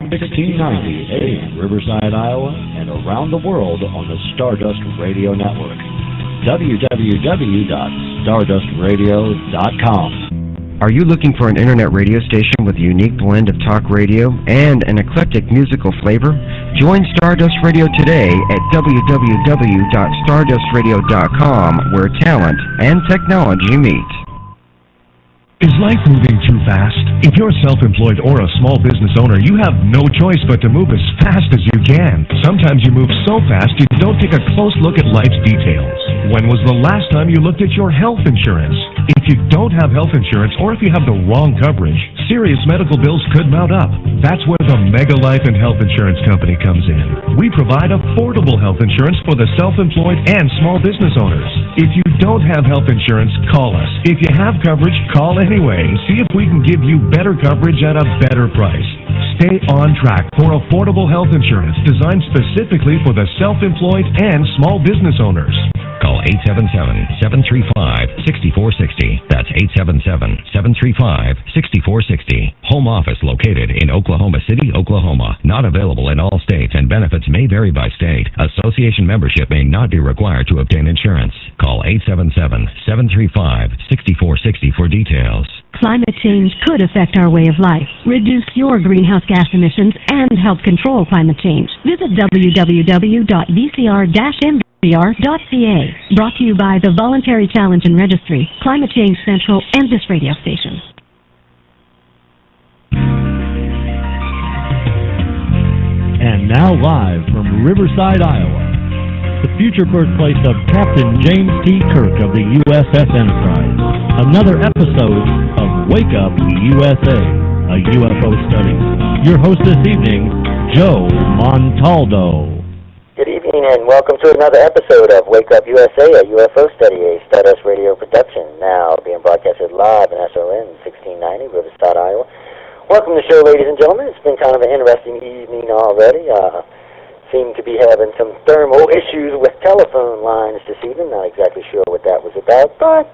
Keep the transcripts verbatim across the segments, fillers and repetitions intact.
sixteen ninety A M Riverside, Iowa, and around the world on the Stardust Radio Network. w w w dot stardust radio dot com. Are you looking for an internet radio station with a unique blend of talk radio and an eclectic musical flavor? Join Stardust Radio today at w w w dot stardust radio dot com, where talent and technology meet. Is life moving too fast? If you're self-employed or a small business owner, you have no choice but to move as fast as you can. Sometimes you move so fast you don't take a close look at life's details. When was the last time you looked at your health insurance? If you don't have health insurance, or if you have the wrong coverage, serious medical bills could mount up. That's where the Mega Life and Health Insurance Company comes in. We provide affordable health insurance for the self-employed and small business owners. If you don't have health insurance, call us. If you have coverage, call anyway and see if we can give you better coverage at a better price. Stay on track for affordable health insurance designed specifically for the self-employed and small business owners. Call eight seven seven, seven three five, six four six zero. That's eight seven seven, seven three five, six four six zero. Home office located in Oklahoma City, Oklahoma. Not available in all states, and benefits may vary by state. Association membership may not be required to obtain insurance. Call eight seven seven, seven three five, six four six zero for details. Climate change could affect our way of life. Reduce your greenhouse gas emissions and help control climate change. Visit w w w dot v c r dash m v r dot c a. Brought to you by the Voluntary Challenge and Registry, Climate Change Central, and this radio station. And now live from Riverside, Iowa, the future birthplace of Captain James T. Kirk of the U S S Enterprise. Another episode of Wake Up U S A, a U F O study. Your host this evening, Joe Montaldo. Good evening and welcome to another episode of Wake Up U S A, a U F O study, a Stardust Radio production, now being broadcasted live in S O N sixteen ninety, Riverside, Iowa. Welcome to the show, ladies and gentlemen. It's been kind of an interesting evening already. Uh, seem to be having some thermal issues with telephone lines this evening. Not exactly sure what that was about, but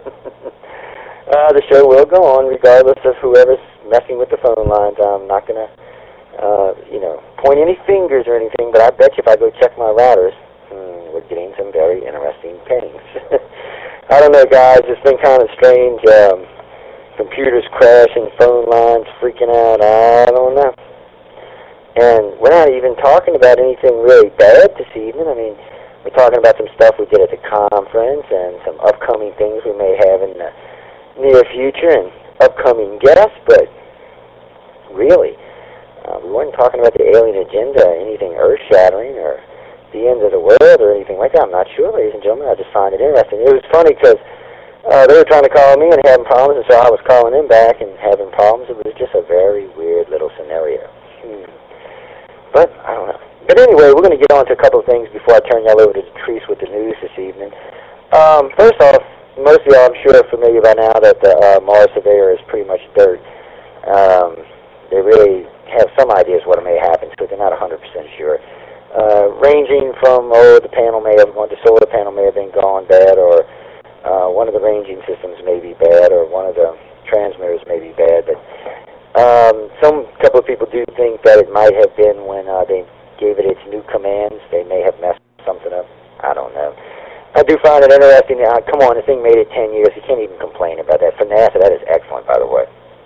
uh, the show will go on regardless of whoever's messing with the phone lines. I'm not going to, uh, you know, point any fingers or anything, but I bet you if I go check my routers, hmm, we're getting some very interesting pings. I don't know, guys. It's been kind of strange. Um, computers crashing, phone lines freaking out. I don't know. And we're not even talking about anything really bad this evening. I mean, we're talking about some stuff we did at the conference and some upcoming things we may have in the near future and upcoming guests, but really, uh, we weren't talking about the alien agenda, anything earth-shattering or the end of the world or anything like that. I'm not sure, ladies and gentlemen. I just find it interesting. It was funny because uh, they were trying to call me and having problems, and so I was calling them back and having problems. It was just a very weird little scenario. Hmm. But, I don't know. But anyway, we're going to get on to a couple of things before I turn y'all over to Patrice with the news this evening. Um, first off, most of y'all, I'm sure, are familiar by now that the uh, Mars Surveyor is pretty much dirt. Um, they really have some ideas what may happen to it. They're not one hundred percent sure. Uh, ranging from, oh, the panel may have, the solar panel may have been gone bad, or uh, one of the ranging systems may be bad, or one of the transmitters may be bad. But Um, some couple of people do think that it might have been when uh, they gave it its new commands. They may have messed something up. I don't know. I do find it interesting. Uh, come on, the thing made it ten years. You can't even complain about that. For NASA, that is excellent, by the way.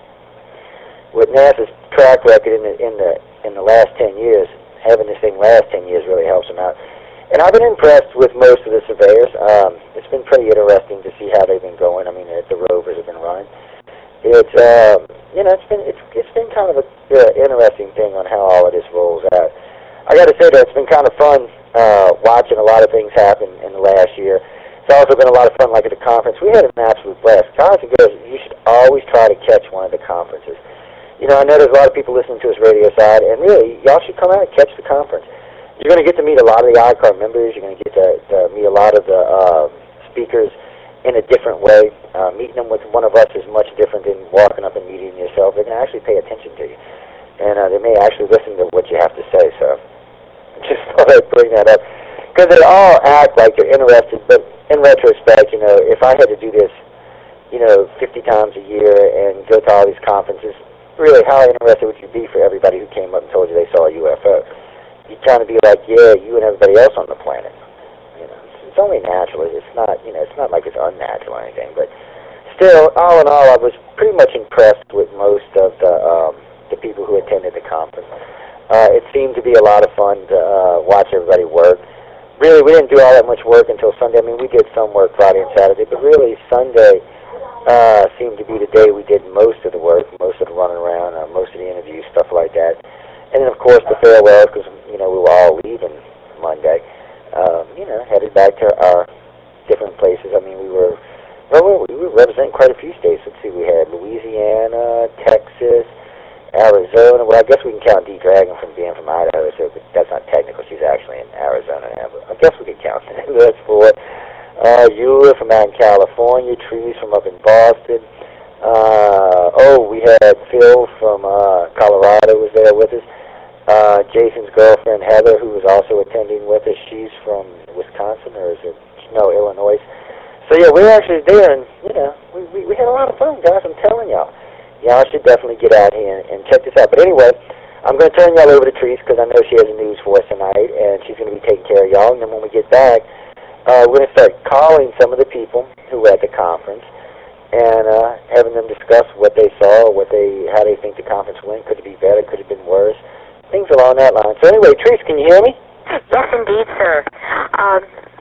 With NASA's track record in the in the in the last ten years, having this thing last ten years really helps them out. And I've been impressed with most of the surveyors. Um, it's been pretty interesting to see how they've been going. I mean, the, the rovers have been running. It's um, you know, it's been it's it's been kind of a uh, interesting thing on how all of this rolls out. I got to say that it's been kind of fun uh, watching a lot of things happen in the last year. It's also been a lot of fun, like at the conference. We had an absolute blast. Guys and girls, you should always try to catch one of the conferences. You know, I know there's a lot of people listening to us radio side, and really, y'all should come out and catch the conference. You're going to get to meet a lot of the I C A R members. You're going to get to, to meet a lot of the uh, speakers in a different way. Uh, meeting them with one of us is much different than walking up and meeting yourself. They're going to actually pay attention to you. And uh, they may actually listen to what you have to say. So just thought I'd bring that up. Because they all act like they're interested, but in retrospect, you know, if I had to do this, you know, fifty times a year and go to all these conferences, really, how interested would you be for everybody who came up and told you they saw a U F O? You're trying to be like, yeah, you and everybody else on the planet. You know, it's, it's only natural. It's not, you know, it's not like it's unnatural or anything. But still, all in all, I was pretty much impressed with most of the um, the people who attended the conference. Uh, it seemed to be a lot of fun to uh, watch everybody work. Really, we didn't do all that much work until Sunday. I mean, we did some work Friday and Saturday, but really Sunday uh, seemed to be the day we did most of the work, most of the running around, uh, most of the interviews, stuff like that. And then, of course, the farewell, because, you know, we were all leaving Monday, um, you know, headed back to our different places. I mean, we were, well, we were representing quite a few states. Let's see, we had Louisiana, Texas, Arizona. Well, I guess we can count Dee Dragon from being from Idaho, so but that's not technical. She's actually in Arizona now, but I guess we could count that. That's four. Uh, Eula from out in California, Trees from up in Boston. Uh, oh, we had Phil from uh, Colorado was there with us. Uh, Jason's girlfriend, Heather, who was also attending with us. She's from Wisconsin, or is it, no, Illinois. So, yeah, we were actually there, and, you know, we, we, we had a lot of fun, guys, I'm telling y'all. Y'all should definitely get out here and, and check this out. But anyway, I'm going to turn y'all over to Trees because I know she has news for us tonight, and she's going to be taking care of y'all. And then when we get back, uh, we're going to start calling some of the people who were at the conference and uh, having them discuss what they saw, what they, how they think the conference went. Could it be better? Could it have been worse? Things along that line. So anyway, Trees, can you hear me? Yes, indeed, sir. Um,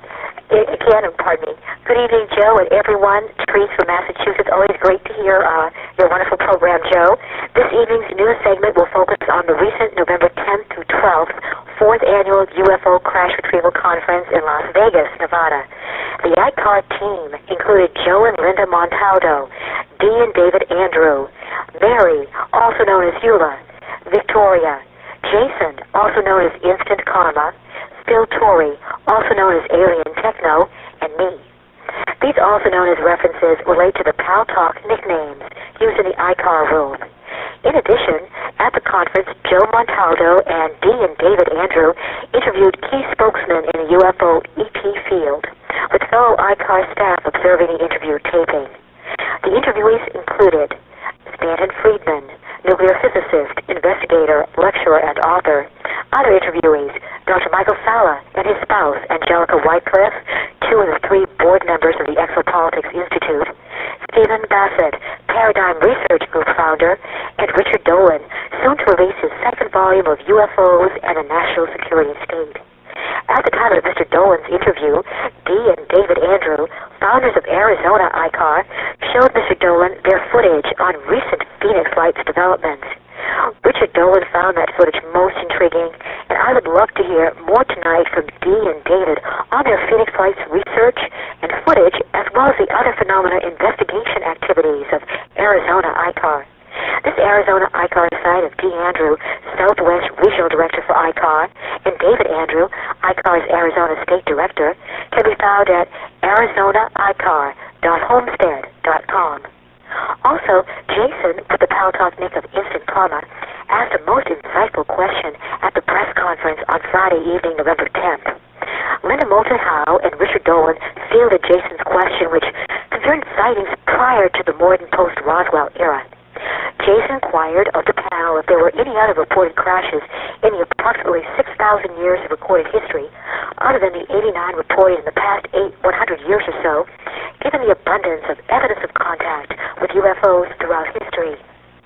Again, pardon me. Good evening, Joe, and everyone. Trees from Massachusetts. Always great to hear uh, your wonderful program, Joe. This evening's news segment will focus on the recent November tenth through twelfth, fourth Annual U F O Crash Retrieval Conference in Las Vegas, Nevada. The I C A R team included Joe and Linda Montaldo, Dee and David Andrew, Mary, also known as Eula, Victoria, Jason, also known as Instant Karma, Phil Torrey, also known as Alien Techno, and me. These also known as references relate to the Pal Talk nicknames used in the I C A R room. In addition, at the conference, Joe Montaldo and Dee and David Andrew interviewed key spokesmen in the U F O E T field, with fellow I C A R staff observing the interview taping. The interviewees included Stanton Friedman, nuclear physicist, investigator, lecturer, and author. Other interviewees, Doctor Michael Salla and his spouse, Angelica Whitecliffe, two of the three board members of the Exopolitics Institute, Stephen Bassett, Paradigm Research Group founder, and Richard Dolan, soon to release his second volume of U F Os and the National Security State. At the time of Mister Dolan's interview, Dee and David Andrew, founders of Arizona I C A R, showed Mister Dolan their footage on recent Phoenix Lights developments. Richard Dolan found that footage most intriguing, and I would love to hear more tonight from Dee and David on their Phoenix Lights research and footage, as well as the other phenomena investigation activities of Arizona I C A R. This Arizona I C A R site of Dee Andrew, Southwest Regional Director for I C A R, and David Andrew, I C A R's Arizona State Director, can be found at arizona I C A R dot homestead dot com. Also, Jason, with the Pal Talk nick of Instant Karma, asked a most insightful question at the press conference on Friday evening, November tenth. Linda Moulton Howe and Richard Dolan fielded Jason's question, which concerned sightings prior to the Morden post-Roswell era. Jason inquired of the panel if there were any other reported crashes in the approximately six thousand years of recorded history, other than the eighty-nine reported in the past eight, one hundred years or so, given the abundance of evidence of contact with U F Os throughout history.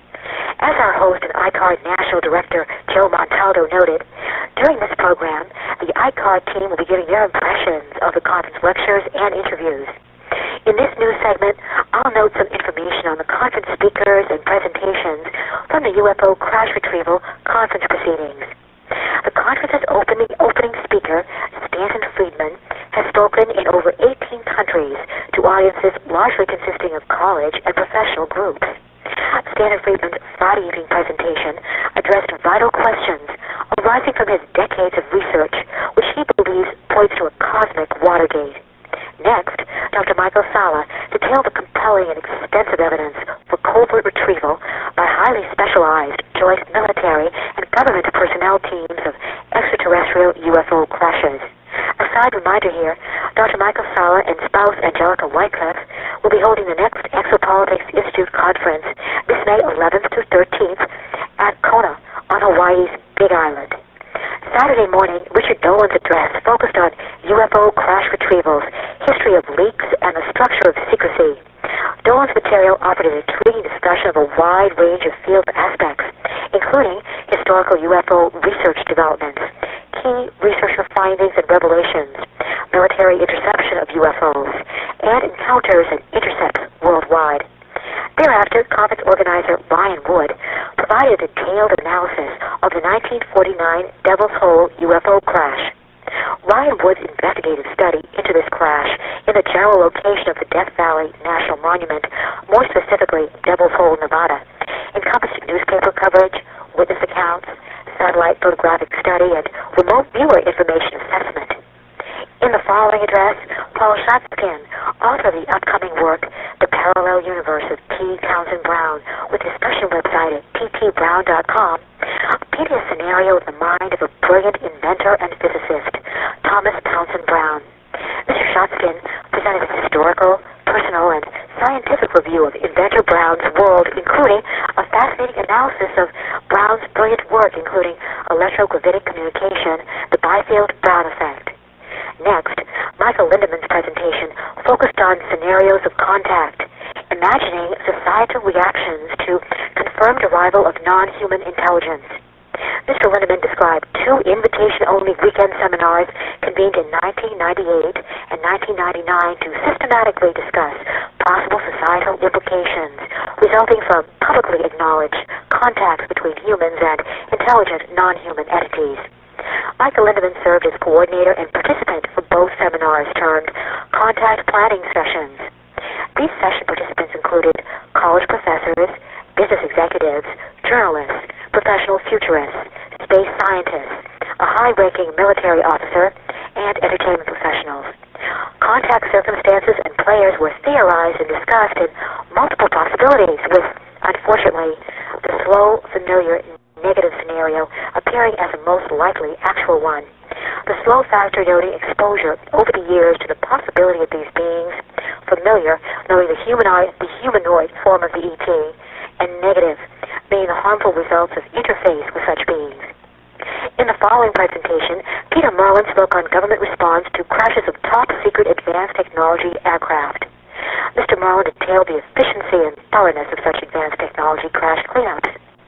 As our host and I C A R National Director Joe Montaldo noted, during this program, the I C A R team will be giving their impressions of the conference lectures and interviews. In this news segment, I'll note some information on the conference speakers and presentations from the U F O Crash Retrieval conference proceedings. The conference's opening, opening speaker, Stanton Friedman, has spoken in over eighteen countries to audiences largely consisting of college and professional groups. Stanton Friedman's Friday evening presentation addressed vital questions arising from his decades of research, which he believes points to a cosmic Watergate. Next, Doctor Michael Salla detailed the compelling and extensive evidence for covert retrieval by highly specialized joint military and government personnel teams of extraterrestrial U F O crashes. Aside kind reminder here, Doctor Michael Salla and spouse Angelica Wycliffe will be holding the next Exopolitics Institute conference this May eleventh through thirteenth at Kona on Hawaii's Big Island. Saturday morning, Richard Dolan's address focused on U F O crash retrievals, history of leaks, and the structure of secrecy. Dolan's material offered an intriguing discussion of a wide range of field aspects, including historical U F O research developments, key researcher findings and revelations, military interception of U F Os, and encounters and intercepts worldwide. Thereafter, conference organizer Ryan Wood provided a detailed analysis of the nineteen forty-nine Devil's Hole U F O crash. Ryan Wood's investigative study into this crash in the general location of the Death Valley National Monument, more specifically Devil's Hole, Nevada, encompassed newspaper coverage, witness accounts, satellite photographic study, and remote viewer information assessment. In the following address, Paul Schatzkin, author of the upcoming work, The Parallel Universe of T. Townsend Brown, with discussion website at t t brown dot com, painted a scenario of the mind of a brilliant inventor and physicist, Thomas Townsend Brown. Mister Schatzkin presented a historical, personal, and scientific review of inventor Brown's world, including a fascinating analysis of Brown's brilliant work, including electrogravitic communication, the Byfield-Brown effect. Next, Michael Lindemann's presentation focused on scenarios of contact, imagining societal reactions to confirmed arrival of non-human intelligence. Mister Lindemann described two invitation-only weekend seminars convened in nineteen ninety-eight and nineteen ninety-nine to systematically discuss possible societal implications resulting from publicly acknowledged contacts between humans and intelligent non-human entities. Michael Lindemann served as coordinator and participant for both seminars termed Contact Planning Sessions. These session participants included college professors, business executives, journalists, professional futurists, space scientists, a high-ranking military officer, and entertainment professionals. Contact circumstances and players were theorized and discussed in multiple possibilities, with, unfortunately, the slow, familiar, negative scenario appearing as the most likely actual one. The slow factor noting exposure over the years to the possibility of these beings, familiar, knowing the humanoid, the humanoid form of the E T, and negative, meaning the harmful results of interface with such beings. In the following presentation, Peter Merlin spoke on government response to crashes of top-secret advanced technology aircraft. Mister Merlin detailed the efficiency and thoroughness of such advanced technology crash cleanups.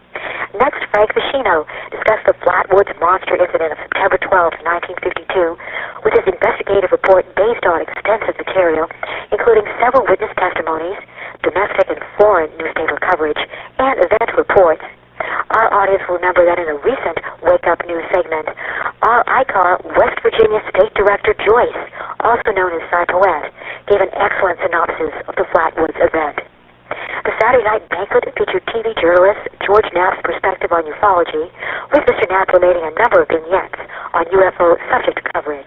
Next, Frank Vicino discussed the Flatwoods monster incident of September twelfth, nineteen fifty-two, with his investigative report based on extensive material, including several witness testimonies, domestic and foreign newspaper coverage, and event reports. Our audience will remember that in a recent Wake Up News segment, our I C A R West Virginia State Director Joyce, also known as Cy Poet, gave an excellent synopsis of the Flatwoods event. The Saturday night banquet featured T V journalist George Knapp's perspective on ufology, with Mister Knapp relating a number of vignettes on U F O subject coverage.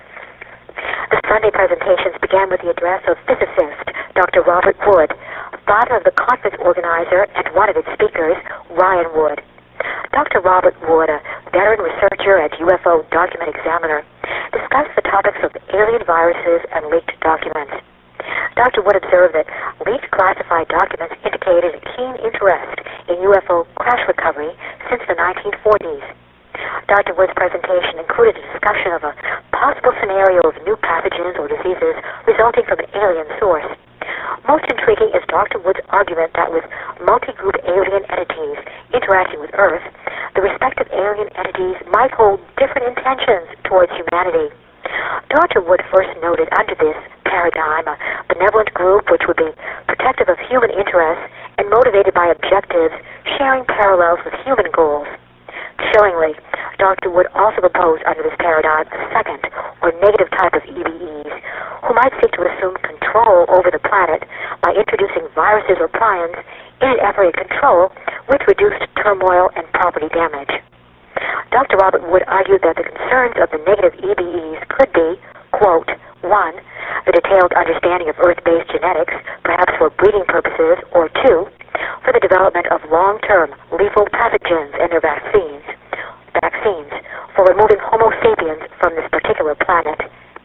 The Sunday presentations began with the address of physicist Doctor Robert Wood, father of the conference organizer and one of its speakers, Ryan Wood. Doctor Robert Wood, a veteran researcher and U F O document examiner, discussed the topics of alien viruses and leaked documents. Doctor Wood observed that leaked classified documents indicated a keen interest in U F O crash recovery since the nineteen forties. Doctor Wood's presentation included a discussion of a possible scenario of new pathogens or diseases resulting from an alien source. Most intriguing is Doctor Wood's argument that with multi-group alien entities interacting with Earth, the respective alien entities might hold different intentions towards humanity. Doctor Wood first noted under this paradigm a benevolent group which would be protective of human interests and motivated by objectives sharing parallels with human goals. Chillingly, Doctor Wood also proposed under this paradigm a second, or negative type of E B Es, who might seek to assume control over the planet by introducing viruses or prions in an effort to control with reduced turmoil and property damage. Doctor Robert Wood argued that the concerns of the negative E B Es could be, quote, one, the detailed understanding of Earth-based genetics, perhaps for breeding purposes, or two, for the development of long-term lethal pathogens and their vaccines, vaccines for removing Homo sapiens from this particular planet,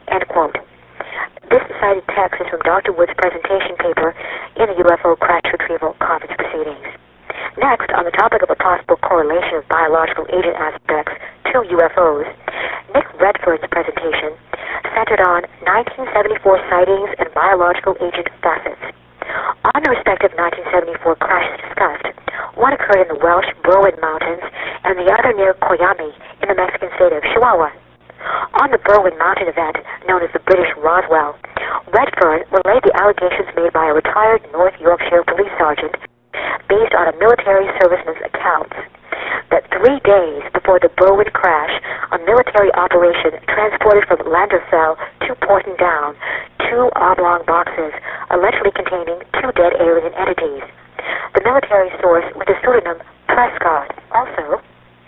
Next, on the topic of a possible correlation of biological agent aspects to U F Os, Nick Redfern's presentation centered on nineteen seventy-four sightings and biological agent facets. On the respective nineteen seventy-four crashes discussed, one occurred in the Welsh Berwyn Mountains and the other near Coyame in the Mexican state of Chihuahua. On the Berwyn Mountain event, known as the British Roswell, Redfern relayed the allegations made by a retired North Yorkshire police sergeant based on a military serviceman's accounts that three days before the Berwyn crash, a military operation transported from Landerfell to Portendown two oblong boxes allegedly containing two dead alien entities. The military source with the pseudonym Prescott also,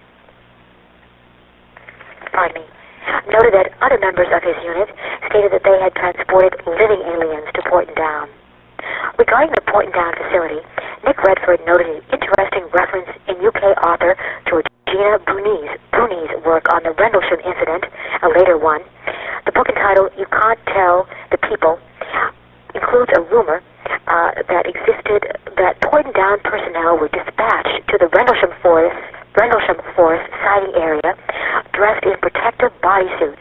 pardon me, noted that other members of his unit stated that they had transported living aliens to Portendown. Regarding the Portendown facility, Nick Redfern noted an interesting reference in U K author Georgina Bruni's, Bruni's work on the Rendlesham incident, a later one. The book entitled You Can't Tell the People includes a rumor uh, that existed that Portendown personnel were dispatched to the Rendlesham Forest, Rendlesham Forest sighting area dressed in protective bodysuits.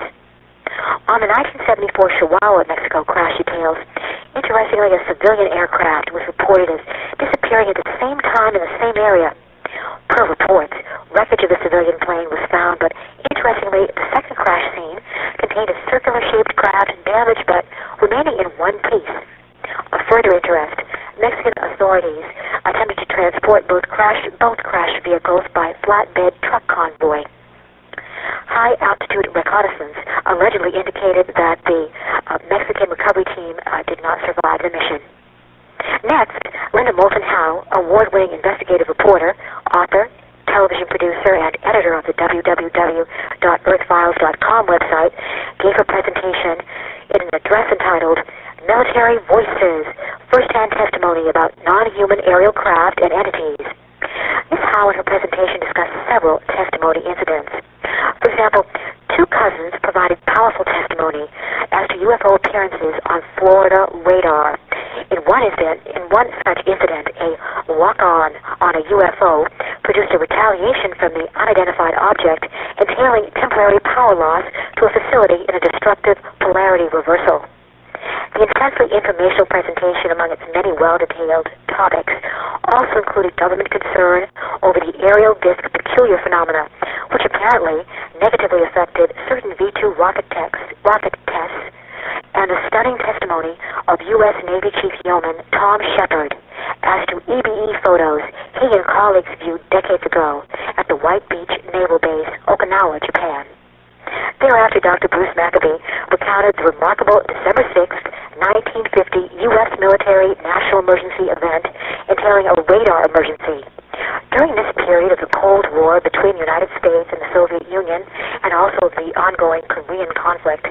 On the nineteen seventy-four Chihuahua, Mexico crash details, interestingly, a civilian aircraft was reported as disappearing at the same time in the same area. Per reports, wreckage of the civilian plane was found, but interestingly, the second crash scene contained a circular-shaped craft damaged but remaining in one piece. Of further interest, Mexican authorities attempted to transport both crash, both crashed vehicles by flatbed truck convoy. High-altitude reconnaissance allegedly indicated that the uh, Mexican recovery team uh, did not survive the mission. Next, Linda Moulton Howe, award-winning investigative reporter, author, television producer, and editor of the w w w dot earth files dot com website, gave her presentation in an address entitled Military Voices, First-Hand Testimony About Non-Human Aerial Craft and Entities. Miz Howe in her presentation discussed several testimony incidents. For example, two cousins provided powerful testimony as to U F O appearances on Florida radar. In one incident, in one such incident, a lock-on on a U F O produced a retaliation from the unidentified object, entailing temporary power loss to a facility in a destructive polarity reversal. The intensely informational presentation, among its many well-detailed topics, also included government concern over the aerial disk peculiar phenomena, which apparently negatively affected certain V two rocket, text, rocket tests, and the stunning testimony of U S Navy Chief Yeoman Tom Shepard as to E B E photos he and colleagues viewed decades ago at the White Beach Naval Base, Okinawa, Japan. Thereafter, Doctor Bruce Maccabee recounted the remarkable December sixth, nineteen fifty U S military national emergency event entailing a radar emergency. During this period of the Cold War between the United States and the Soviet Union, and also the ongoing Korean conflict,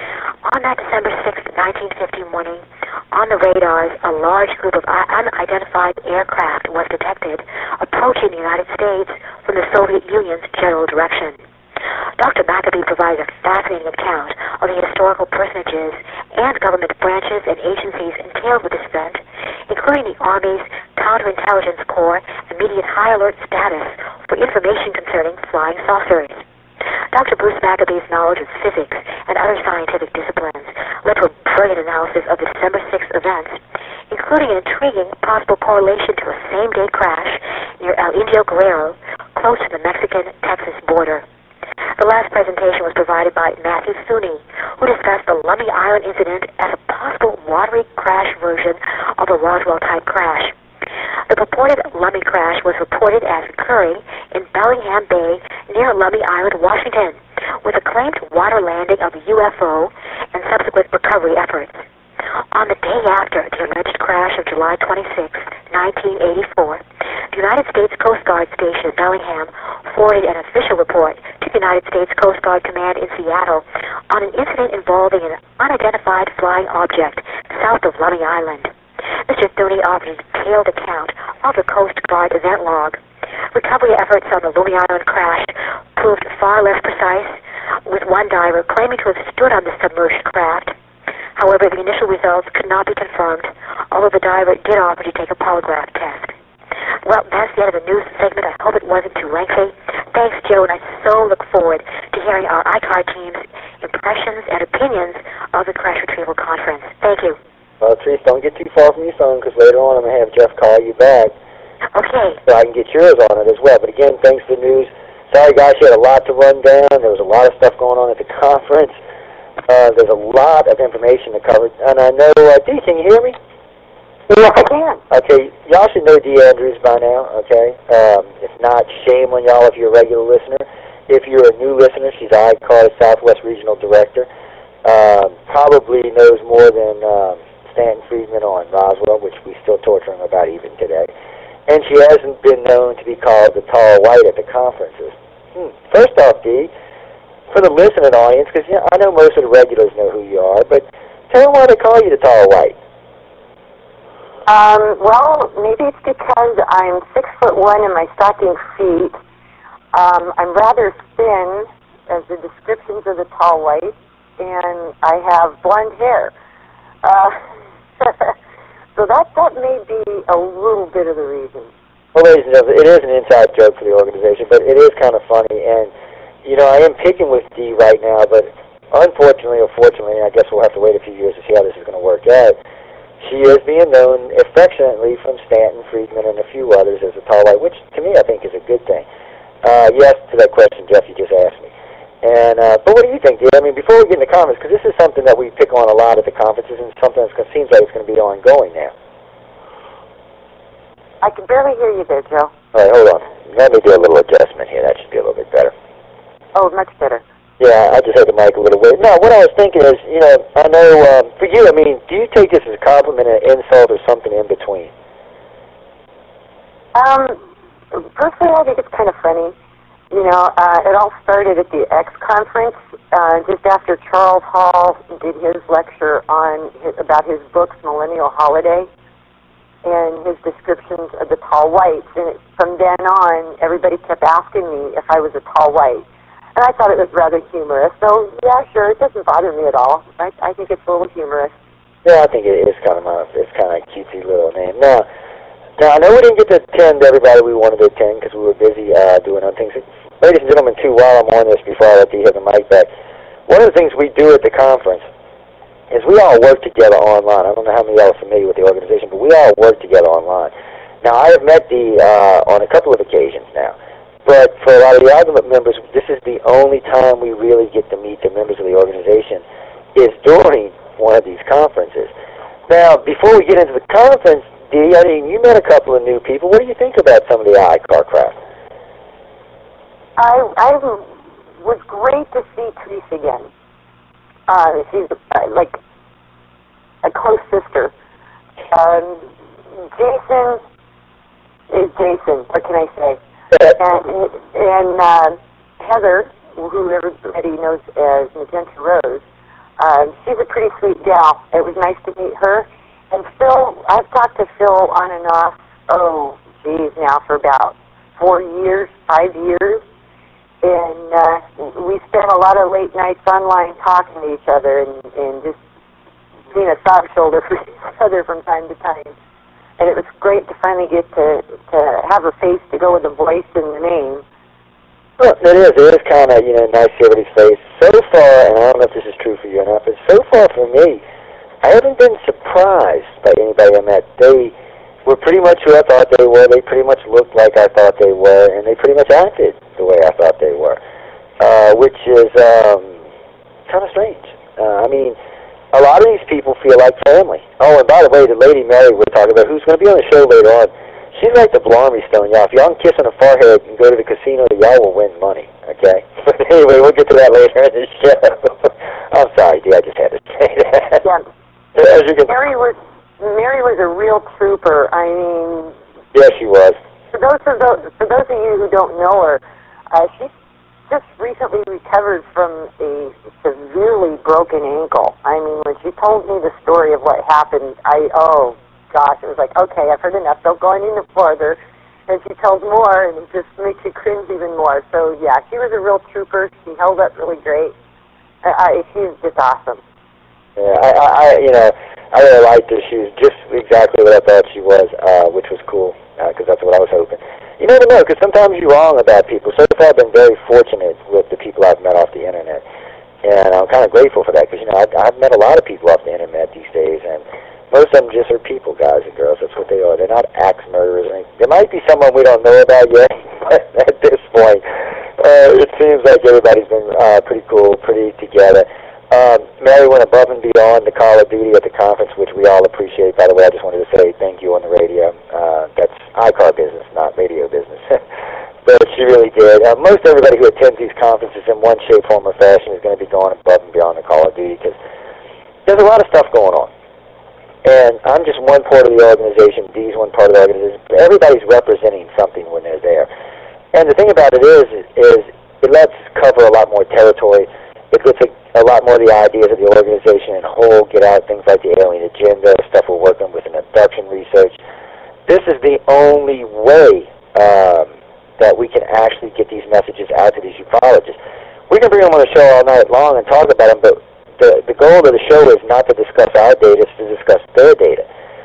on that December sixth, nineteen fifty morning, on the radars, a large group of unidentified aircraft was detected approaching the United States from the Soviet Union's general direction. Doctor Maccabee provided a fascinating account of the historical personages and government branches and agencies entailed with this event, including the Army's Counterintelligence Corps' immediate high alert status for information concerning flying saucers. Doctor Bruce Maccabee's knowledge of physics and other scientific disciplines led to a brilliant analysis of the December sixth events, including an intriguing possible correlation to a same-day crash near El Indio Guerrero, close to the Mexican-Texas border. The last presentation was provided by Matthew Thuny, who discussed the Lummi Island incident as a possible watery crash version of a Roswell-type crash. The purported Lummi crash was reported as occurring in Bellingham Bay near Lummi Island, Washington, with a claimed water landing of a U F O and subsequent recovery efforts. On the day after the alleged crash of July twenty-sixth, nineteen eighty-four, the United States Coast Guard station in Bellingham forwarded an official report to the United States Coast Guard Command in Seattle on an incident involving an unidentified flying object south of Lummi Island. Mister Thuny offered a detailed account of the Coast Guard event log. Recovery efforts on the Lummi Island crash proved far less precise, with one diver claiming to have stood on the submerged craft. However, the initial results could not be confirmed, although the diver did offer to take a polygraph test. Well, that's the end of the news segment. I hope it wasn't too lengthy. Thanks, Joe, and I so look forward to hearing our I C A R team's impressions and opinions of the Crash Retrieval Conference. Thank you. Well, Therese, don't get too far from your phone, because later on I'm going to have Jeff call you back. Okay. So I can get yours on it as well. But again, thanks for the news. Sorry, guys, you had a lot to run down. There was a lot of stuff going on at the conference. Uh, there's a lot of information to cover. And I know, uh, Dee, can you hear me? Yes, I can. Okay, y'all should know Dee Andrews by now, okay? Um, if not, shame on y'all if you're a regular listener. If you're a new listener, she's I C A R Southwest Regional Director. Um, probably knows more than um, Stanton Friedman on Roswell, which we still torture him about even today. And she hasn't been known to be called the Tall White at the conferences. Hmm. First off, Dee, for the listening audience, because you know, I know most of the regulars know who you are, but tell them why they call you the Tall White. Um, well, maybe it's because I'm six foot one in my stocking feet. Um, I'm rather thin, as the descriptions of the Tall White, and I have blonde hair. Uh, so that that may be a little bit of the reason. Well, ladies and gentlemen, it is an inside joke for the organization, but it is kind of funny. And, you know, I am picking with Dee right now, but unfortunately or fortunately, I guess we'll have to wait a few years to see how this is going to work out. She is being known affectionately from Stanton, Friedman, and a few others as a Tall White, which to me I think is a good thing. Uh, yes, to that question, Jeff, you just asked me. And uh, but what do you think, Dee? I mean, before we get into comments, because this is something that we pick on a lot at the conferences, and something that seems like it's going to be ongoing now. I can barely hear you there, Joe. All right, hold on. Let me do a little adjustment here. That should be a little bit better. Oh, much better. Yeah, I just had the mic a little bit. No, what I was thinking is, you know, I know um, for you, I mean, do you take this as a compliment, an insult, or something in between? Um, personally, I think it's kind of funny. You know, uh, it all started at the X conference uh, just after Charles Hall did his lecture on his, about his books, Millennial Holiday, and his descriptions of the Tall Whites. And it, from then on, everybody kept asking me if I was a Tall White. And I thought it was rather humorous. So, yeah, sure, it doesn't bother me at all. I, I think it's a little humorous. Yeah, I think it is kind of a, it's kind of a cutesy little name. Now, now, I know we didn't get to attend everybody we wanted to attend because we were busy uh, doing other things. Ladies and gentlemen, too, while I'm on this, before I let you hit the mic back, one of the things we do at the conference is we all work together online. I don't know how many of y'all are familiar with the organization, but we all work together online. Now, I have met Dee uh, on a couple of occasions now, but for a lot of the other members, this is the only time we really get to meet the members of the organization is during one of these conferences. Now, before we get into the conference, Dee, I mean, you met a couple of new people. What do you think about some of the I C A R craft? I, I was great to see Therese again. Uh, she's uh, like a close sister. Um, Jason is Jason, what can I say? and and uh, Heather, who everybody knows as Magenta Rose, uh, she's a pretty sweet gal. It was nice to meet her. And Phil, I've talked to Phil on and off, oh, geez, now for about four years, five years. And uh, we spent a lot of late nights online talking to each other and, and just being a sob shoulder for each other from time to time. And it was great to finally get to, to have a face to go with the voice and the name. Well, it is. It is kind of, you know, nice to see everybody's face. So far, and I don't know if this is true for you or not, but so far for me, I haven't been surprised by anybody I met. They were pretty much who I thought they were. They pretty much looked like I thought they were, and they pretty much acted the way I thought they were, uh, which is um, kind of strange. Uh, I mean, a lot of these people feel like family. Oh, and by the way, the Lady Mary we're talking about, who's going to be on the show later on, she's like the Blarney Stone, y'all. If y'all can kiss on the forehead and go to the casino, y'all will win money, okay? But anyway, we'll get to that later in the show. I'm sorry, Dee, I just had to say that. Yeah. As you can... Mary was Mary was a real trooper. I mean, yes, she was. For those of those, for those of you who don't know her, uh, she just recently recovered from a severely broken ankle. I mean, when she told me the story of what happened, I oh gosh, it was like, okay, I've heard enough. Don't go any further. And she tells more, and it just makes you cringe even more. So yeah, she was a real trooper. She held up really great. Uh, I, she's just awesome. Yeah, I, I, I you know, I really liked her. She was just exactly what I thought she was, uh, which was cool, because uh, that's what I was hoping. You never know, because sometimes you're wrong about people. So far, I've been very fortunate with the people I've met off the internet, and I'm kind of grateful for that, because, you know, I've, I've met a lot of people off the internet these days, and most of them just are people, guys and girls. That's what they are. They're not axe murderers. I mean, there might be someone we don't know about yet, but at this point, uh, it seems like everybody's been uh, pretty cool, pretty together. Um, Mary went above and beyond the Call of Duty at the conference, which we all appreciate. By the way, I just wanted to say thank you on the radio. Uh, that's I C A R business, not radio business. But she really did. Uh, most everybody who attends these conferences in one shape, form, or fashion is going to be going above and beyond the Call of Duty, because there's a lot of stuff going on. And I'm just one part of the organization, Dee's one part of the organization. Everybody's representing something when they're there. And the thing about it is, is it lets cover a lot more territory. It gets a, a lot more of the ideas of the organization in whole, get out things like the alien agenda, stuff we're working with in abduction research. This is the only way um, that we can actually get these messages out to these ufologists. We can bring them on the show all night long and talk about them, but the, the goal of the show is not to discuss our data, it's to discuss their data.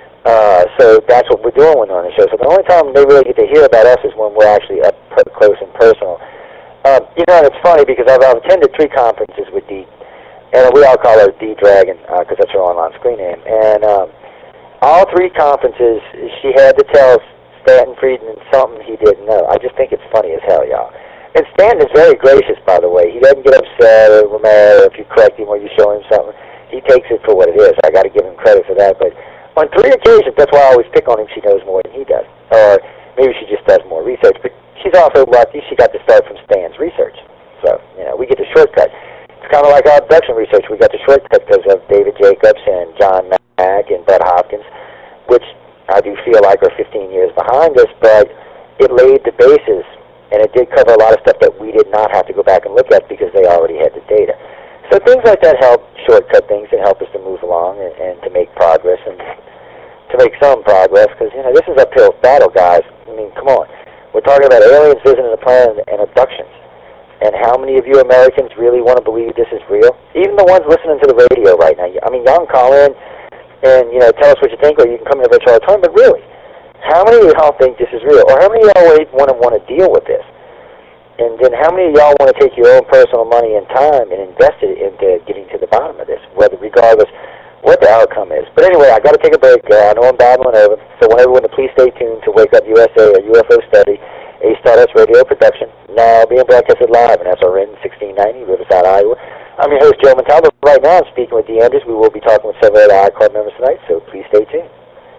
Uh, so that's what we're doing when we're on the show. So the only time they really get to hear about us is when we're actually up close and personal. Um, you know, and it's funny because I've, I've attended three conferences with Dee, and we all call her Dee Dragon because uh, that's her online screen name. And um, all three conferences, she had to tell Stanton Friedman something he didn't know. I just think it's funny as hell, y'all. And Stanton is very gracious, by the way. He doesn't get upset or mad if you correct him or you show him something. He takes it for what it is. I got to give him credit for that. But on three occasions, that's why I always pick on him. She knows more than he does, or maybe she just does more research. But she's also lucky she got to start from Stan's research. So, you know, we get the shortcut. It's kind of like our abduction research. We got the shortcut because of David Jacobs and John Mack and Bud Hopkins, which I do feel like are fifteen years behind us, but it laid the basis, and it did cover a lot of stuff that we did not have to go back and look at because they already had the data. So things like that help shortcut things and help us to move along and, and to make progress and to make some progress because, you know, this is an uphill battle, guys. I mean, come on. We're talking about aliens visiting the planet and abductions. And how many of you Americans really want to believe this is real? Even the ones listening to the radio right now. I mean, y'all can call in and, you know, tell us what you think, or you can come to the virtual time, but really, how many of y'all think this is real? Or how many of y'all want to want to deal with this? And then how many of y'all want to take your own personal money and time and invest it into getting to the bottom of this, whether regardless what the outcome is? But anyway, I got to take a break. Uh, I know I'm babbling over, so I want everyone to please stay tuned to Wake Up U S A, a U F O study, a Stardust radio production, now being broadcasted live in S R N sixteen ninety, Riverside, Iowa. I'm your host, Joe Montalvo. Right now, I'm speaking with Dee Anders. We will be talking with several other I C A R members tonight, so please stay tuned.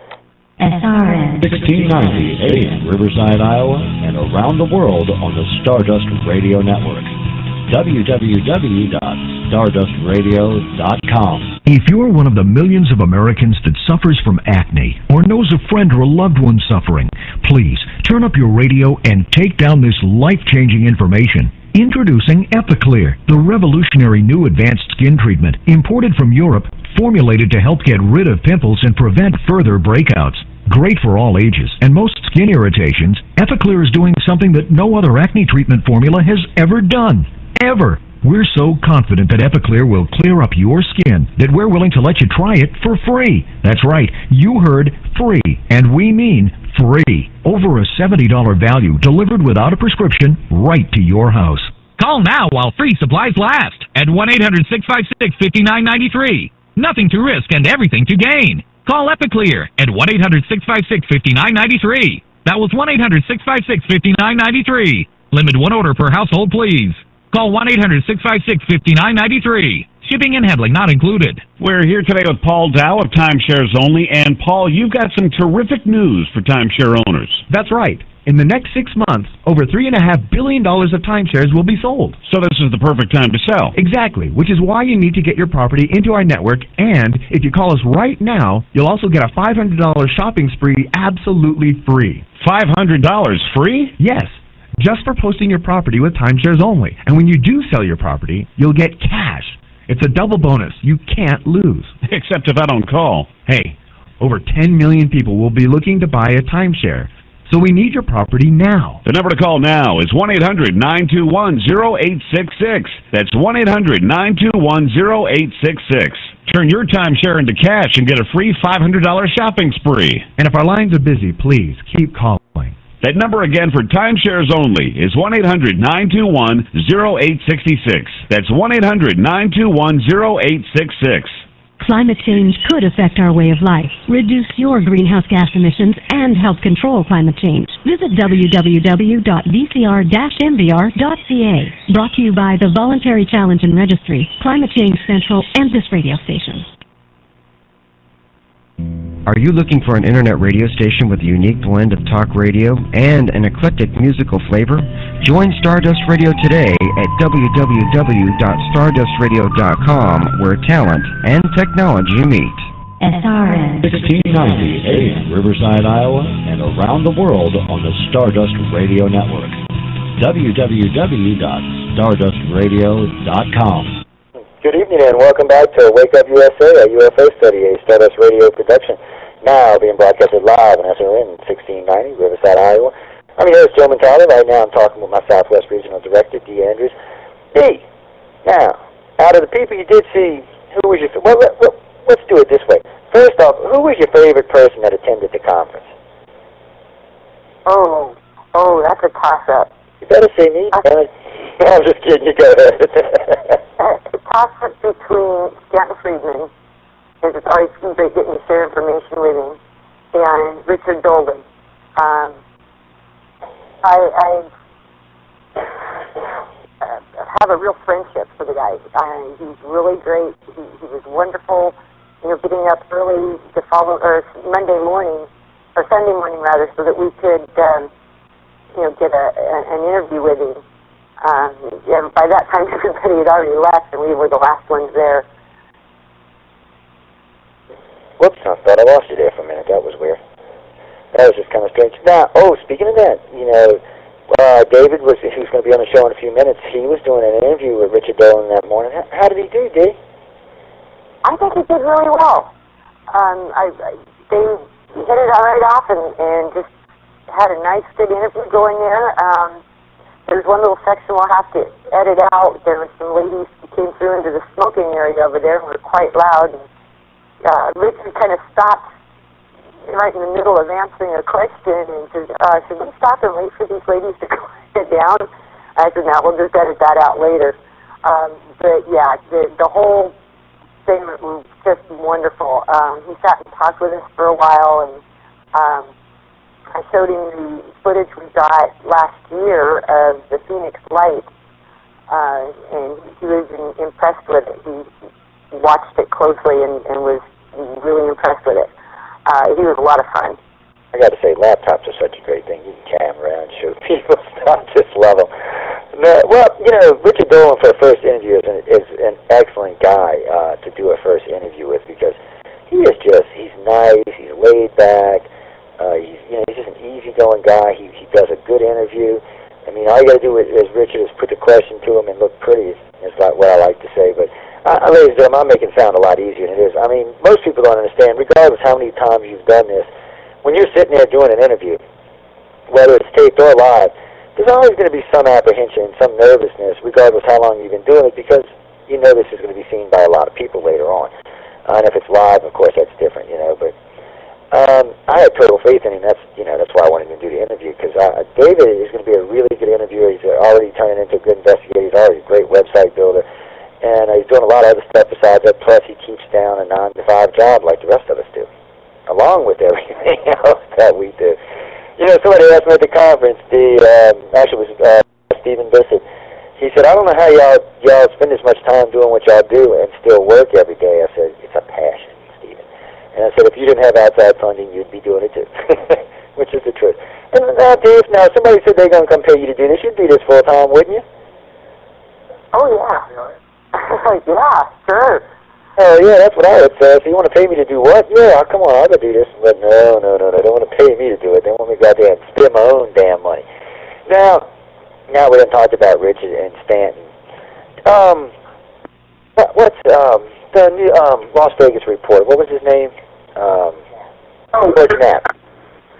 S R N sixteen ninety A M, Riverside, Iowa, and around the world on the Stardust Radio Network. w w w dot stardust radio dot com. If you're one of the millions of Americans that suffers from acne or knows a friend or a loved one suffering, please turn up your radio and take down this life-changing information. Introducing Epiclear, the revolutionary new advanced skin treatment imported from Europe, formulated to help get rid of pimples and prevent further breakouts. Great for all ages and most skin irritations, Epiclear is doing something that no other acne treatment formula has ever done. Ever. We're so confident that Epiclear will clear up your skin that we're willing to let you try it for free. That's right, you heard free, and we mean free. Over a seventy dollars value delivered without a prescription right to your house. Call now while free supplies last at one eight hundred six five six five nine nine three. Nothing to risk and everything to gain. Call Epiclear at one eight hundred six five six five nine nine three. That was one eight hundred six five six five nine nine three. Limit one order per household, please. Call one eight hundred six five six five nine nine three. Shipping and handling not included. We're here today with Paul Dow of Timeshares Only. And, Paul, you've got some terrific news for timeshare owners. That's right. In the next six months, over three point five billion dollars of timeshares will be sold. So this is the perfect time to sell. Exactly, which is why you need to get your property into our network. And if you call us right now, you'll also get a five hundred dollars shopping spree absolutely free. five hundred dollars free? Yes. Just for posting your property with Timeshares Only. And when you do sell your property, you'll get cash. It's a double bonus you can't lose. Except if I don't call. Hey, over ten million people will be looking to buy a timeshare. So we need your property now. The number to call now is one eight hundred nine two one zero eight six six. That's one eight hundred nine two one zero eight six six. Turn your timeshare into cash and get a free five hundred dollars shopping spree. And if our lines are busy, please keep calling. That number again for timeshares only is one eight hundred nine two one oh eight six six. That's one eight hundred nine two one oh eight six six. Climate change could affect our way of life. Reduce your greenhouse gas emissions and help control climate change. Visit w w w dot v c r dash m v r dot c a. Brought to you by the Voluntary Challenge and Registry, Climate Change Central, and this radio station. Are you looking for an internet radio station with a unique blend of talk radio and an eclectic musical flavor? Join Stardust Radio today at w w w dot stardust radio dot com, where talent and technology meet. S R N sixteen ninety A M Riverside, Iowa, and around the world on the Stardust Radio Network. w w w dot stardust radio dot com. Good evening and welcome back to Wake Up U S A, a U F O study, a Stardust Radio production. Now being broadcasted live on S R N sixteen ninety, Riverside, Iowa. I'm your host, Joe Mentale. Right now I'm talking with my Southwest Regional Director, Dee Andrews. Dee, now, out of the people you did see, who was your, well, let, well, let's do it this way. First off, who was your favorite person that attended the conference? Oh, oh, that's a toss-up. You better say me. Uh, I'm just kidding. You go ahead. A toss-up between Stanton Friedman, because it's always great getting to share information with him, and Richard Dolan. Um, I, I uh, have a real friendship for the guy. Uh, he's really great. He, he was wonderful. You know, getting up early to follow, or Monday morning, or Sunday morning rather, so that we could, um, you know, get a, a, an interview with him. Um, yeah, by that time, everybody had already left, and we were the last ones there. Whoops, I thought I lost you there for a minute. That was weird. That was just kind of strange. Now, oh, speaking of that, you know, uh, David, was who's going to be on the show in a few minutes, he was doing an interview with Richard Dolan that morning. How, how did he do, Dee? I think he did really well. Um, I, I, they hit it right off and, and just had a nice, good interview going there. Um, there's one little section we'll have to edit out. There were some ladies who came through into the smoking area over there and were quite loud. And, uh, Richard kind of stopped right in the middle of answering a question and said, uh, should we stop and wait for these ladies to quiet down? I said, no, we'll just edit that out later. Um, but, yeah, the, the whole thing was just wonderful. Um, he sat and talked with us for a while, and um, I showed him the footage we got last year of the Phoenix Light, uh, and he was in, impressed with it. He watched it closely and, and was really impressed with it. Uh, he was a lot of fun. I got to say, laptops are such a great thing. You can cam around, show people stuff. Just love them. No, well, you know, Richard Dolan for a first interview is an, is an excellent guy uh, to do a first interview with, because he is just, he's nice, he's laid back, uh, he's, you know, he's just an easygoing guy. He, he does a good interview. I mean, all you got to do is, is Richard is put the question to him and look pretty, is like what I like to say. But, uh, ladies and gentlemen, I'm making it sound a lot easier than it is. I mean, most people don't understand, regardless how many times you've done this, when you're sitting there doing an interview, whether it's taped or live, there's always going to be some apprehension, some nervousness, regardless how long you've been doing it, because you know this is going to be seen by a lot of people later on. Uh, and if it's live, of course, that's different, you know. But um, I had total faith in him. That's, you know, that's why I wanted him to do the interview, because uh, David is going to be a really good interviewer. He's already turning into a good investigator. He's already a great website builder. And uh, he's doing a lot of other stuff besides that. Plus, he keeps down a nine to five job like the rest of us do, along with everything else that we do. You know, somebody asked me at the conference, the, um, actually it was uh, Stephen Bissett, he said, I don't know how y'all y'all spend as much time doing what y'all do and still work every day. I said, it's a passion, Stephen. And I said, if you didn't have outside funding, you'd be doing it too, which is the truth. And now, Dave, now, if somebody said they're going to come pay you to do this, you'd do this full time, wouldn't you? Oh, yeah. Yeah, sure. Oh, yeah, that's what I would say. So you want to pay me to do what? Yeah, come on, I'll go do this. But no, no, no, they don't want to pay me to do it. They want me to go out there and spend my own damn money. Now, now we done talked about Richard and Stanton. Um, what, what's um the new um Las Vegas reporter? What was his name? Um, oh, George Knapp.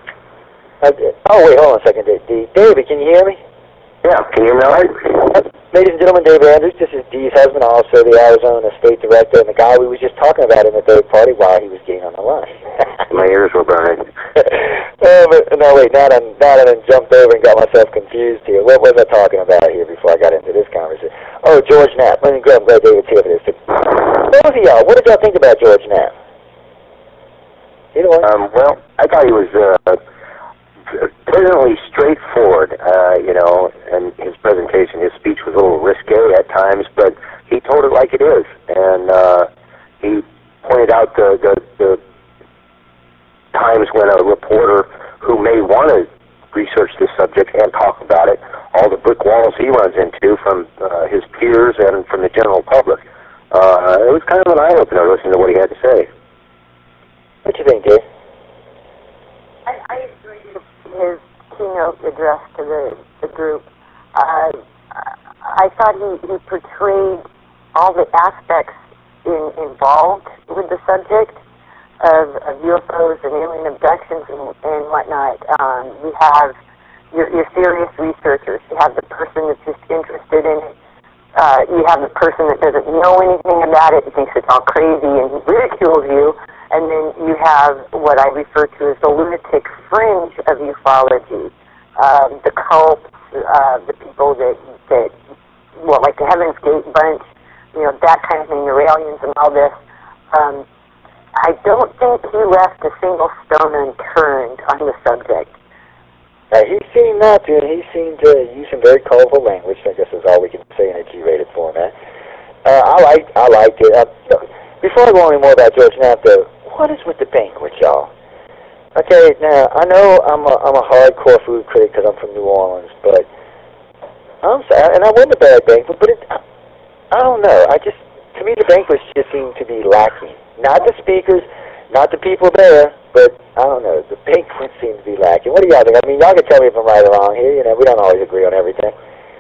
Uh, oh, wait, hold on a second, David. Can you hear me? Yeah, can you hear me all right? Ladies and gentlemen, Dave Andrews, this is Dee's husband, also the Arizona State Director, and the guy we was just talking about in the third party while he was getting on the line. My ears were burning. oh, but, no, wait, now that now I jumped over and got myself confused here. What was I talking about here before I got into this conversation? Oh, George Knapp. Let me go. I'm glad David's here for this. Both of y'all, what did y'all think about George Knapp? Either one? Um, well, I thought he was uh, pleasantly straightforward, uh, you know, and his presentation, his speech was a little risque at times, but he told it like it is, and uh, he pointed out the, the, the times when a reporter who may want to research this subject and talk about it, all the brick walls he runs into from uh, his peers and from the general public. Uh, it was kind of an eye-opener listening to what he had to say. What do you think, Dave? I, I enjoyed his keynote address to the, the group. Uh, I thought he, he portrayed all the aspects in, involved with the subject of, of U F Os and alien abductions and, and whatnot. Um, you have your, your serious researchers. You have the person that's just interested in it. Uh, you have the person that doesn't know anything about it and thinks it's all crazy and ridicules you. And then you have what I refer to as the lunatic fringe of ufology, um, the cults, uh, the people that, that, well, like the Heaven's Gate bunch, you know, that kind of thing, the aliens and all this. Um, I don't think he left a single stone unturned on the subject. Uh, he seemed not to, and he seemed to use some very colorful language. I guess is all we can say in a G-rated format. Uh, I liked, I liked it. Uh, before I go any more about George Knapp, though, what is with the banquet, y'all? Okay, now, I know I'm a, I'm a hardcore food critic because I'm from New Orleans, but I'm sorry, and I wasn't a bad banquet, but it, I, I don't know. I just, to me, the banquets just seem to be lacking. Not the speakers, not the people there, but, I don't know, the banquets seem to be lacking. What do y'all think? I mean, y'all can tell me if I'm right or wrong here. You know, we don't always agree on everything.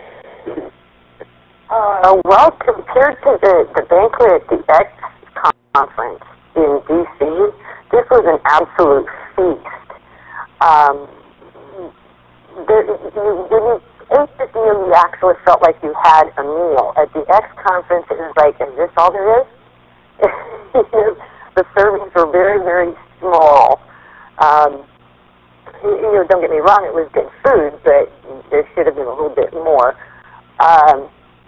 Uh, well, compared to the, the banquet at the X conference in D C, this was an absolute feast. Um, the, you, when you ate the meal, you actually felt like you had a meal. At the X conference, it was like, is this all there is? The servings were very, very small. Um, you, you know, don't get me wrong, it was good food, but there should have been a little bit more. Um,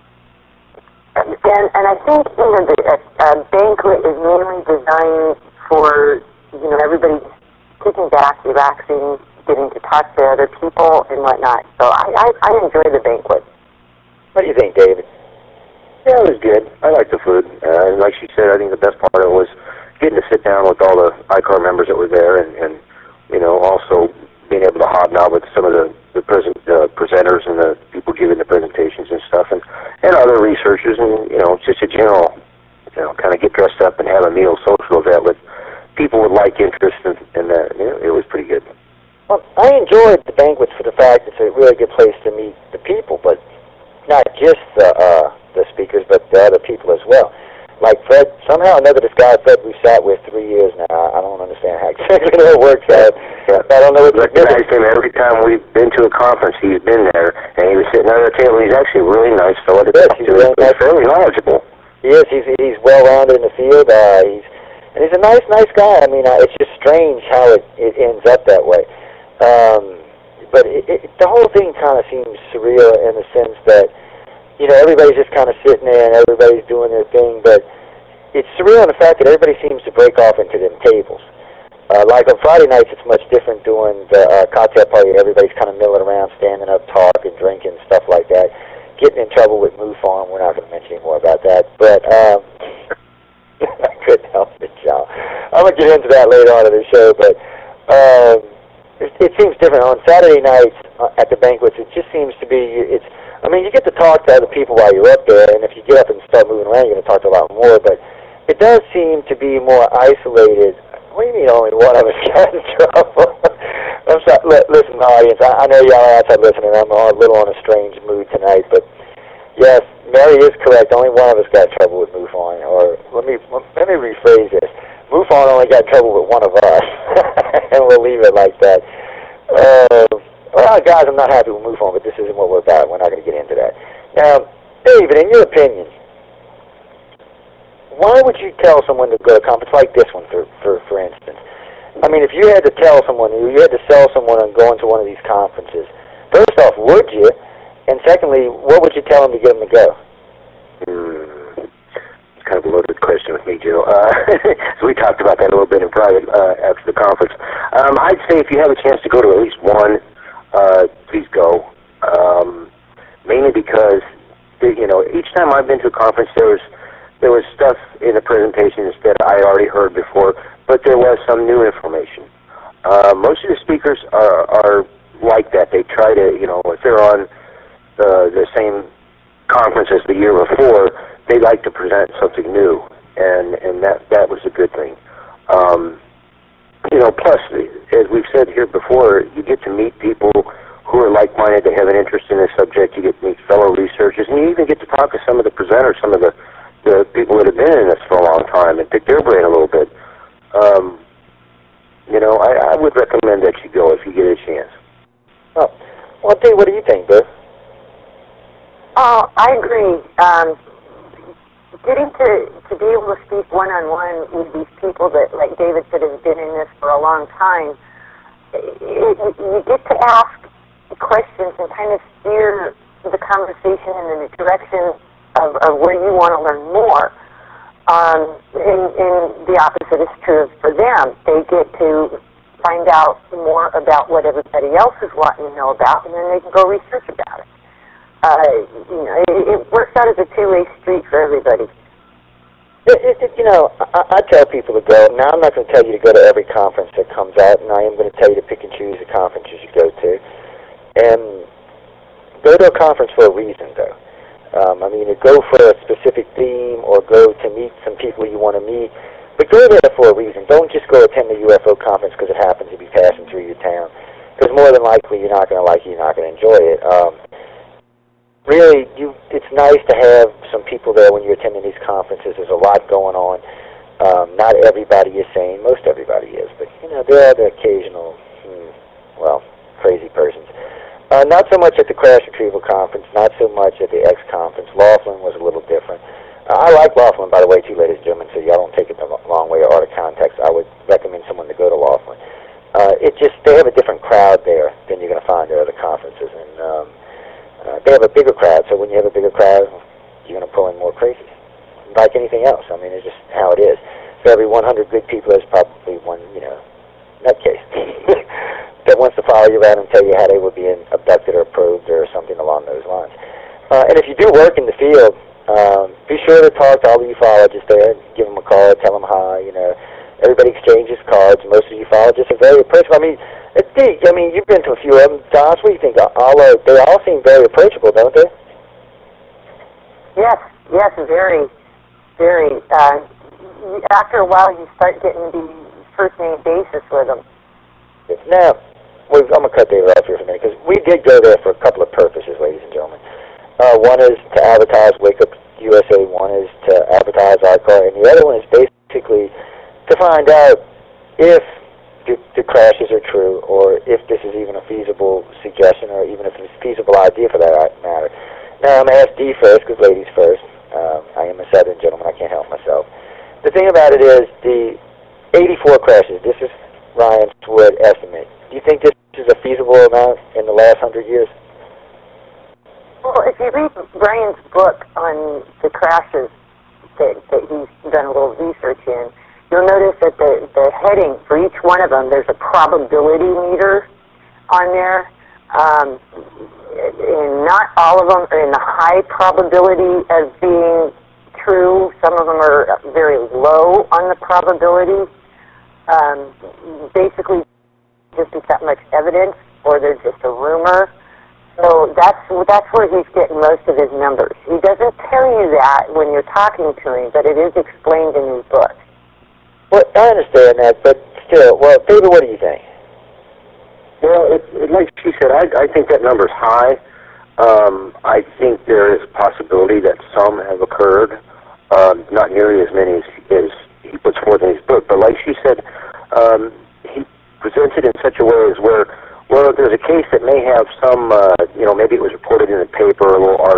And, and I think, you know, the uh, banquet is mainly designed for, you know, everybody kicking back, relaxing, getting to talk to other people and whatnot. So I, I, I enjoy the banquet. What do you think, David? Yeah, it was good. I liked the food. Uh, and like she said, I think the best part of it was getting to sit down with all the I C A R members that were there and, and you know, also being able to hobnob with some of the, the present, uh, presenters and the people giving the presentations and stuff, and, and other researchers, and, you know, just a general, you know, kind of get dressed up and have a meal social event with people with like interest, and, and uh, you know, it was pretty good. Well, I enjoyed the banquets for the fact it's a really good place to meet the people, but not just the, uh, the speakers, but the other people as well. Like Fred, somehow or another, this guy Fred we sat with three years now. I don't understand how exactly that works out. Yeah. I don't know what I recognized him every time we've been to a conference. He's been there, and he was sitting at the table. He's actually a really nice fellow to yes, talk he's to. really He's nice. fairly knowledgeable. He is. He's he's well-rounded in the field. Uh, he's and he's a nice, nice guy. I mean, uh, it's just strange how it, it ends up that way. Um, but it, it, the whole thing kind of seems surreal in the sense that, you know, everybody's just kind of sitting there and everybody's doing their thing, but it's surreal in the fact that everybody seems to break off into them tables. Uh, like on Friday nights, it's much different doing the uh, cocktail party. Everybody's kind of milling around, standing up, talking, drinking, stuff like that. Getting in trouble with MUFON. We're not going to mention any more about that. But um, I couldn't help it, y'all. I'm going to get into that later on in the show. But um, it, it seems different. On Saturday nights uh, at the banquets, it just seems to be, it's, I mean, you get to talk to other people while you're up there, and if you get up and start moving around, you're going to talk to a lot more. But it does seem to be more isolated. What do you mean only one of us got in trouble? I'm sorry. L- listen, audience, I, I know y'all are outside listening. I'm a little on a strange mood tonight, but yes, Mary is correct. Only one of us got in trouble with MUFON. Or let me let me rephrase this. MUFON only got in trouble with one of us, and we'll leave it like that. Uh, well, guys, I'm not happy with MUFON, but this isn't what we're about. We're not going to get into that. Now, David, in your opinion, why would you tell someone to go to a conference like this one, for, for, for instance? I mean, if you had to tell someone, you had to sell someone on going to one of these conferences, first off, would you? And secondly, what would you tell them to get them to go? Hmm. It's kind of a loaded question with me, Joe. Uh, so we talked about that a little bit in private uh, after the conference. Um, I'd say if you have a chance to go to at least one, uh, please go. Um, mainly because, you know, each time I've been to a conference, there was there was stuff in the presentations that I had already heard before, but there was some new information. Uh, most of the speakers are, are like that. They try to, you know, if they're on the, the same conference as the year before, they like to present something new, and, and that, that was a good thing. Um, you know, plus, as we've said here before, you get to meet people who are like-minded, they have an interest in the subject, you get to meet fellow researchers, and you even get to talk to some of the presenters, some of the, the people that have been in this for a long time, and pick their brain a little bit. Um, you know, I, I would recommend that you go if you get a chance. Oh, well, Dave, what do you think, Bill? Oh, I agree. Um, getting to, to be able to speak one-on-one with these people that, like David said, have been in this for a long time, it, it, you get to ask questions and kind of steer the conversation in the direction of, of where you want to learn more. Um, and, and the opposite is true for them. They get to find out more about what everybody else is wanting to know about, and then they can go research about it. Uh, you know, it, it works out as a two-way street for everybody. It, it, it, you know, I, I tell people to go. Now, I'm not going to tell you to go to every conference that comes out, and I am going to tell you to pick and choose the conferences you go to. And go to a conference for a reason, though. Um, I mean, go for a specific theme or go to meet some people you want to meet, but go there for a reason. Don't just go attend the U F O conference because it happens to be passing through your town, because more than likely you're not going to like it, you're not going to enjoy it. Um, really, you, it's nice to have some people there when you're attending these conferences. There's a lot going on. Um, not everybody is sane. Most everybody is, but, you know, there are the occasional, hmm, well, crazy persons. Uh, not so much at the Crash Retrieval Conference, not so much at the X Conference. Laughlin was a little different. Uh, I like Laughlin, by the way, too, ladies and gentlemen, so y'all don't take it the long way or out of context. I would recommend someone to go to Laughlin. Uh, it just, they have a different crowd there than you're going to find at other conferences, and um, uh, they have a bigger crowd, so when you have a bigger crowd, you're going to pull in more crazies. Like anything else, I mean, it's just how it is. For every one hundred good people, there's probably one, you know, nutcase that wants to follow you around and tell you how they were being abducted or probed or something along those lines. Uh, and if you do work in the field, um, be sure to talk to all the ufologists there. Give them a call, tell them hi. You know, everybody exchanges cards. Most of the ufologists are very approachable. I mean, it's deep. I mean, you've been to a few of them. Don, what do you think? All uh, they all seem very approachable, don't they? Yes, yes, very, very. Uh, after a while, you start getting the first name basis with them. Now, I'm going to cut David off here for a minute, because we did go there for a couple of purposes, ladies and gentlemen. Uh, one is to advertise Wake Up U S A, one is to advertise our car, and the other one is basically to find out if the, the crashes are true, or if this is even a feasible suggestion, or even if it's a feasible idea for that matter. Now, I'm going to ask Dee first, because ladies first. Uh, I am a Southern gentleman, I can't help myself. The thing about it is, the eighty-four crashes, this is Ryan's Wood estimate. Do you think this is a feasible amount in the last hundred years? Well, if you read Brian's book on the crashes that, that he's done a little research in, you'll notice that the, the heading for each one of them, there's a probability meter on there. Um, and not all of them are in the high probability of being true. Some of them are very low on the probability. Um, basically, just isn't that much evidence, or they're just a rumor. So that's that's where he's getting most of his numbers. He doesn't tell you that when you're talking to him, but it is explained in his book. Well, I understand that, but still, well, David, what do you think? Well, it, it, like she said, I, I think that number's high. Um, I think there is a possibility that some have occurred, um, not nearly as many as, as he puts forth in his book. But like she said, um, he presents it in such a way as where, well, there's a case that may have some, uh, you know, maybe it was reported in a paper or a little article or something.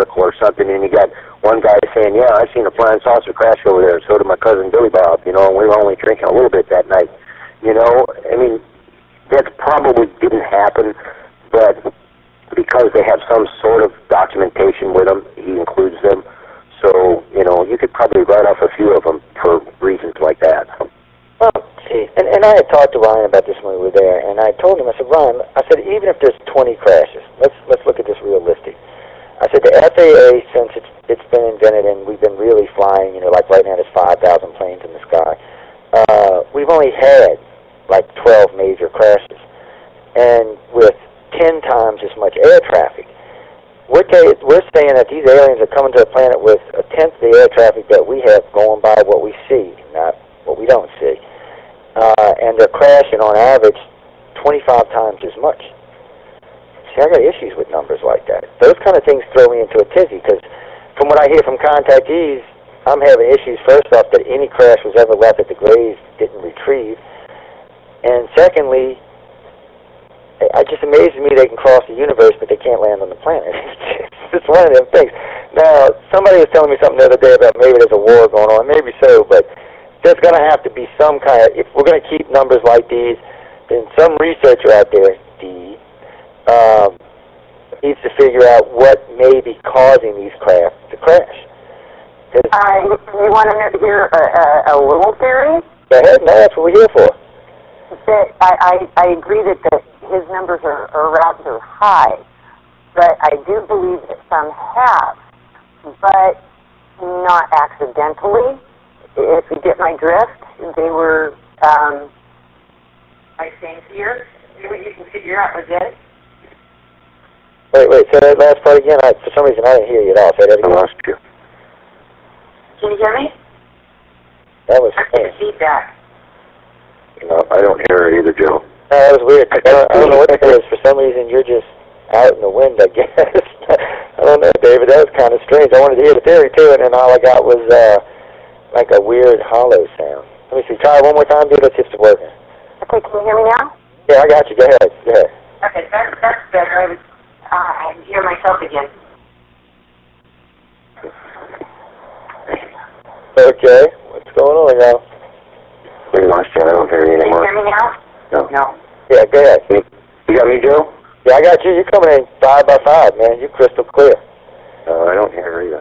something, and you got one guy saying, yeah, I seen a flying saucer crash over there, so did my cousin Billy Bob, you know, and we were only drinking a little bit that night. You know, I mean, that probably didn't happen, but because they have some sort of documentation with them, he includes them. So, you know, you could probably write off a few of them for reasons like that. Well, see, and, and I had talked to Ryan about this when we were there, and I told him, I said, Ryan, I said, even if there's twenty crashes, let's let's look at this realistic. I said, the F A A, since it's, it's been invented and we've been really flying, you know, like right now there's five thousand planes in the sky, uh, we've only had like twelve major crashes. And with ten times as much air traffic, We're, we're saying that these aliens are coming to a planet with a tenth of the air traffic that we have going by what we see, not what we don't see. Uh, and they're crashing on average twenty-five times as much. See, I got issues with numbers like that. Those kind of things throw me into a tizzy because from what I hear from contactees, I'm having issues, first off, that any crash was ever left at the grave didn't retrieve. And secondly, it just amazes me they can cross the universe, but they can't land on the planet. It's one of them things. Now, somebody was telling me something the other day about maybe there's a war going on. Maybe so, but there's going to have to be some kind of, if we're going to keep numbers like these, then some researcher out there, D, um, needs to figure out what may be causing these craft to crash. Uh, you want to hear a, a, a little theory? Go ahead, no, that's what we're here for. That I, I, I agree that the, his numbers are, are rather high, but I do believe that some have, but not accidentally. If you get my drift, they were, um, I think here, what you can figure out was it. Wait, wait, say that last part again. I, for some reason, I didn't hear you at all. Say that again. I lost you. Can you hear me? That was I feedback. No, I don't hear it either, Joe. No, that was weird. I don't, I don't know what it is. For some reason, you're just out in the wind, I guess. I don't know, David. That was kind of strange. I wanted to hear the theory, too, and then all I got was uh, like a weird hollow sound. Let me see. Try it one more time, dude. Let's see if it's working. Okay, can you hear me now? Yeah, I got you. Go ahead. Go ahead. Okay, that, that's better. I was, uh, I can hear myself again. Okay. What's going on now? We lost you. I don't hear you anymore. Can you hear me now? No. No. Yeah, go ahead. You got me, Joe? Yeah, I got you. You're coming in five by five, man. You're crystal clear. No, I don't hear either.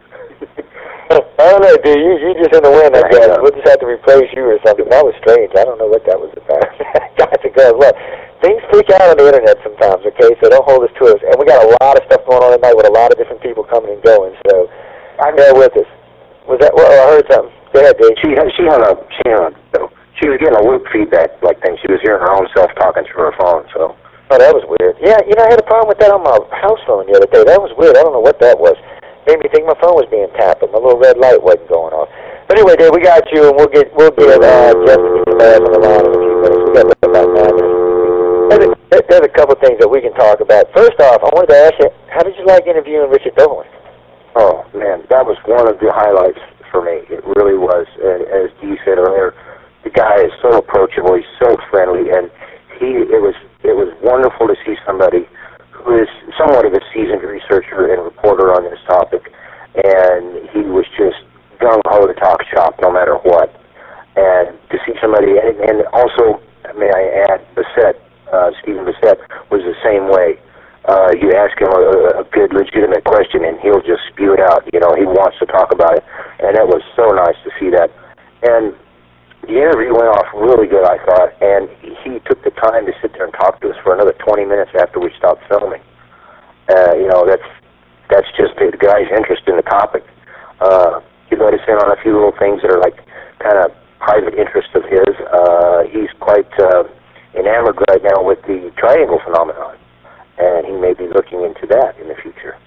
I don't know, dude. You, you're just in the wind, I guess. We'll just have to replace you or something. That was strange. I don't know what that was about. Gotcha, guys. Look, things freak out on the internet sometimes, okay? So don't hold us to us. And we got a lot of stuff going on tonight with a lot of different people coming and going. So bear with us. Was that? Well, I heard something. Go ahead, Dave. She had, she had a, she had a, she was getting a loop feedback like thing. She was hearing her own self talking through her phone. So. Oh, that was weird. Yeah, you know, I had a problem with that on my house phone the other day. That was weird. I don't know what that was. Made me think my phone was being tapped, but my little red light wasn't going off. But anyway, Dave, we got you, and we'll get we'll get uh, Jeff to get you back on the line in a few minutes. We got about nine minutes. There's a, there's a couple things that we can talk about. First off, I wanted to ask you, how did you like interviewing Richard Dolan? Oh man, that was one of the highlights for me. It really was. And as Dee said earlier, the guy is so approachable. He's so friendly, and he it was it was wonderful to see somebody who is somewhat of a seasoned researcher and reporter on this topic, and he was just gung-ho to talk shop no matter what. And to see somebody, and, and also, may I add, Bassett, uh, Stephen Bassett, was the same way. Uh, you ask him a, a good, legitimate question, and he'll just spew it out. You know, he wants to talk about it, and it was so nice to see that. And the interview went off really good, I thought, and he took the time to sit there and talk to us for another twenty minutes after we stopped filming. Uh, you know, that's that's just the guy's interest in the topic. Uh, he let us in on a few little things that are like kind of private interests of his. Uh, he's quite uh, enamored right now with the triangle phenomenon, and he may be looking into that in the future.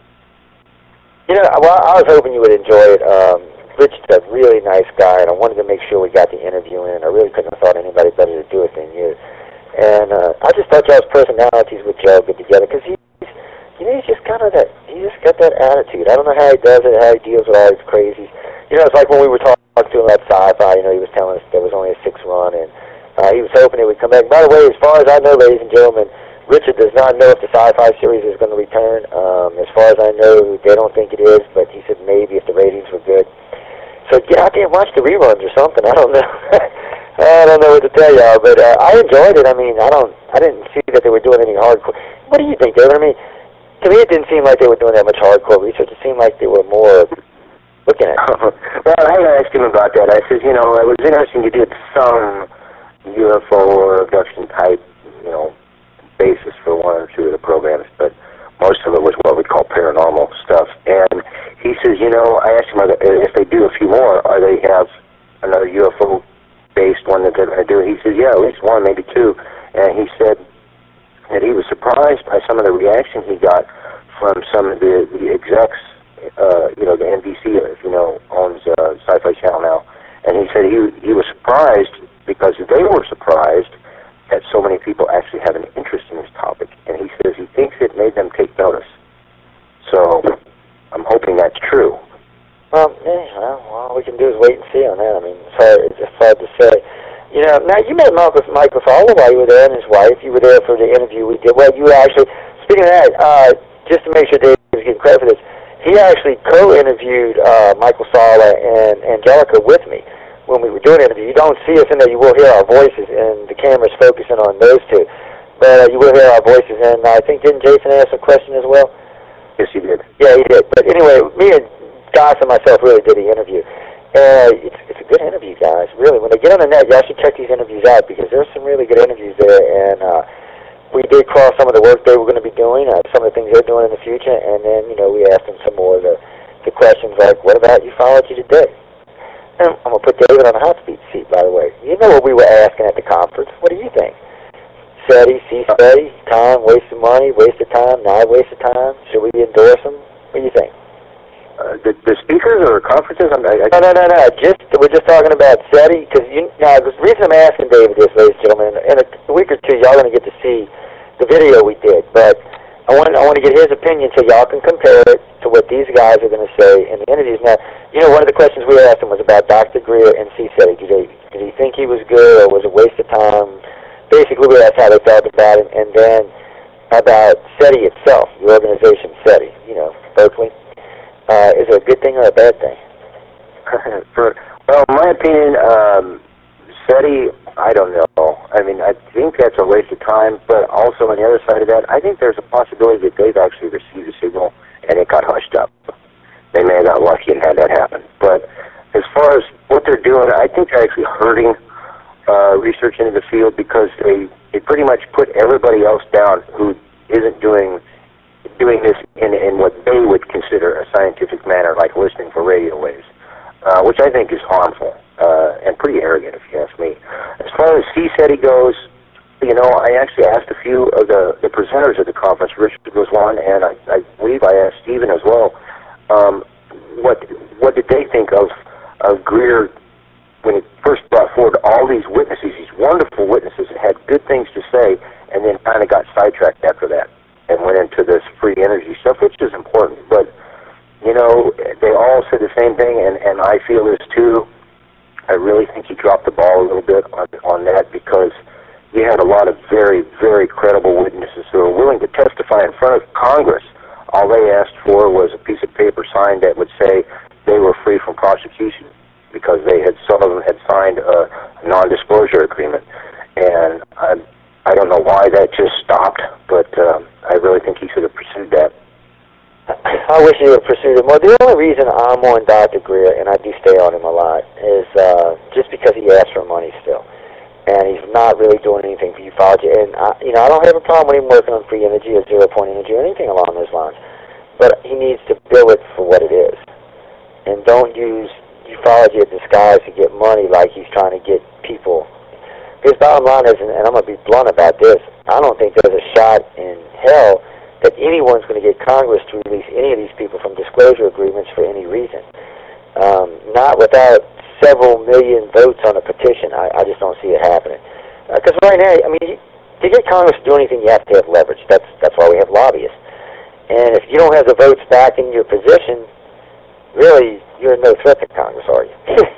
You know, well, I was hoping you would enjoy it. Um, Richard's a really nice guy, and I wanted to make sure we got the interview in. I really couldn't have thought anybody better to do it than you. And uh, I just thought y'all's personalities with Joe get together, because he's, you know, he's just kind of that, he just got that attitude. I don't know how he does it, how he deals with all these crazies. You know, it's like when we were talking to him about sci-fi, you know, he was telling us there was only a six run, and uh, he was hoping it would come back. By the way, as far as I know, ladies and gentlemen, Richard does not know if the sci-fi series is going to return. Um, as far as I know, they don't think it is, but he said maybe if the ratings were good. So get out there and watch the reruns or something. I don't know. I don't know what to tell y'all, but uh, I enjoyed it. I mean, I don't, I didn't see that they were doing any hardcore. What do you think, David? I mean, to me, it didn't seem like they were doing that much hardcore research. It seemed like they were more looking at it. Well, I asked him about that. I said, you know, it was interesting you did some U F O or abduction type, you know, basis for one or two of the programs, but most of it was what we'd call paranormal stuff. And he says, you know, I asked him if they do a few more, are they have another U F O-based one that they're going to do? He says, yeah, at least one, maybe two. And he said that he was surprised by some of the reaction he got from some of the, the execs, uh, you know, the N B C, you know, owns uh, Sci-Fi Channel now. And he said he, he was surprised because they were surprised that so many people actually have an interest in this topic. And he says he thinks it made them take notice. So I'm hoping that's true. Well, yeah, well, all we can do is wait and see on that. I mean, it's hard, it's just hard to say. You know, now you met Michael, Michael Fowler while you were there and his wife. You were there for the interview we did. Well, you actually, speaking of that, uh, just to make sure Dave is getting credit for this, he actually co-interviewed uh, Michael Fowler and Angelica with me when we were doing the interview. You don't see us in there. You will hear our voices, and the camera's focusing on those two. But uh, you will hear our voices, and I think, didn't Jason ask a question as well? Yes, he did. Yeah, he did. But anyway, me and Goss and myself really did the interview. Uh, it's, it's a good interview, guys. Really, when they get on the net, y'all should check these interviews out because there's some really good interviews there. And uh, we did cross some of the work they were going to be doing, uh, some of the things they're doing in the future, and then, you know, we asked them some more of the, the questions like, what about ufology today? And I'm going to put David on the hot seat, by the way. You know what we were asking at the conference. What do you think? SETI, C-SETI, time, waste of money, waste of time, not waste of time? Should we endorse them? What do you think? Uh, the, the speakers or conferences? I'm, I, I, no, no, no, no. Just, we're just talking about SETI, because you, now, the reason I'm asking David this, ladies and gentlemen, in a, a week or two, y'all are going to get to see the video we did, but I want, I want to get his opinion so y'all can compare it to what these guys are going to say in the interviews. Now, you know, one of the questions we asked him was about Doctor Greer and C-SETI. Did, they, did he think he was good, or was it a waste of time? Basically, that's how they felt about it. And then about SETI itself, the organization SETI, you know, Berkeley. Uh, is it a good thing or a bad thing? For, well, in my opinion, um, SETI, I don't know. I mean, I think that's a waste of time, but also on the other side of that, I think there's a possibility that they've actually received a signal and it got hushed up. They may have got lucky and had that happen. But as far as what they're doing, I think they're actually hurting uh, research into the field because they, they pretty much put everybody else down who isn't doing doing this in, in what they would consider a scientific manner, like listening for radio waves, uh, which I think is harmful uh, and pretty arrogant, if you ask me. As far as C-SETI goes, you know, I actually asked a few of the, the presenters at the conference. Richard was one, and I, I believe I asked Stephen as well. Um, what what did they think of of Greer when he first brought forward all these witnesses, these wonderful witnesses that had good things to say, and then kind of got sidetracked after that and went into this free energy stuff, which is important. But, you know, they all said the same thing, and, and I feel this too. I really think he dropped the ball a little bit on, on that because you had a lot of very, very credible witnesses who were willing to testify in front of Congress. All they asked for was a piece of paper signed that would say they were free from prosecution because they had, some of them had signed a non-disclosure agreement. And I, I don't know why that just stopped, but uh, I really think he should have pursued that. I wish he would have pursued it more. The only reason I'm on Doctor Greer, and I do stay on him a lot, is uh, just because he asks for money still. And he's not really doing anything for ufology. And, I, you know, I don't have a problem with him working on free energy or zero-point energy or anything along those lines. But he needs to bill it for what it is. And don't use ufology as a disguise to get money like he's trying to get people. Because bottom line is, and I'm going to be blunt about this, I don't think there's a shot in hell that anyone's going to get Congress to release any of these people from disclosure agreements for any reason. Um, not without several million votes on a petition. I, I just don't see it happening. Because uh, right now, I mean, to get Congress to do anything, you have to have leverage. That's that's why we have lobbyists. And if you don't have the votes back in your position, really, you're no threat to Congress, are you?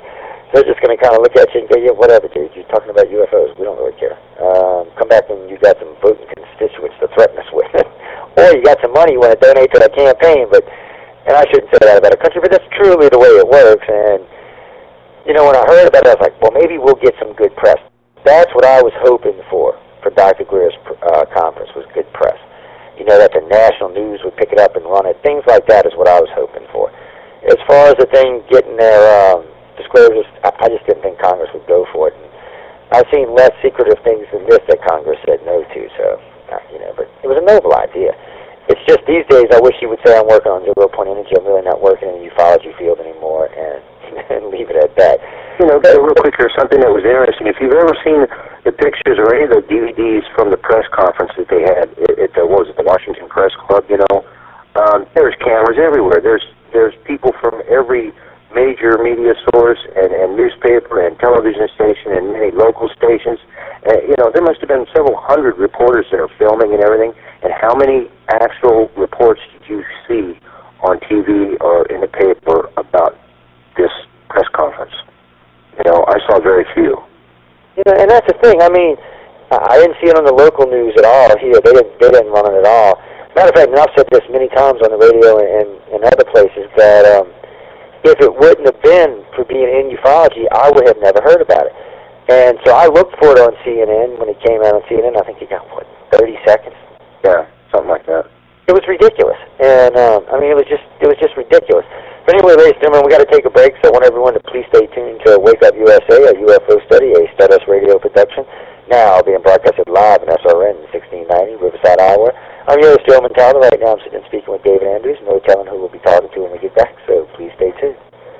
they're just going to kind of look at you and go, yeah, whatever, dude. You're talking about U F Os. We don't really care. Um, come back when you got some voting constituents to threaten us with. Or you got some money you want to donate to that campaign. But, and I shouldn't say that about a country, but that's truly the way it works. And, you know, when I heard about it, I was like, well, maybe we'll get some good press. That's what I was hoping for, for Doctor Greer's uh, conference, was good press. You know, that the national news would pick it up and run it. Things like that is what I was hoping for. As far as the thing getting their um, disclosures, I, I just didn't think Congress would go for it. And I've seen less secretive things than this that Congress said no to, so, uh, you know, but it was a noble idea. It's just these days I wish he would say I'm working on zero-point energy, I'm really not working in the ufology field anymore, and, and leave it at that. You know, real quick, there's something that was interesting. If you've ever seen the pictures or any of the D V Ds from the press conference that they had at, at the, what was it, the Washington Press Club, you know, um, there's cameras everywhere. There's there's people from every major media source and, and newspaper and television station and many local stations. Uh, you know, there must have been several hundred reporters there filming and everything. And how many actual reports did you see on T V or in the paper about this press conference? You know, I saw very few. You know, and that's the thing. I mean, I didn't see it on the local news at all here. They didn't, they didn't run it at all. Matter of fact, and I've said this many times on the radio and, and other places, that um, if it wouldn't have been for being in ufology, I would have never heard about it. And so I looked for it on C N N when it came out on C N N. I think it got, what, thirty seconds? Yeah, something like that. It was ridiculous. And, um, I mean, it was just it was just ridiculous. But anyway, ladies and gentlemen, we got to take a break, so I want everyone to please stay tuned to Wake Up U S A, a U F O study, a Stardust Radio production. Now being broadcasted live in S R N sixteen ninety, Riverside, Iowa. I'm your host, Joe Montano. Right now I'm sitting and speaking with David Andrews. No telling who we'll be talking to when we get back, so please stay tuned.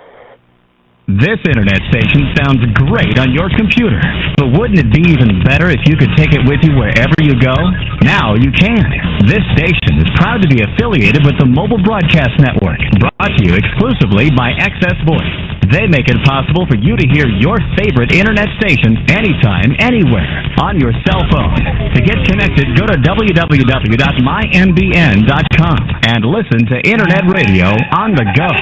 This internet station sounds great on your computer, but wouldn't it be even better if you could take it with you wherever you go? Now you can. This station is proud to be affiliated with the Mobile Broadcast Network, brought to you exclusively by Access Voice. They make it possible for you to hear your favorite internet station anytime, anywhere, on your cell phone. To get connected, go to w w w dot my n b n dot com and listen to internet radio on the go.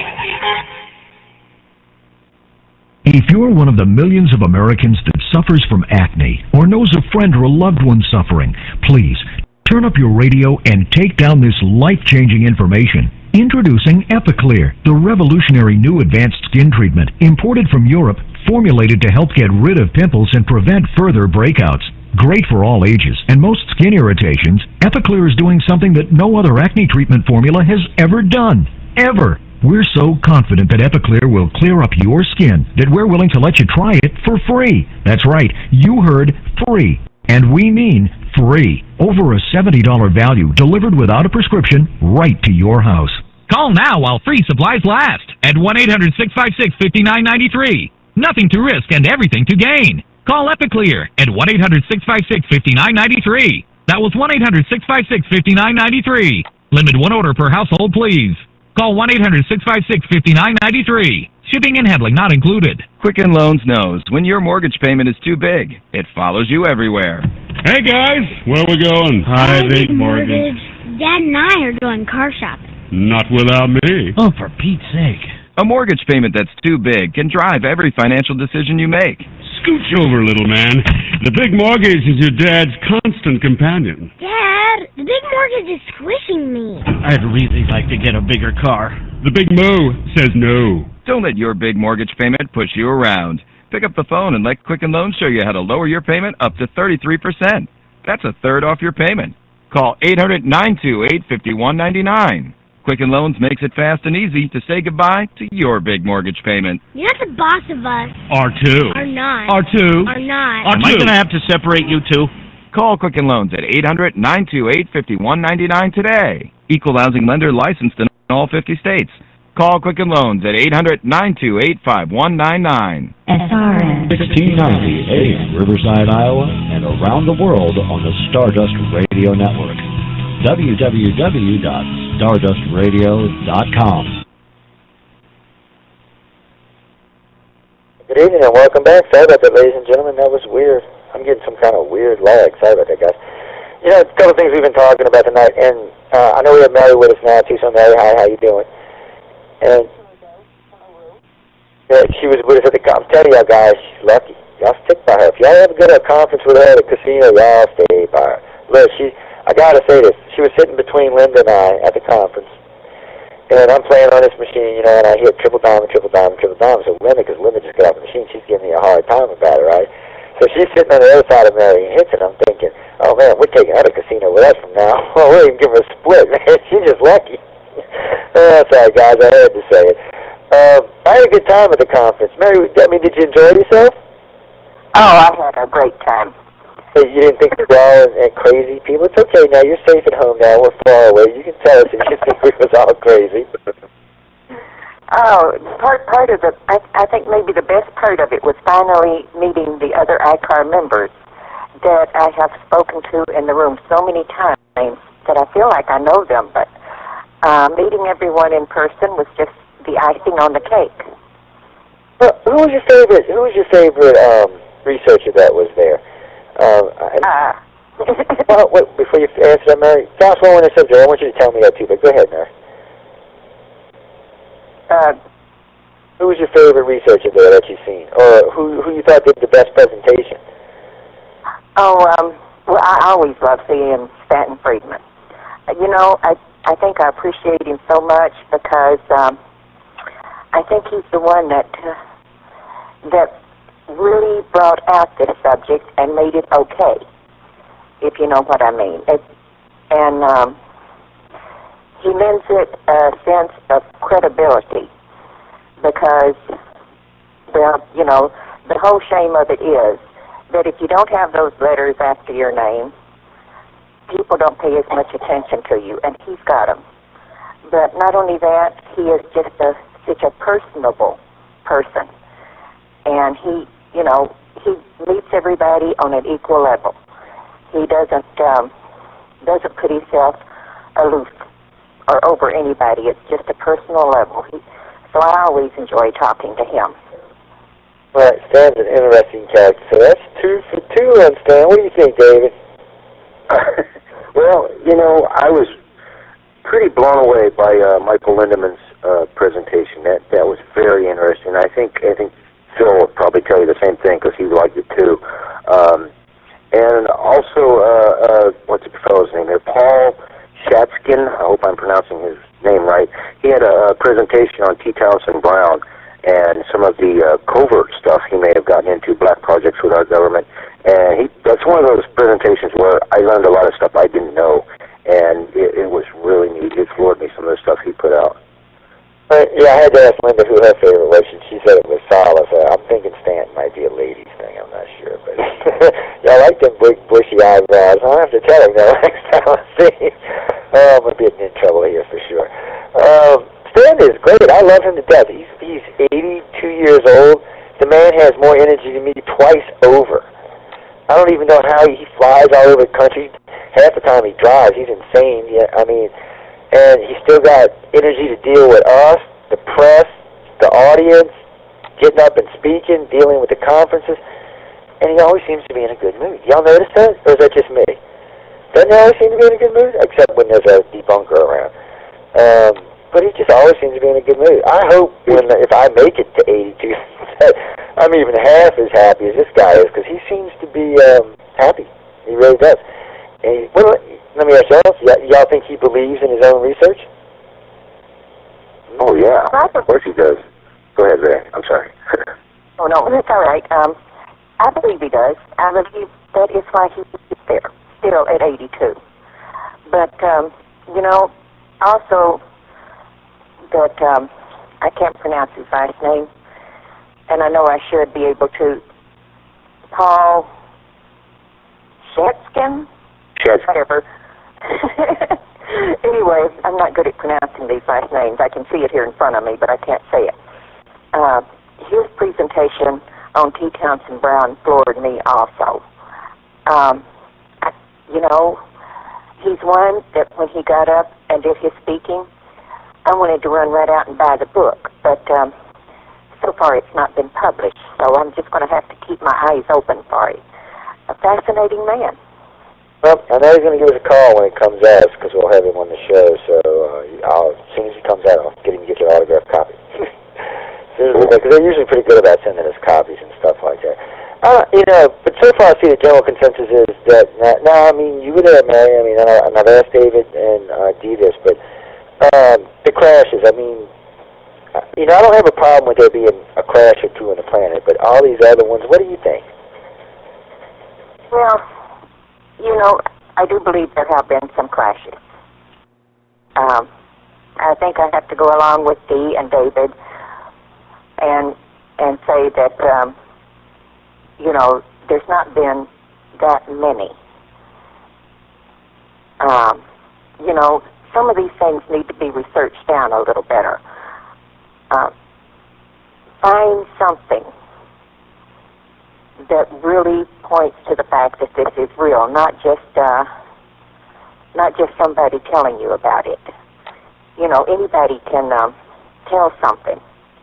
If you're one of the millions of Americans that suffers from acne or knows a friend or a loved one suffering, please turn up your radio and take down this life-changing information. Introducing Epiclear, the revolutionary new advanced skin treatment, imported from Europe, formulated to help get rid of pimples and prevent further breakouts. Great for all ages and most skin irritations, Epiclear is doing something that no other acne treatment formula has ever done. Ever. We're so confident that Epiclear will clear up your skin that we're willing to let you try it for free. That's right, you heard free. And we mean free. Over a seventy dollars value delivered without a prescription right to your house. Call now while free supplies last at one eight hundred six five six five nine nine three. Nothing to risk and everything to gain. Call Epiclear at one eight hundred six five six five nine nine three. That was one eight hundred six five six five nine nine three. Limit one order per household, please. Call one eight hundred six five six five nine nine three. Shipping and handling not included. Quicken Loans knows when your mortgage payment is too big, it follows you everywhere. Hey guys, where we going? Hi, Big Mortgage. Dad and I are going car shopping. Not without me. Oh, for Pete's sake. A mortgage payment that's too big can drive every financial decision you make. Scooch over, little man. The Big Mortgage is your dad's constant companion. Dad, the Big Mortgage is squishing me. I'd really like to get a bigger car. The Big Mo says no. Don't let your big mortgage payment push you around. Pick up the phone and let Quicken Loans show you how to lower your payment up to thirty-three percent. That's a third off your payment. Call eight hundred nine two eight five one nine nine. Quicken Loans makes it fast and easy to say goodbye to your big mortgage payment. You're not the boss of us. R two. Are not. R two. Are not. Am I going to have to separate you two? Call Quicken Loans at eight hundred nine two eight five one nine nine today. Equal housing lender licensed in all fifty states. Call Quicken Loans at eight hundred nine two eight five one nine nine. S R N sixteen ninety A M, Riverside, Iowa, and around the world on the Stardust Radio Network. w w w dot stardust radio dot com. Good evening and welcome back. Sorry about that, ladies and gentlemen. That was weird. I'm getting some kind of weird lag. Sorry about that, guys. You know, a couple of things we've been talking about tonight, and uh, I know we have Mary with us now, too. So, Mary, hi, how you doing? And Yeah, she was with us at the conference. I'm telling y'all guys, she's lucky. Y'all stick by her. If y'all ever go to a conference with her at a casino, y'all stay by her. Look, she, I gotta say this. She was sitting between Linda and I at the conference, and I'm playing on this machine, you know, and I hear triple diamond, triple diamond, triple diamond. So Linda, because Linda just got off the machine, she's giving me a hard time about it, right? So she's sitting on the other side of Mary and hits it. I'm thinking, oh man, we're taking her to casino with us from now. Oh, we're even giving her a split, man. She's just lucky. Oh, sorry, guys, I had to say it. Uh, I had a good time at the conference. Mary, I mean, did you enjoy yourself? Oh, I had a great time. Hey, you didn't think we were all and, and crazy people? It's okay now. You're safe at home now. We're far away. You can tell us if you think we was all crazy. Oh, part part of the, I, I think maybe the best part of it was finally meeting the other I C A R members that I have spoken to in the room so many times that I feel like I know them, but uh, meeting everyone in person was just the icing on the cake. Well, who was your favorite? Who was your favorite um, researcher that was there? Um, uh, well, wait, before you answer that, Mary, that's one on the subject. I want you to tell me that too. But go ahead, Mary. Uh, who was your favorite researcher there that you've seen, or who who you thought did the best presentation? Oh, um, well, I always love seeing Stanton Friedman. Uh, you know, I I think I appreciate him so much because um, I think he's the one that uh, that really brought out this subject and made it okay, if you know what I mean. It, and um, he lends it a sense of credibility because, well, you know, the whole shame of it is that if you don't have those letters after your name, people don't pay as much attention to you, and he's got them. But not only that, he is just a, such a personable person, and he, you know, he meets everybody on an equal level. He doesn't um, doesn't put himself aloof or over anybody. It's just a personal level. He, so I always enjoy talking to him. Well, Stan's an interesting character. So that's two for two on Stan. What do you think, David? Well, you know, I was pretty blown away by uh, Michael Lindemann's uh, presentation. That that was very interesting. I think I think Phil would probably tell you the same thing because he liked it too. Um, and also, uh, uh, what's the fellow's name there? Paul Shatskin. I hope I'm pronouncing his name right. He had a, a presentation on T. Townsend Brown and some of the uh, covert stuff he may have gotten into, black projects with our government. And he, that's one of those presentations where I learned a lot of stuff I didn't know, and it, it was really neat. It floored me, some of the stuff he put out. Uh, yeah, I had to ask Linda who her favorite was. She, she said it was Solace. Uh, I'm thinking Stanton might be a ladies thing. I'm not sure. But yeah, I like them big, bushy eyebrows. I'll have to tell him that next time I see him. Oh, I'm going to be in trouble here for sure. Um, Stanton is great. I love him to death. He's, he's eighty-two years old. The man has more energy than me twice over. I don't even know how he, he flies all over the country. Half the time he drives. He's insane. Yeah, I mean... And he's still got energy to deal with us, the press, the audience, getting up and speaking, dealing with the conferences. And he always seems to be in a good mood. Y'all notice that? Or is that just me? Doesn't he always seem to be in a good mood? Except when there's a debunker around. Um, but he just always seems to be in a good mood. I hope when if I make it to eighty-two, that I'm even half as happy as this guy is, because he seems to be um, happy. He really does. And he, well, let me ask y'all, y'all think he believes in his own research? Oh, yeah. Of course he does. Go ahead, Ray. I'm sorry. Oh, no, that's all right. Um, I believe he does. I believe that is why he's there, still at eighty-two. But, um, you know, also that um, I can't pronounce his last name, and I know I should be able to. Paul Shatskin? Shatskin. Whatever. Anyway, I'm not good at pronouncing these last names. I can see it here in front of me, but I can't say it. Uh, his presentation on T. Townsend Brown floored me also. Um, I, you know, he's one that when he got up and did his speaking, I wanted to run right out and buy the book, but um, so far it's not been published, so I'm just going to have to keep my eyes open for it. A fascinating man. Well, I know he's going to give us a call when it comes out, because we'll have him on the show. So uh, I'll, as soon as he comes out, I'll get him to get your autographed copy. As soon as we anyway, because they're usually pretty good about sending us copies and stuff like that. Uh, you know, but so far I see the general consensus is that, now, I mean, you were there, Mary, I mean, and, I, and I've asked David and uh, Dee this, but um, the crashes, I mean, you know, I don't have a problem with there being a crash or two on the planet, but all these other ones, what do you think? Well, you know, I do believe there have been some crashes. Um, I think I have to go along with Dee and David and and say that, um, you know, there's not been that many. Um, you know, some of these things need to be researched down a little better. Uh, find something that really points to the fact that this is real, not just uh, not just somebody telling you about it. You know, anybody can um, tell something.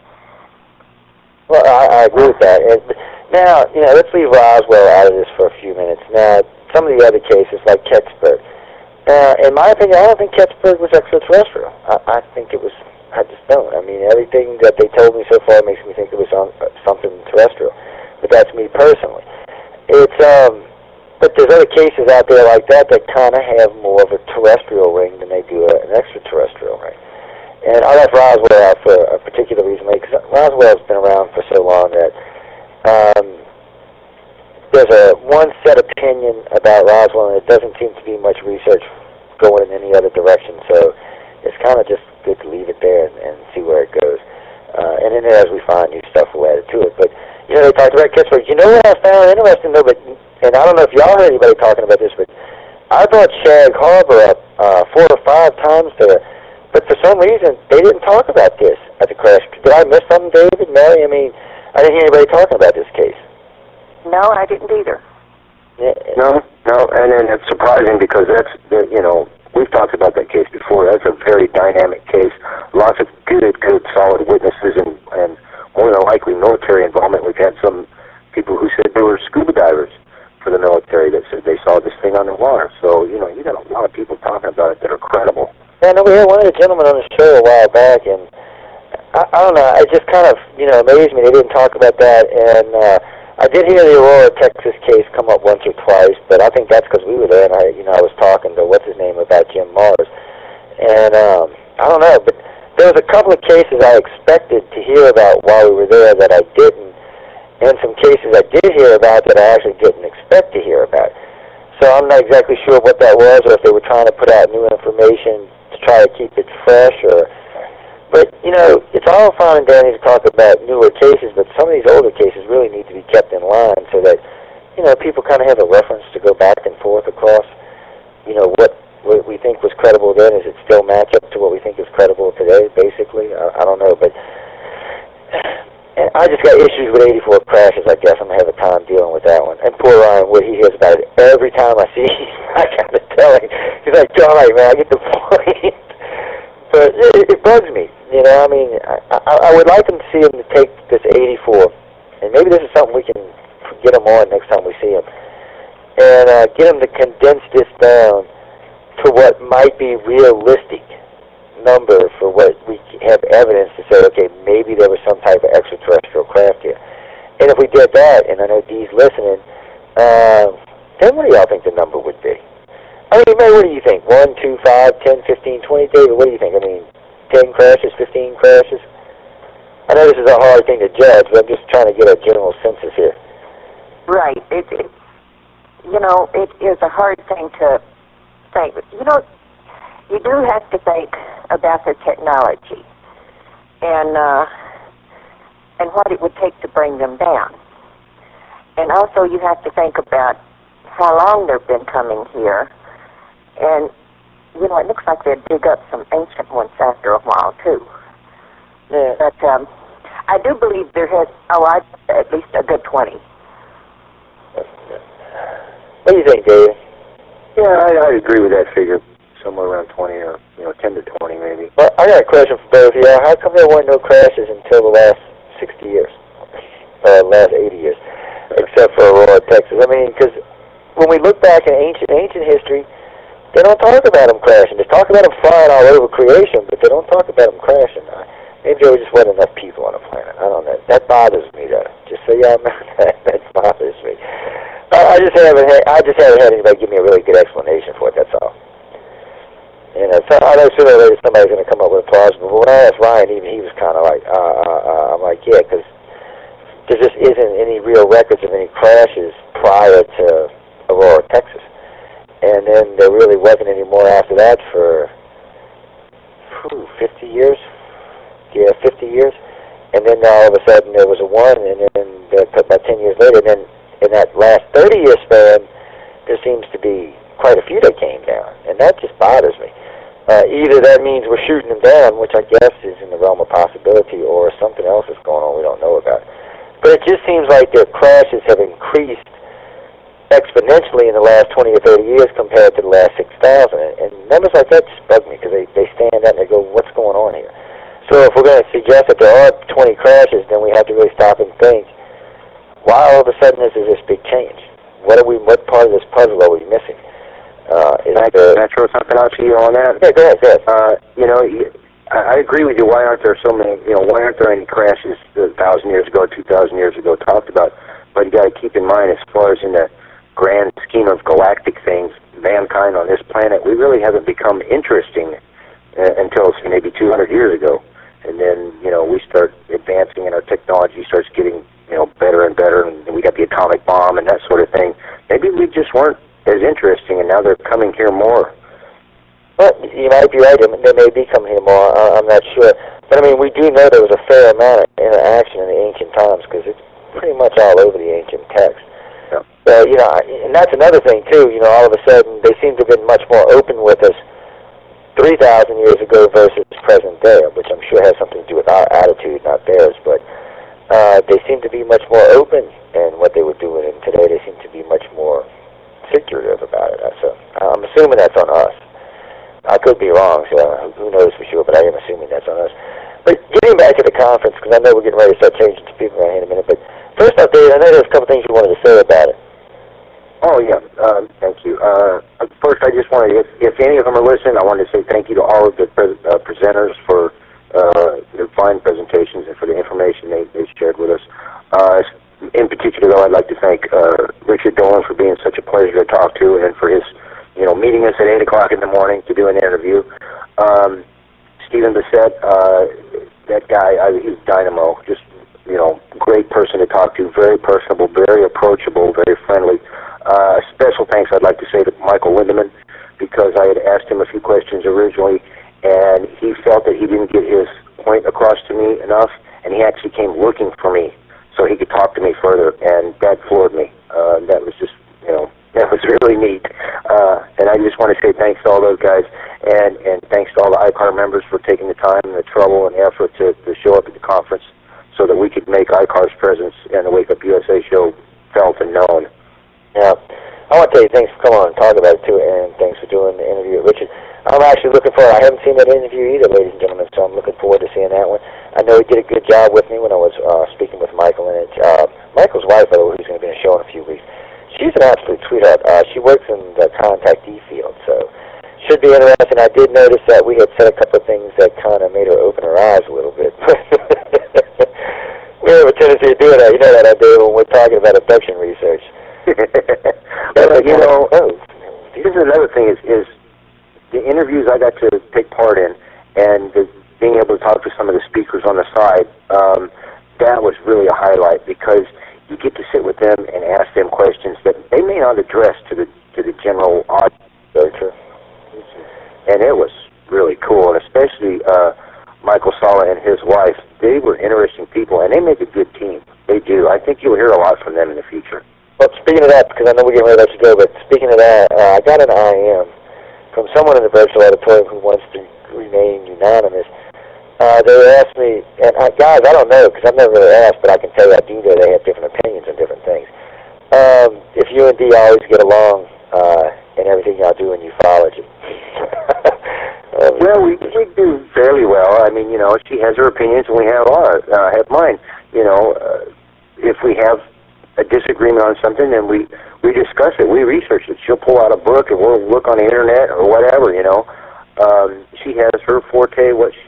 Well, I, I agree with that. And now, you know, let's leave Roswell out of this for a few minutes. Now, some of the other cases, like Kecksburg. Uh, in my opinion, I don't think Kecksburg was extraterrestrial. I, I think it was, I just don't. I mean, everything that they told me so far makes me think it was on, uh, something terrestrial. But that's me personally. It's, um, but there's other cases out there like that that kind of have more of a terrestrial ring than they do an extraterrestrial ring. And I left Roswell out for a particular reason, because Roswell's been around for so long that um, there's a one set opinion about Roswell, and it doesn't seem to be much research going in any other direction. So it's kind of just good to leave it there and, and see where it goes. Uh, and then as we find new stuff, we'll add it to it. But, you know, they talked about Kecksburg. You know what I found interesting, though, but, and I don't know if y'all heard anybody talking about this, but I brought Shag Harbor up uh, four or five times there. But for some reason, they didn't talk about this at the crash. Did I miss something, David, Mary? I mean, I didn't hear anybody talking about this case. No, I didn't either. Yeah. No, no, and then it's surprising because that's, you know, we've talked about that case before. That's a very dynamic case. Lots of good, good, solid witnesses and, and more than likely military involvement. We've had some people who said they were scuba divers for the military that said they saw this thing underwater. So, you know, you got a lot of people talking about it that are credible. Yeah, no, we had one of the gentlemen on the show a while back, and I, I don't know, it just kind of, you know, amazed me. They didn't talk about that, and uh, I did hear the Aurora, Texas case come up once or twice, but I think that's because we were there, and I, you know, I was talking to what's-his-name about Jim Mars. And um, I don't know, but there was a couple of cases I expected to hear about while we were there that I didn't, and some cases I did hear about that I actually didn't expect to hear about. So I'm not exactly sure what that was, or if they were trying to put out new information to try to keep it fresh, or, but, you know, it's all fine and dandy to talk about newer cases, but some of these older cases really need to be kept in line so that, you know, people kind of have a reference to go back and forth across, you know, what, what we think was credible then, is it still match up to what we think is credible today, basically? I, I don't know, but and I just got issues with eighty-four crashes, I guess. I'm going to have a time dealing with that one. And poor Ryan Wood, he hears about it every time I see him. I got to tell him. He's like, all right, man, I get the point. But it, it bugs me, you know. I mean, I, I, I would like him to see him to take this eighty-four, and maybe this is something we can get him on next time we see him, and uh, get him to condense this down to what might be realistic number for what we have evidence to say, okay, maybe there was some type of extraterrestrial craft here. And if we did that, and I know Dee's listening, uh, then what do y'all think the number would be? I mean, Mary, what do you think? One, two, five, ten, fifteen, twenty? David, what do you think? I mean, ten crashes, fifteen crashes? I know this is a hard thing to judge, but I'm just trying to get a general census here. Right. It, it, you know, it is a hard thing to think. You know, you do have to think about the technology and uh, and what it would take to bring them down. And also you have to think about how long they've been coming here. And, you know, it looks like they'd dig up some ancient ones after a while, too. Yeah. But um, I do believe there has, oh, I, at least a good twenty. What do you think, Dave? Yeah, I, I agree with that figure. Somewhere around twenty, or you know, ten to twenty, maybe. Well, I got a question for both of you. How come there weren't no crashes until the last sixty years, or uh, last eighty years, except for Aurora, Texas? I mean, because when we look back in ancient ancient history, they don't talk about them crashing. They talk about them flying all over creation, but they don't talk about them crashing. Uh, maybe there just wasn't enough people on the planet. I don't know. That bothers me, though. Just so y'all know that. That bothers me. Uh, I just haven't had, I just haven't had anybody give me a really good explanation for it, that's all. You know, so I know sooner or later somebody's going to come up with a plausible, but when I asked Ryan, even he was kind of like, uh, uh, uh, I'm like, yeah, because there just isn't any real records of any crashes prior to Aurora, Texas. And then there really wasn't any more after that for whew, fifty years. Yeah, fifty years. And then all of a sudden there was a one, and then uh, about ten years later, and then in that last thirty-year span, there seems to be quite a few that came down. And that just bothers me. Uh, either that means we're shooting them down, which I guess is in the realm of possibility, or something else is going on we don't know about. But it just seems like their crashes have increased exponentially in the last twenty or thirty years compared to the last six thousand. And numbers like that just bug me because they, they stand up and they go, what's going on here? So if we're going to suggest that there are twenty crashes, then we have to really stop and think, why all of a sudden is there this big change? What are we? What part of this puzzle are we missing? Uh, is can, I, the, can I throw something out to you on that? Yeah, go ahead, go ahead. Uh, you know, I, I agree with you. Why aren't there so many, you know, why aren't there any crashes a thousand years ago, two thousand years ago talked about? But you got to keep in mind, as far as in the grand scheme of galactic things, mankind on this planet, we really haven't become interesting uh, until maybe two hundred years ago. And then, you know, we start advancing and our technology starts getting, you know, better and better, and we got the atomic bomb and that sort of thing. Maybe we just weren't as interesting, and now they're coming here more. Well, you might be right. They may be coming here more. I'm not sure. But, I mean, we do know there was a fair amount of interaction in the ancient times because it's pretty much all over the ancient text. Yeah. Uh, you know, and that's another thing, too. You know, all of a sudden, they seem to have been much more open with us three thousand years ago versus present day, which I'm sure has something to do with our attitude, not theirs. But uh, they seem to be much more open in what they were doing, and today they seem to be much more secretive about it. So I'm assuming that's on us. I could be wrong, so who knows for sure, but I am assuming that's on us. But getting back to the conference, because I know we're getting ready to start changing to people around here in a minute, but first off, Dave, I know there's a couple things you wanted to say about it. Oh, yeah. Um, thank you. Uh, first, I just wanted, if, if any of them are listening, I wanted to say thank you to all of the pre uh, presenters for uh, their fine presentations and for the information they, they shared with us. Uh, in particular, though, I'd like to thank uh, Richard Dolan for being such a pleasure to talk to and for his, you know, meeting us at eight o'clock in the morning to do an interview. Um, Stephen Bissett, uh, that guy, I, he's dynamo, just, you know, great person to talk to, very personable, very approachable, very friendly. Uh, special thanks I'd like to say to Michael Lindemann, because I had asked him a few questions originally, and he felt that he didn't get his point across to me enough, and he actually came looking for me so he could talk to me further, and that floored me. Uh, that was just, you know, that was really neat. Uh, and I just want to say thanks to all those guys, and, and thanks to all the I C A R members for taking the time and the trouble and the effort to, to show up at the conference so that we could make I C A R's presence and the Wake Up U S A show felt and known. Yeah, I want to tell you thanks for coming on and talking about it, too, and thanks for doing the interview with Richard. I'm actually looking forward. I haven't seen that interview either, ladies and gentlemen, so I'm looking forward to seeing that one. I know he did a good job with me when I was uh, speaking with Michael, and it, uh, Michael's wife, by the way, who's going to be in a show in a few weeks, she's an absolute sweetheart. Uh, she works in the contactee field, so should be interesting. I did notice that we had said a couple of things that kind of made her open her eyes a little bit. We have a tendency to do that. You know that I do when we're talking about abduction research. Well, you know, oh, this is another thing is, is the interviews I got to take part in and the, being able to talk to some of the speakers on the side, um, that was really a highlight because you get to sit with them and ask them questions that they may not address to the to the general audience. And it was really cool, and especially uh, Michael Sala and his wife. They were interesting people, and they make a good team. They do. I think you'll hear a lot from them in the future. Well, speaking of that, because I know we're getting ready to let you go, but speaking of that, uh, I got an I M from someone in the virtual auditorium who wants to remain unanimous. Uh, they asked me, and I, guys, I don't know, because I've never really asked, but I can tell you I do know they have different opinions on different things. Um, if you and Dee always get along uh, in everything y'all do in ufology. um, well, we, we do fairly well. I mean, you know, she has her opinions, and we have ours, uh, have mine. You know, uh, if we have a disagreement on something, and we, we discuss it, we research it. She'll pull out a book, and we'll look on the internet or whatever, you know. Um, she has her forte, what she's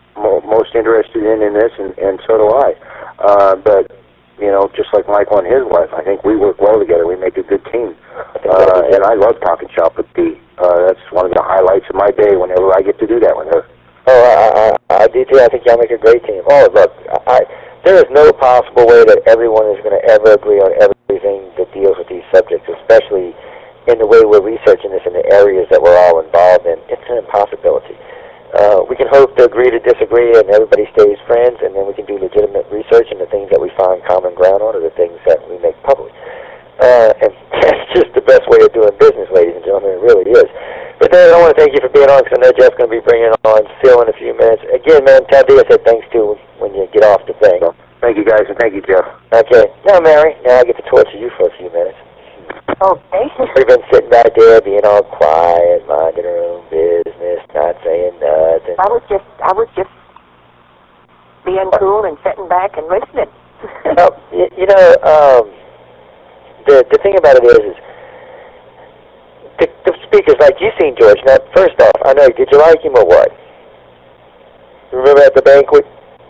mo- most interested in in this, and, and so do I. Uh, but, you know, just like Michael and his wife, I think we work well together. We make a good team. Uh, and I love talking shop with Dee. Uh, that's one of the highlights of my day whenever I get to do that with her. Oh, I, I, I do too. I think y'all make a great team. Oh, look, I, there is no possible way that everyone is going to ever agree on everything that deals with these subjects, especially in the way we're researching this in the areas that we're all involved in. It's an impossibility. Uh, we can hope to agree to disagree and everybody stays friends, and then we can do legitimate research, and the things that we find common ground on are the things that we make public. Uh, and that's just the best way of doing business, ladies and gentlemen. It really is. But then I want to thank you for being on, because I know Jeff's going to be bringing on Phil in a few minutes. Again, man, tell Dee I said thanks to when you get off the thing. Thank you, guys, and thank you, Jeff. Okay. Now, Mary, now I get to torture you for a few minutes. Okay. We've been sitting back there being all quiet, minding our own business, not saying nothing. I was just, I was just being cool and sitting back and listening. Well, you, you know, um, the the thing about it is, is the, the speakers, like you seen George. Now, first off, I know, did you like him or what? Remember at the banquet?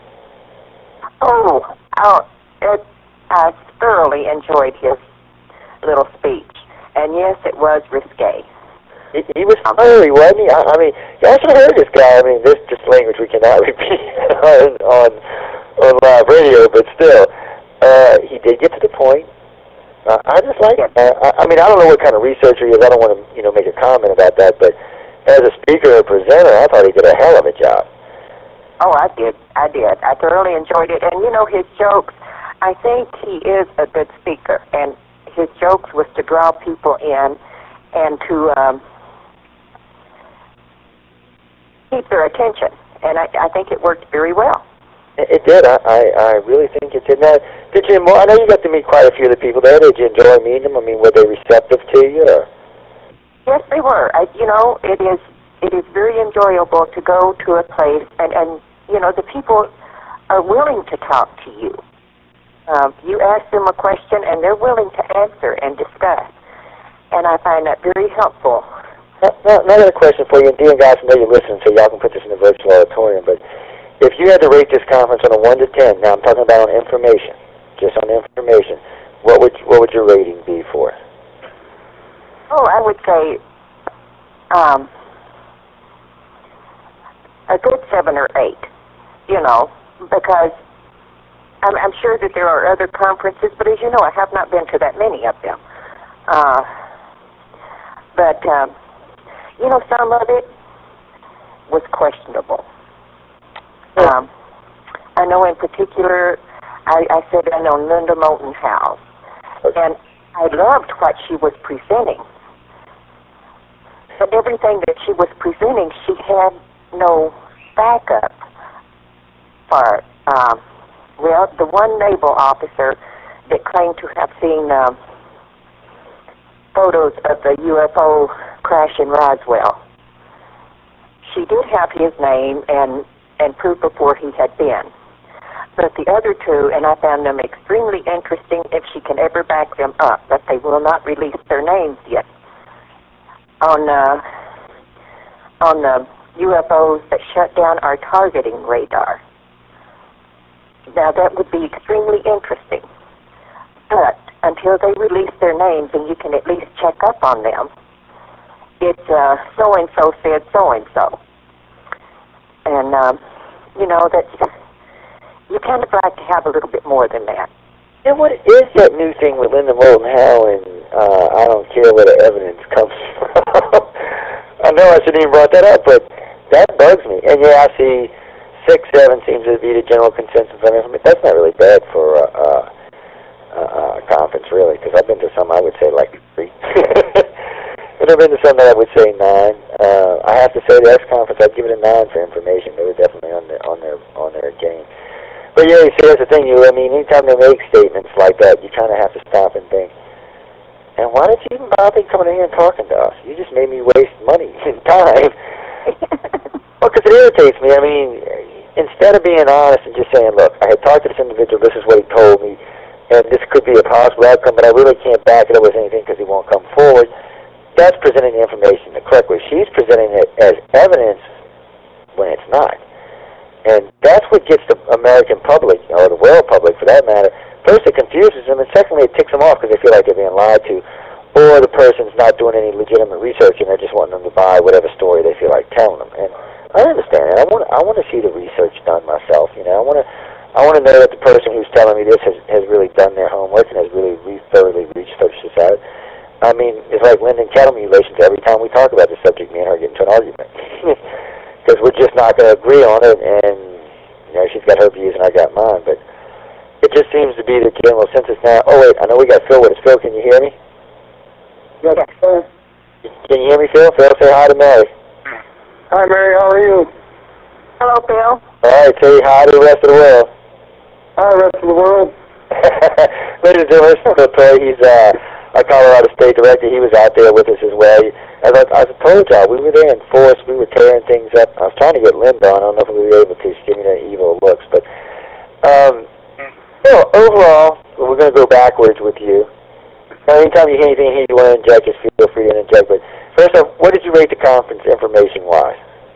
Oh, oh it, I thoroughly enjoyed his little speech. And yes, it was risque. He, he was fiery, wasn't he? I, I mean, you actually heard this guy. I mean, this just language we cannot repeat on, on, on live radio, but still, uh, he did get to the point. Uh, I just like it. Uh, I, I mean, I don't know what kind of researcher he is. I don't want to, you know, make a comment about that, but as a speaker or presenter, I thought he did a hell of a job. Oh, I did. I did. I thoroughly enjoyed it. And, you know, his jokes, I think he is a good speaker. And his jokes was to draw people in and to um, keep their attention. And I, I think it worked very well. It, it did. I, I, I really think it did. Now, did you, I know you got to meet quite a few of the people there. Did you enjoy meeting them? I mean, were they receptive to you? Or? Yes, they were. I, you know, it is it is very enjoyable to go to a place and, and, you know, the people are willing to talk to you. Um, you ask them a question, and they're willing to answer and discuss. And I find that very helpful. Now, now, another question for you, and Dee and guys, I know you're listening, so y'all can put this in the virtual auditorium, but if you had to rate this conference on a one to ten, now I'm talking about on information, just on information, what would what would your rating be for? Oh, I would say um, a good seven or eight, you know, because I'm, I'm sure that there are other conferences, but as you know, I have not been to that many of them. Uh, but, um, you know, some of it was questionable. Um, I know in particular, I, I said I know Linda Moulton Howe, and I loved what she was presenting. But everything that she was presenting, she had no backup for. Um, Well, the one naval officer that claimed to have seen um, photos of the U F O crash in Roswell, she did have his name and, and proof of where he had been. But the other two, and I found them extremely interesting if she can ever back them up, but they will not release their names yet, on, uh, on the U F Os that shut down our targeting radar. Now, that would be extremely interesting. But until they release their names and you can at least check up on them, it's uh, so-and-so said so-and-so. And, um, you know, that you kind of like to have a little bit more than that. And what is that new thing with Linda Moulton Howe and uh, I don't care where the evidence comes from? I know I shouldn't even brought that up, but that bugs me. And, yeah, I see Six, seven seems to be the general consensus on it. I mean, that's not really bad for a uh, uh, uh, conference, really, because I've been to some I would say like three. And I've been to some that I would say nine. Uh, I have to say the X conference, I'd give it a nine for information. They were definitely on their on their on their game. But yeah, you see, that's the thing. You, I mean, anytime they make statements like that, you kind of have to stop and think. And why did you even bother coming in here and talking to us? You just made me waste money and time. Well, because it irritates me. I mean, instead of being honest and just saying, look, I had talked to this individual, this is what he told me, and this could be a possible outcome, but I really can't back it up with anything because he won't come forward, that's presenting the information the correct way. She's presenting it as evidence when it's not. And that's what gets the American public, or the world public for that matter. First, it confuses them, and secondly, it ticks them off because they feel like they're being lied to, or the person's not doing any legitimate research and they're just wanting them to buy whatever story they feel like telling them. And I understand that. I want I want to see the research done myself. You know, I want to I want to know that the person who's telling me this has, has really done their homework and has really re- thoroughly researched this out. I mean, it's like Lyndon cattle mutilations. Every time we talk about the subject, me and her get into an argument. Because we're just not going to agree on it, and you know, she's got her views and I got mine. But it just seems to be the general census now. Oh wait, I know we got Phil with us. Phil, can you hear me? Yes, sir. Can you hear me, Phil? Phil, say hi to Mary. Hi, Mary. How are you? Hello, Phil. All right, say hi to the rest of the world. Hi, rest of the world. Ladies and gentlemen, Phil Toy, he's uh, a Colorado State director. He was out there with us as well. As I, as I told y'all, we were there in force. We were tearing things up. I was trying to get Linda on. I don't know if we were able to. She gave me that evil looks. But, um, you know, overall, we're going to go backwards with you. Now, anytime you hear anything here you want to inject, just feel free to interject. But first off, what did you rate the conference information-wise?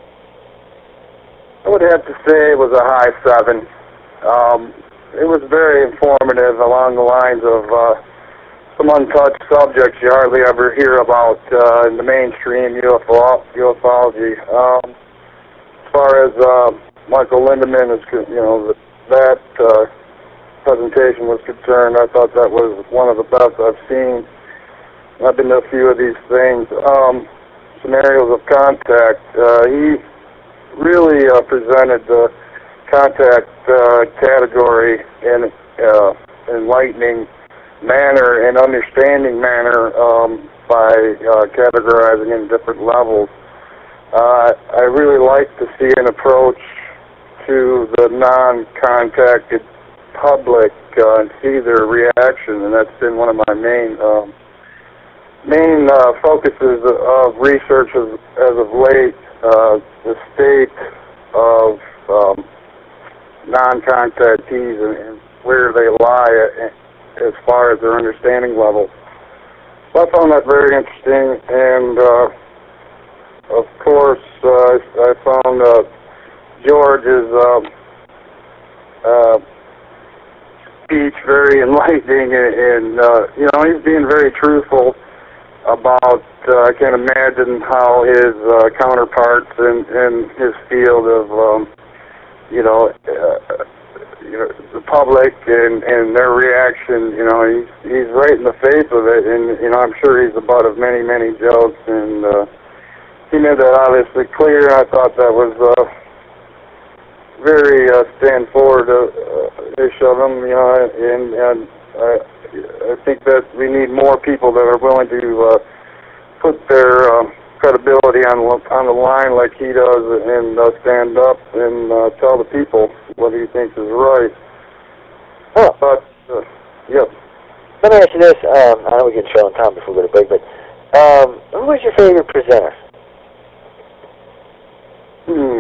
I would have to say it was a high seven. Um, it was very informative along the lines of uh, some untouched subjects you hardly ever hear about uh, in the mainstream U F O, ufology. Um, as far as uh, Michael Lindemann is, you know, that uh, presentation was concerned, I thought that was one of the best I've seen. I've been to a few of these things. Um, scenarios of contact. Uh, he really uh, presented the contact uh, category in uh, enlightening manner and understanding manner um, by uh, categorizing in different levels. Uh, I really like to see an approach to the non-contacted public uh, and see their reaction, and that's been one of my main um, main uh, focuses of research as, as of late. Uh, the state of um, non-contactees and, and where they lie at, as far as their understanding level. So I found that very interesting, and uh, of course uh, I found uh, George's uh, uh, speech very enlightening, and uh, you know, he's being very truthful about, uh, I can't imagine how his uh, counterparts in, in his field of, um, you know, uh, you know, the public and, and their reaction, you know, he's, he's right in the face of it, and, you know, I'm sure he's the butt of many, many jokes, and uh, he made that obviously clear. I thought that was uh, very uh, stand forward uh, ish of him, you know, and, and uh, I think that we need more people that are willing to uh, put their uh, credibility on on the line like he does, and uh, stand up and uh, tell the people what he thinks is right. Huh. But, uh, yes. Let me ask you this. Um, I know we get short on time before we go to break, but um, who was your favorite presenter? Hmm.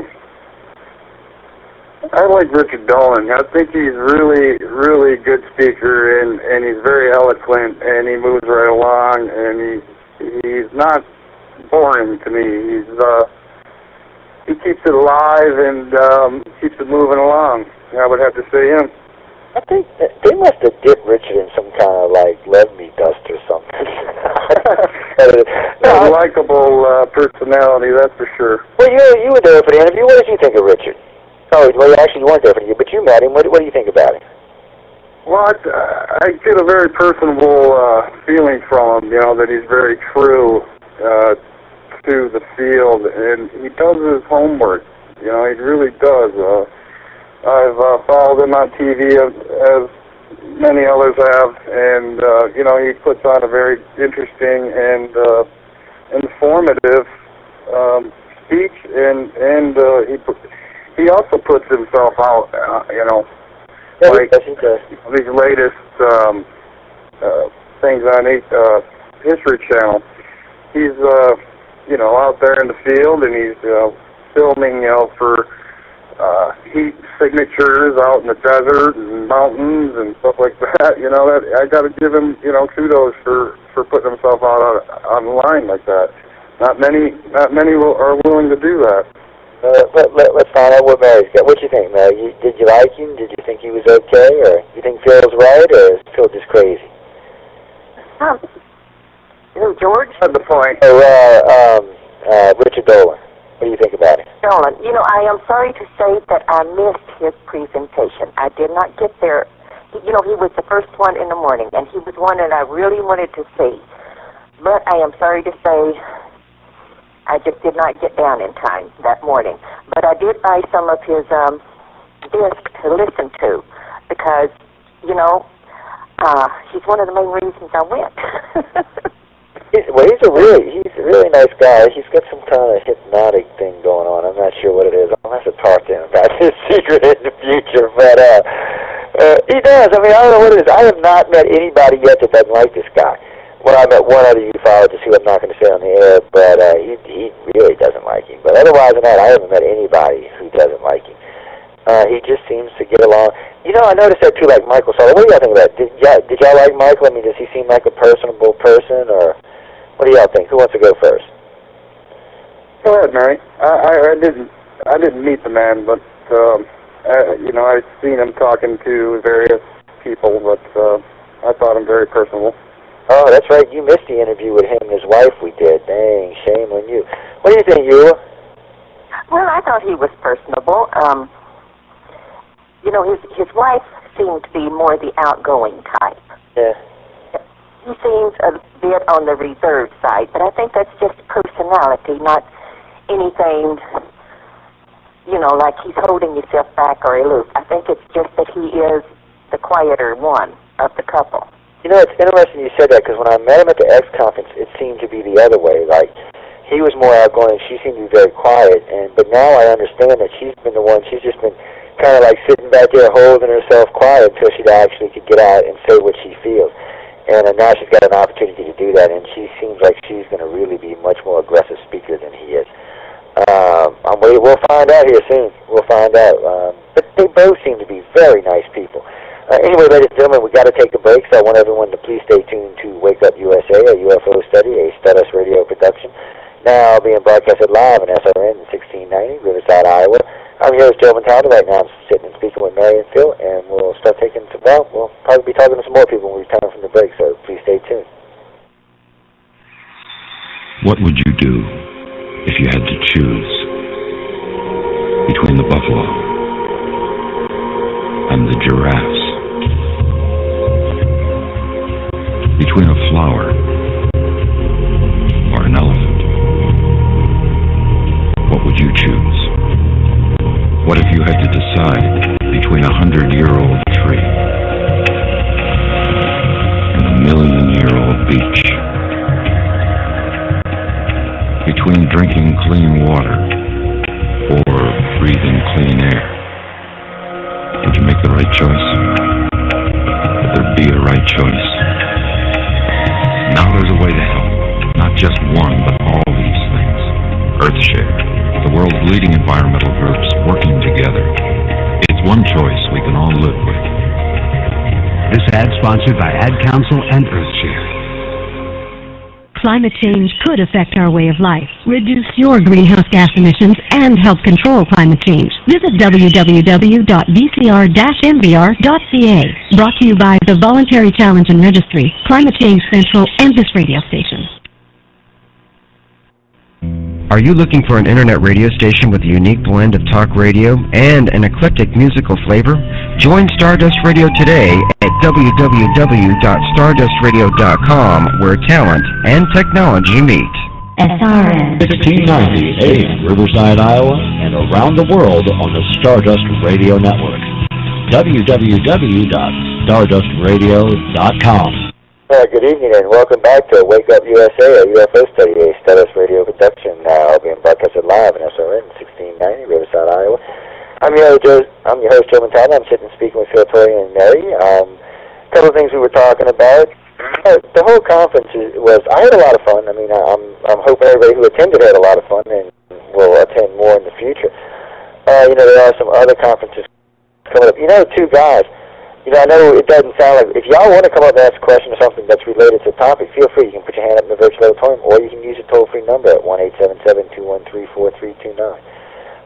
I like Richard Dolan. I think he's really, really good speaker, and, and he's very eloquent, and he moves right along, and he he's not boring to me. He's uh, he keeps it alive and um, keeps it moving along. I would have to say him. I think that they must have dipped Richard in some kind of like lead me dust or something. no, a likable uh, personality, that's for sure. Well, you you were there for the interview. What did you think of Richard? Oh, well, actually, you weren't there for you, but you met him. What, what do you think about him? Well, I, I get a very personable uh, feeling from him, you know, that he's very true uh, to the field, and he does his homework. You know, he really does. Uh, I've uh, followed him on T V as, as many others have, and, uh, you know, he puts on a very interesting and uh, informative um, speech, and, and uh, he He also puts himself out, uh, you know, yeah, like these latest um, uh, things on uh, History Channel. He's, uh, you know, out there in the field, and he's uh, filming, you know, for uh, heat signatures out in the desert and mountains and stuff like that. You know, that I got to give him, you know, kudos for, for putting himself out on, on the line like that. Not many, not many will, are willing to do that. Uh, let, let, let's find out what Mary's got. What do you think, Mary? You, did you like him? Did you think he was okay? Or you think Phil's right, or is Phil just crazy? Um, who, George? At the point. Oh, uh, um, uh, Richard Dolan. What do you think about it? Dolan, you know, I am sorry to say that I missed his presentation. I did not get there. You know, he was the first one in the morning, and he was one that I really wanted to see. But I am sorry to say I just did not get down in time that morning. But I did buy some of his um, discs to listen to because, you know, uh, he's one of the main reasons I went. he's, well, he's a really he's a really nice guy. He's got some kind of hypnotic thing going on. I'm not sure what it is. I'll have to talk to him about his secret in the future. But uh, uh, he does. I mean, I don't know what it is. I have not met anybody yet that doesn't like this guy. Well, I met one other ufologist who I'm not going to say on the air, but uh, he, he really doesn't like him. But otherwise than that, I haven't met anybody who doesn't like him. Uh, he just seems to get along. You know, I noticed that too, like Michael Sullivan. What do y'all think about that? Did y'all, did y'all like Michael? I mean, does he seem like a personable person, or what do y'all think? Who wants to go first? Go ahead, Mary. I, I, I didn't I didn't meet the man, but um, I, you know, I've seen him talking to various people, but uh, I thought him very personable. Oh, that's right. You missed the interview with him and his wife we did. Dang, shame on you. What do you think, Eula? Well, I thought he was personable. Um, you know, his his wife seemed to be more the outgoing type. Yeah. He seems a bit on the reserved side, but I think that's just personality, not anything, you know, like he's holding himself back or aloof. I think it's just that he is the quieter one of the couple. You know, it's interesting you said that, because when I met him at the X conference, it seemed to be the other way. Like, he was more outgoing, she seemed to be very quiet, and but now I understand that she's been the one, she's just been kind of like sitting back there holding herself quiet until she actually could get out and say what she feels. And uh, now she's got an opportunity to do that, and she seems like she's going to really be a much more aggressive speaker than he is. Um, I'm waiting. We'll find out here soon. We'll find out. Um, but they both seem to be very nice people. Uh, anyway, ladies and gentlemen, we've got to take a break, so I want everyone to please stay tuned to Wake Up U S A, a U F O study, a Stardust Radio production. Now being broadcasted live on S R N sixteen ninety, Riverside, Iowa. I'm your host, Joe Montana. Right now I'm sitting and speaking with Mary and Phil, and we'll start taking some, well, we'll probably be talking to some more people when we return from the break, so please stay tuned. What would you do if you had to choose between the buffalo and the giraffes? Between a flower or an elephant? What would you choose? What if you had to decide between a hundred-year-old tree and a million-year-old beach? Between drinking clean water or breathing clean air? Would you make the right choice? Would there be a right choice? Now there's a way to help. Not just one, but all these things. EarthShare, the world's leading environmental groups working together. It's one choice we can all live with. This ad sponsored by Ad Council and EarthShare. Climate change could affect our way of life, reduce your greenhouse gas emissions, and help control climate change. Visit w w w dot v c r dash m b r dot c a. Brought to you by the Voluntary Challenge and Registry, Climate Change Central, and this radio station. Are you looking for an internet radio station with a unique blend of talk radio and an eclectic musical flavor? Join Stardust Radio today at w w w dot stardust radio dot com, where talent and technology meet. S R N sixteen ninety A M, Riverside, Iowa, and around the world on the Stardust Radio Network. w w w dot stardust radio dot com. Uh, good evening and welcome back to Wake Up U S A, a U F O study, a Stardust Radio production, now being broadcasted live on S R N sixteen ninety, Riverside, Iowa. I'm your host, I'm your host Joe Montana. I'm sitting and speaking with Phil Torrey and Mary. Um, a couple of things we were talking about. Uh, the whole conference is, was, I had a lot of fun. I mean, I'm I'm hoping everybody who attended had a lot of fun and will attend more in the future. Uh, you know, there are some other conferences coming up. You know, two guys. You know, I know it doesn't sound like, if y'all want to come up and ask a question or something that's related to the topic, feel free. You can put your hand up in the virtual auditorium, or you can use a toll-free number at one eight seven seven, two one three, four three two nine.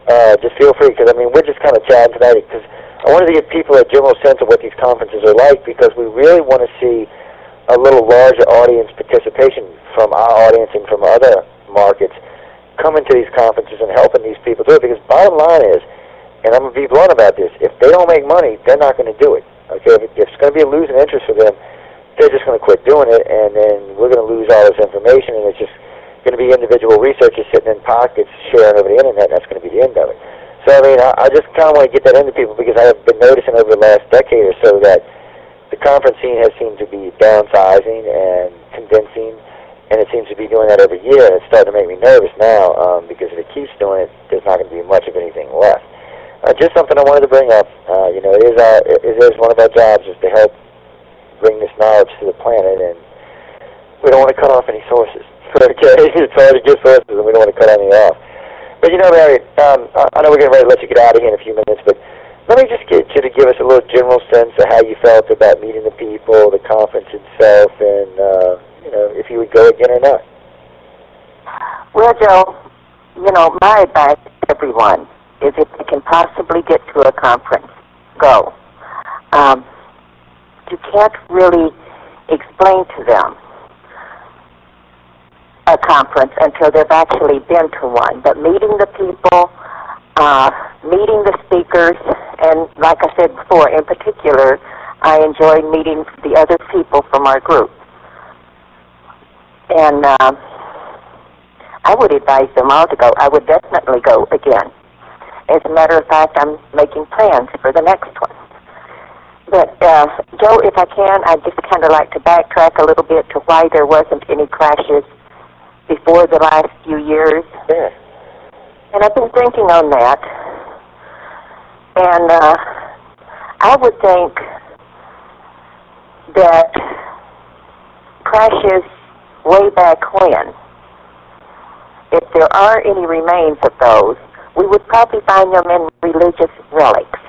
uh, just feel free, because, I mean, we're just kind of chatting tonight, because I wanted to give people a general sense of what these conferences are like, because we really want to see a little larger audience participation from our audience and from other markets coming to these conferences and helping these people do it, because bottom line is, and I'm going to be blunt about this, if they don't make money, they're not going to do it. Okay, if it's going to be a losing interest for them, they're just going to quit doing it, and then we're going to lose all this information, and it's just going to be individual researchers sitting in pockets sharing over the internet, and that's going to be the end of it. So, I mean, I, I just kind of want to get that into people, because I have been noticing over the last decade or so that the conference scene has seemed to be downsizing and condensing, and it seems to be doing that every year, and it's starting to make me nervous now, um, because if it keeps doing it, there's not going to be much of anything left. Uh, just something I wanted to bring up. Uh, you know, it is, our, it is one of our jobs is to help bring this knowledge to the planet, and we don't want to cut off any sources. Okay, it's hard to get sources, and we don't want to cut any off. But you know, Mary, um, I know we're getting ready to let you get out of here in a few minutes, but let me just get you to give us a little general sense of how you felt about meeting the people, the conference itself, and uh, you know, if you would go again or not. Well, Joe, you know, my advice to everyone is if they can possibly get to a conference, go. Um, you can't really explain to them a conference until they've actually been to one. But meeting the people, uh, meeting the speakers, and like I said before, in particular, I enjoyed meeting the other people from our group. And uh, I would advise them all to go. I would definitely go again. As a matter of fact, I'm making plans for the next one. But, uh, Joe, if I can, I'd just kind of like to backtrack a little bit to why there wasn't any crashes before the last few years. Yeah. And I've been thinking on that. And uh, I would think that crashes way back when, if there are any remains of those, we would probably find them in religious relics.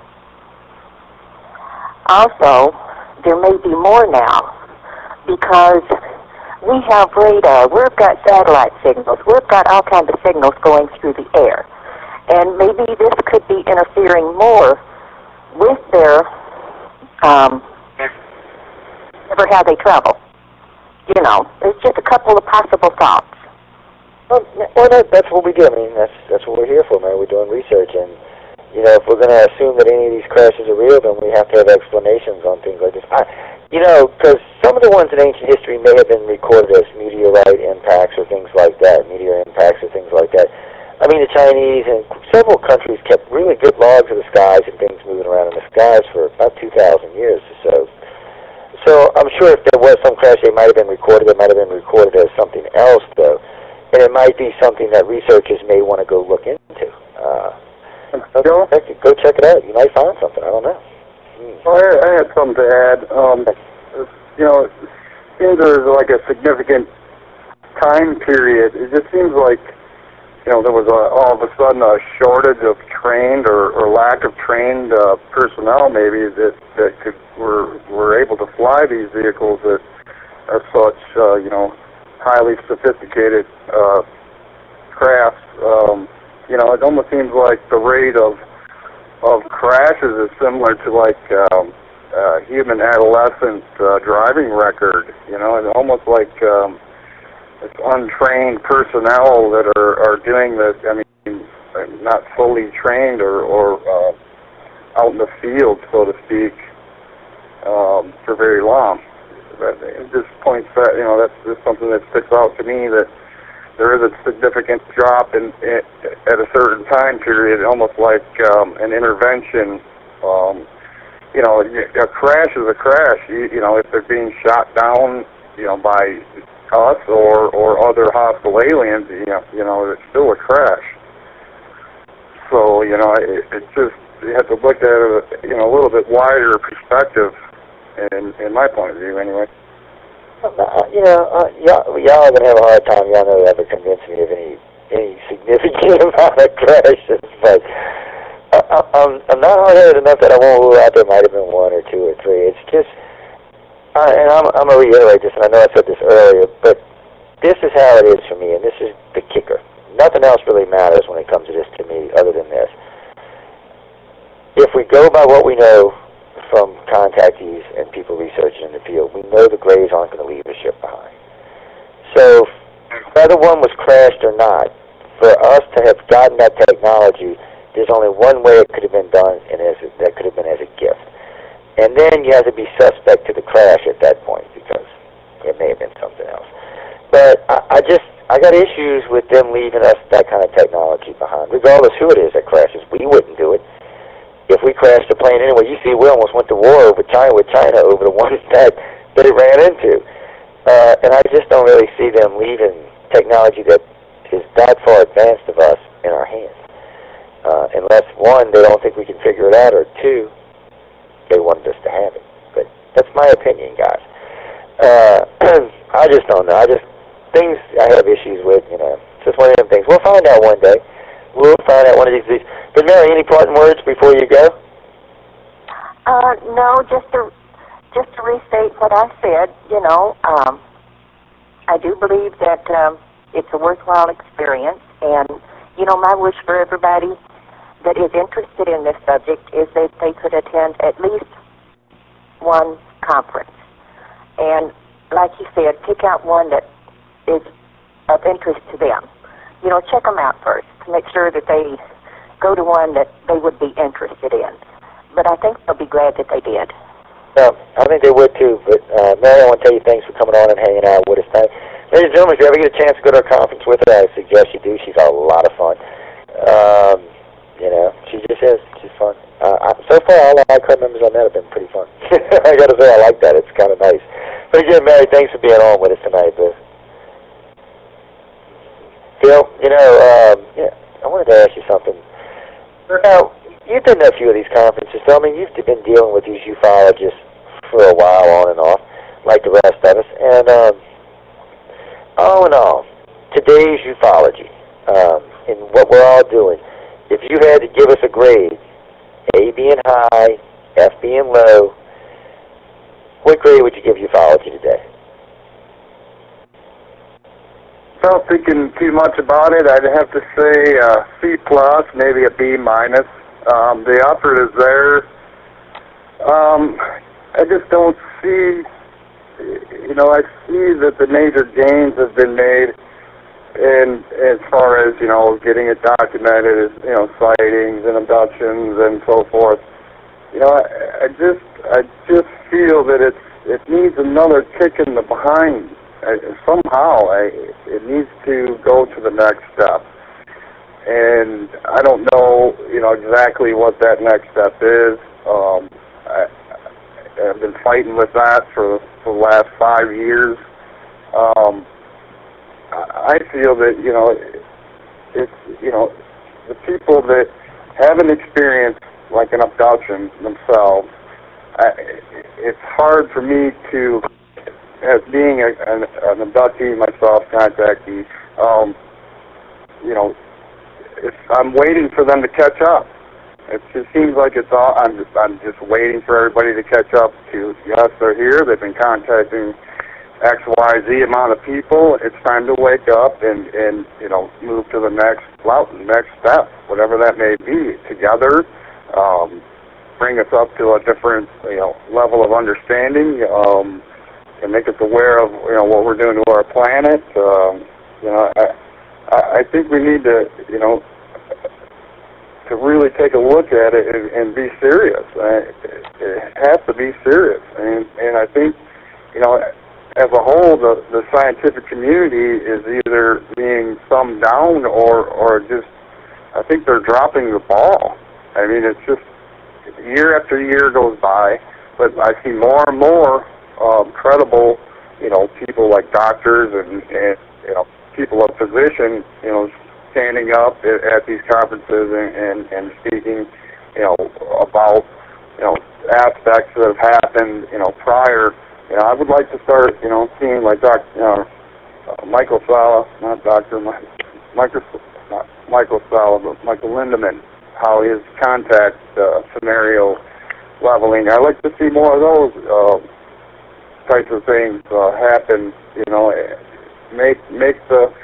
Also, there may be more now, because we have radar, we've got satellite signals, we've got all kinds of signals going through the air. And maybe this could be interfering more with their, um, ever how they travel. You know, there's just a couple of possible thoughts. Well, well that, that's what we do. I mean, that's that's what we're here for, man. We're doing research, and you know, if we're going to assume that any of these crashes are real, then we have to have explanations on things like this. I, you know, because some of the ones in ancient history may have been recorded as meteorite impacts or things like that, meteor impacts or things like that. I mean, the Chinese and several countries kept really good logs of the skies and things moving around in the skies for about two thousand years or so. So I'm sure if there was some crash, it might have been recorded. It might have been recorded as something else, though. And it might be something that researchers may want to go look into. Uh, go, go check it out. You might find something. I don't know. Hmm. Well, I, I had something to add. Um, you know, it seems there's like a significant time period. It just seems like, you know, there was a, all of a sudden a shortage of trained or, or lack of trained uh, personnel, maybe that that could were were able to fly these vehicles that are such, uh, you know, highly sophisticated uh, crafts. Um, you know, it almost seems like the rate of of crashes is similar to like um, uh, human adolescent uh, driving record. You know, and almost like um, it's untrained personnel that are, are doing this. I mean, not fully trained or, or uh, out in the field, so to speak, um, for very long. But it just points that, you know, that's just something that sticks out to me, that there is a significant drop in, in at a certain time period, almost like um, an intervention. Um, you know, a crash is a crash. You, you know, if they're being shot down, you know, by us or, or other hostile aliens, you know, you know, it's still a crash. So, you know, it, it just, you have to look at it, you know, a little bit wider perspective. In, in my point of view, anyway. Uh, you know, uh, y'all, y'all are going to have a hard time. Y'all never ever convince me of any any significant amount of crashes, but I, I, I'm, I'm not hard-headed enough that I won't rule out there might have been one or two or three. It's just, uh, and I'm, I'm going to reiterate this, and I know I said this earlier, but this is how it is for me, and this is the kicker. nothing else really matters when it comes to this to me other than this. If we go by what we know from contactees and people researching in the field, we know the Greys aren't going to leave a ship behind. So whether one was crashed or not, for us to have gotten that technology, there's only one way it could have been done, and that could have been as a gift. And then you have to be suspect to the crash at that point, because it may have been something else. But I, I just, I got issues with them leaving us that kind of technology behind. Regardless who it is that crashes, we wouldn't do it. If we crashed a plane anyway, you see, we almost went to war with China, with China over the one that, that it ran into. Uh, and I just don't really see them leaving technology that is that far advanced of us in our hands. Uh, unless, one, they don't think we can figure it out, or two, they wanted us to have it. But that's my opinion, guys. Uh, I just don't know. I just, things I have issues with, you know. It's just one of them things. We'll find out one day. We'll find out one of these days. But Mary, any parting words before you go? Uh, no, just to just to restate what I said. You know, um, I do believe that um, it's a worthwhile experience, and you know, my wish for everybody that is interested in this subject is that they could attend at least one conference, and like you said, pick out one that is of interest to them. You know, check them out first to make sure that they go to one that they would be interested in. But I think they'll be glad that they did. Yeah, I think they would too. But uh, Mary, I want to tell you thanks for coming on and hanging out with us tonight. Ladies and gentlemen, if you ever get a chance to go to our conference with her, I suggest you do. She's a lot of fun. Um, you know, she just is. She's fun. Uh, I, so far, all our crew members I met have been pretty fun. I got to say, I like that. It's kind of nice. But again, Mary, thanks for being on with us tonight, Bill. Bill, you know, um, yeah, I wanted to ask you something. Now, you've done a few of these conferences, so I mean, you've been dealing with these ufologists for a while, on and off, like the rest of us. And um, all in all, today's ufology, um, and what we're all doing, if you had to give us a grade, A being high, F being low, what grade would you give ufology today? Without thinking too much about it, I'd have to say uh, C plus, maybe a B minus. Um, the effort is there. Um, I just don't see, you know, I see that the major gains have been made in as far as, you know, getting it documented, as, you know, sightings and abductions and so forth. You know, I, I just, I just feel that it's, it needs another kick in the behind. I, somehow, I, it needs to go to the next step. And I don't know, you know, exactly what that next step is. Um, I, I've been fighting with that for, for the last five years. Um, I feel that, you know, it's, you know, the people that haven't experienced like an abduction themselves, I, it's hard for me to, as being a, an, an abductee myself, contactee, um, you know, it's, I'm waiting for them to catch up. It just seems like it's all, I'm just, I'm just waiting for everybody to catch up to, yes, they're here, they've been contacting X, Y, Z amount of people, it's time to wake up and, and you know, move to the next route, next step, whatever that may be, together, um, bring us up to a different, you know, level of understanding, um, and make us aware of, you know, what we're doing to our planet. Um, you know, I, I think we need to, you know, to really take a look at it and, and be serious. I, it has to be serious, and and I think, you know, as a whole, the the scientific community is either being thumbed down or or just, I think they're dropping the ball. I mean, it's just year after year goes by, but I see more and more um, credible, you know, people like doctors and, and you know, people of position, you know, standing up at, at these conferences and, and, and speaking, you know, about, you know, aspects that have happened, you know, prior. You know, I would like to start, you know, seeing like Doctor you know, uh, Michael Salla, not Doctor Michael, not Michael Salla, but Michael Lindemann, how his contact uh, scenario leveling. I'd like to see more of those uh, types of things uh, happen. You know, make make the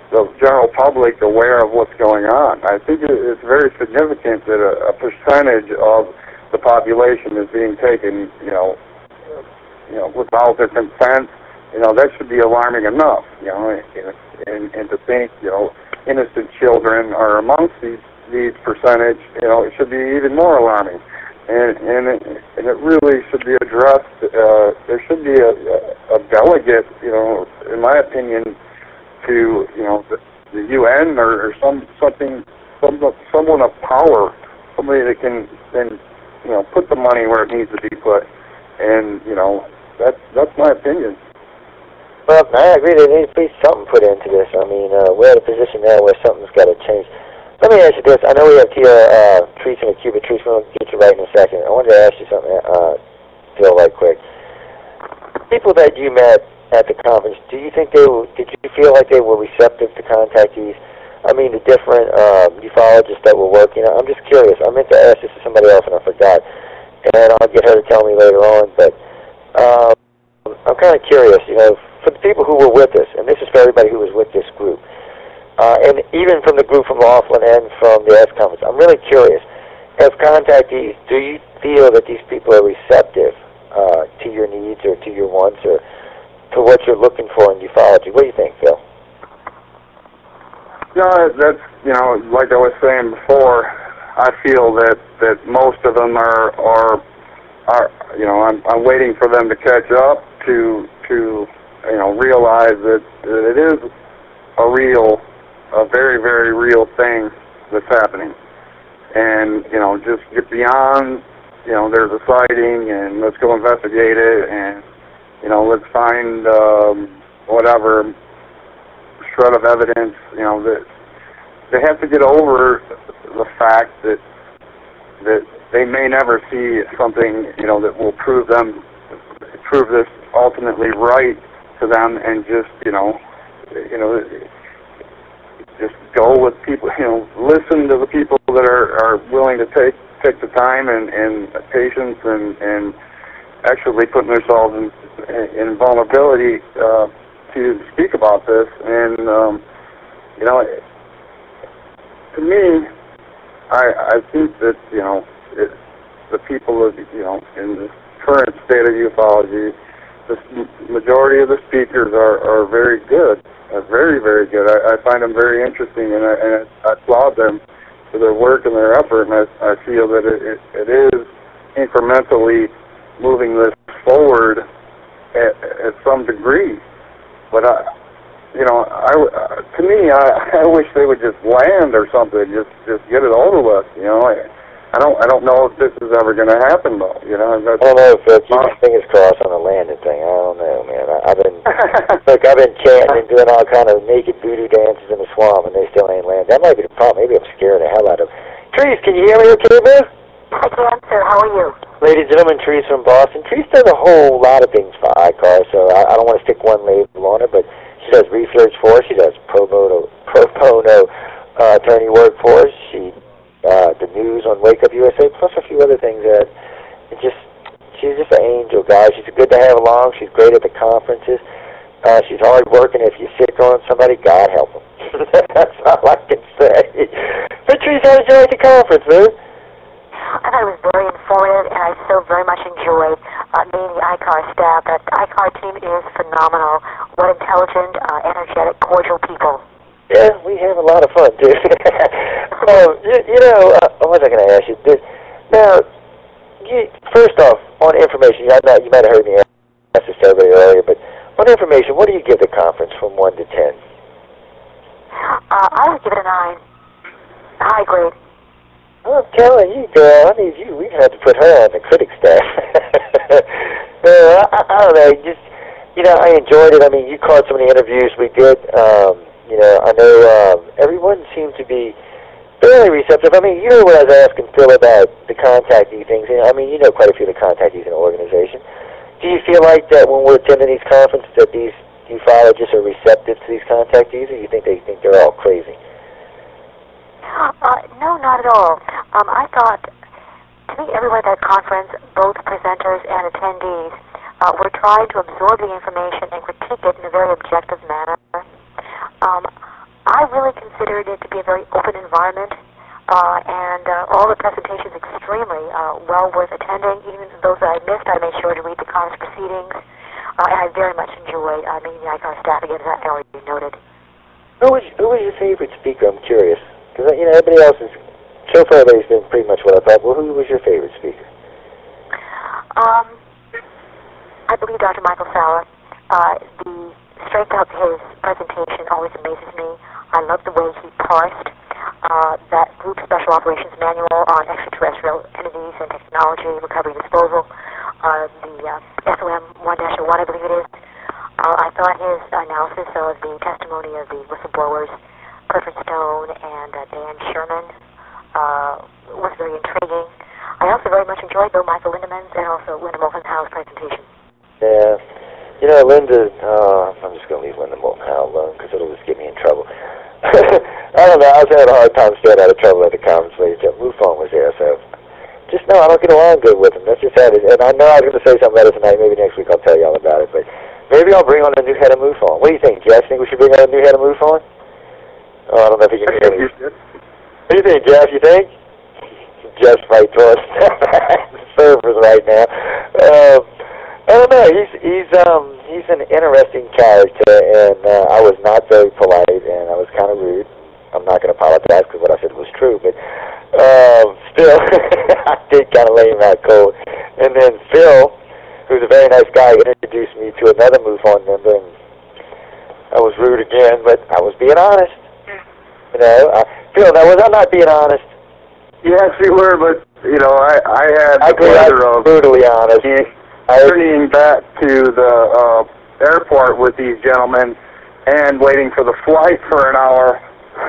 the general public aware of what's going on. I think it's very significant that a, a percentage of the population is being taken, you know, you know, without their consent. You know, that should be alarming enough. You know, and, and to think, you know, innocent children are amongst these these percentage. You know, it should be even more alarming. And and it, and it really should be addressed. Uh, there should be a, a delegate, you know, in my opinion, to, you know, the, the U N or, or some something, some, someone of power, somebody that can then, you know, put the money where it needs to be put. And, you know, that's that's my opinion. Well, I agree. There needs to be something put into this. I mean, uh, we're at a position now where something's got to change. Let me ask you this. I know we have Tia uh, Treese and Cuba Treese. We'll get you right in a second. I wanted to ask you something, uh, Phil, right quick. People that you met at the conference, do you think they were, did you feel like they were receptive to contactees? I mean, the different uh, ufologists that were working. I'm just curious. I meant to ask this to somebody else and I forgot. And I'll get her to tell me later on. But um, I'm kind of curious, you know, for the people who were with us, and this is for everybody who was with this group, uh, and even from the group from Laughlin and from the S Conference, I'm really curious. As contactees, do you feel that these people are receptive uh, to your needs or to your wants or to what you're looking for in ufology? What do you think, Phil? No, that's, you know, like I was saying before, I feel that, that most of them are, are, are you know, I'm, I'm waiting for them to catch up to, to you know, realize that, that it is a real, a very, very real thing that's happening. And, you know, just get beyond, you know, there's a sighting and let's go investigate it and, you know, let's find um, whatever shred of evidence, you know, that they have to get over the fact that that they may never see something, you know, that will prove them, prove this ultimately right to them, and just, you know, you know, just go with people, you know, listen to the people that are, are willing to take take the time and, and patience and, and actually putting themselves in, in vulnerability uh, to speak about this. And, um, you know, to me, I, I think that, you know, it, the people of, you know, in the current state of ufology, the majority of the speakers are, are very good, are very, very good. I, I find them very interesting, and I, and I applaud them for their work and their effort, and I, I feel that it, it, it is incrementally moving this forward at, at some degree. But, I, you know, I, to me, I, I wish they would just land or something, just just get it over with, you know. I, I don't I don't know if this is ever going to happen, though, you know. That's, I don't know, Phil. Keep your fingers crossed on the landing thing. I don't know, man. I, I've been, look, I've been chanting and doing all kind of naked voodoo dances in the swamp, and they still ain't landed. That might be the problem. Maybe I'm scaring the hell out of them. Treese, can you hear me okay, bro? I can, sir. How are you? Ladies and gentlemen, Treese from Boston. Treese does a whole lot of things for I C A R, so I, I don't want to stick one label on her, but she does research for us. She does pro bono, pro bono uh, attorney work for us. She uh, the news on Wake Up U S A, plus a few other things. That it just she's just an angel, guys. She's good to have along. She's great at the conferences. Uh, she's hard working. If you're sick on somebody, God help them. That's all I can say. Patrice, how did you like the conference, man? I thought it was very informative, and I so very much enjoyed uh, meeting the I C A R staff. That I C A R team is phenomenal. What intelligent, uh, energetic, cordial people. Yeah, we have a lot of fun, too. um, you, you know, uh, what was I going to ask you? This, now, you, first off, on information, I know you might have heard me ask this to everybody earlier, but on information, what do you give the conference from one to ten? Uh, I would give it a nine. High grade. I'm telling you, girl, I mean, you, we've had to put her on the critic staff. uh, I, I don't know, just, you know, I enjoyed it. I mean, you caught so many interviews we did. Um, you know, I know um, everyone seemed to be fairly receptive. I mean, you know what I was asking Phil about the contactee things. You know, I mean, you know quite a few of the contactees in the organization. Do you feel like that when we're attending these conferences that these ufologists are receptive to these contactees, or you think they think they're all crazy? Uh, no, not at all. Um, I thought, to me, everyone at that conference, both presenters and attendees, uh, were trying to absorb the information and critique it in a very objective manner. Um, I really considered it to be a very open environment, uh, and uh, all the presentations extremely uh, well worth attending. Even those that I missed, I made sure to read the Congress proceedings, uh, and I very much enjoyed uh, meeting the I C A R staff again, as I already noted. Who was who was your favorite speaker? I'm curious, because you know everybody else is so far. Everybody's been pretty much what I thought. Well, who was your favorite speaker? Um, I believe Doctor Michael Sauer. Uh, the strength of his presentation always amazes me. I love the way he parsed uh, that Group Special Operations Manual on Extraterrestrial Entities and Technology, Recovery and Disposal, uh, the uh, S O M one dash oh one, I believe it is. Uh, I thought his analysis of the testimony of the whistleblowers, Clifford Stone and uh, Dan Sherman, uh, was very intriguing. I also very much enjoyed Bill Michael Lindemann's and also Linda Moulton Howe's presentation. Yeah. You know, Linda, uh, I'm just going to leave Linda Moulton Howe alone because it'll just get me in trouble. I don't know, I was having a hard time staying out of trouble at the conference later. MUFON was there, so just know I don't get along good with him. That's just how it is. And I know I was going to say something about it tonight. Maybe next week I'll tell you all about it. But maybe I'll bring on a new head of MUFON. What do you think, Jeff? Think we should bring on a new head of MUFON? Oh, I don't know if you can hear me. What do you think, Jeff? You think? Jeff's right to us. Servers right now. Um, I don't know. He's he's um he's an interesting character, and uh, I was not very polite, and I was kind of rude. I'm not going to apologize because what I said was true, but um, still, I did kind of lay him out cold. And then Phil, who's a very nice guy, introduced me to another MUFON member, and I was rude again, but I was being honest. You know, I, Phil, now was I not being honest? Yes, you were, but you know, I I had the I pleasure of brutally honest. Journeying back to the uh, airport with these gentlemen and waiting for the flight for an hour.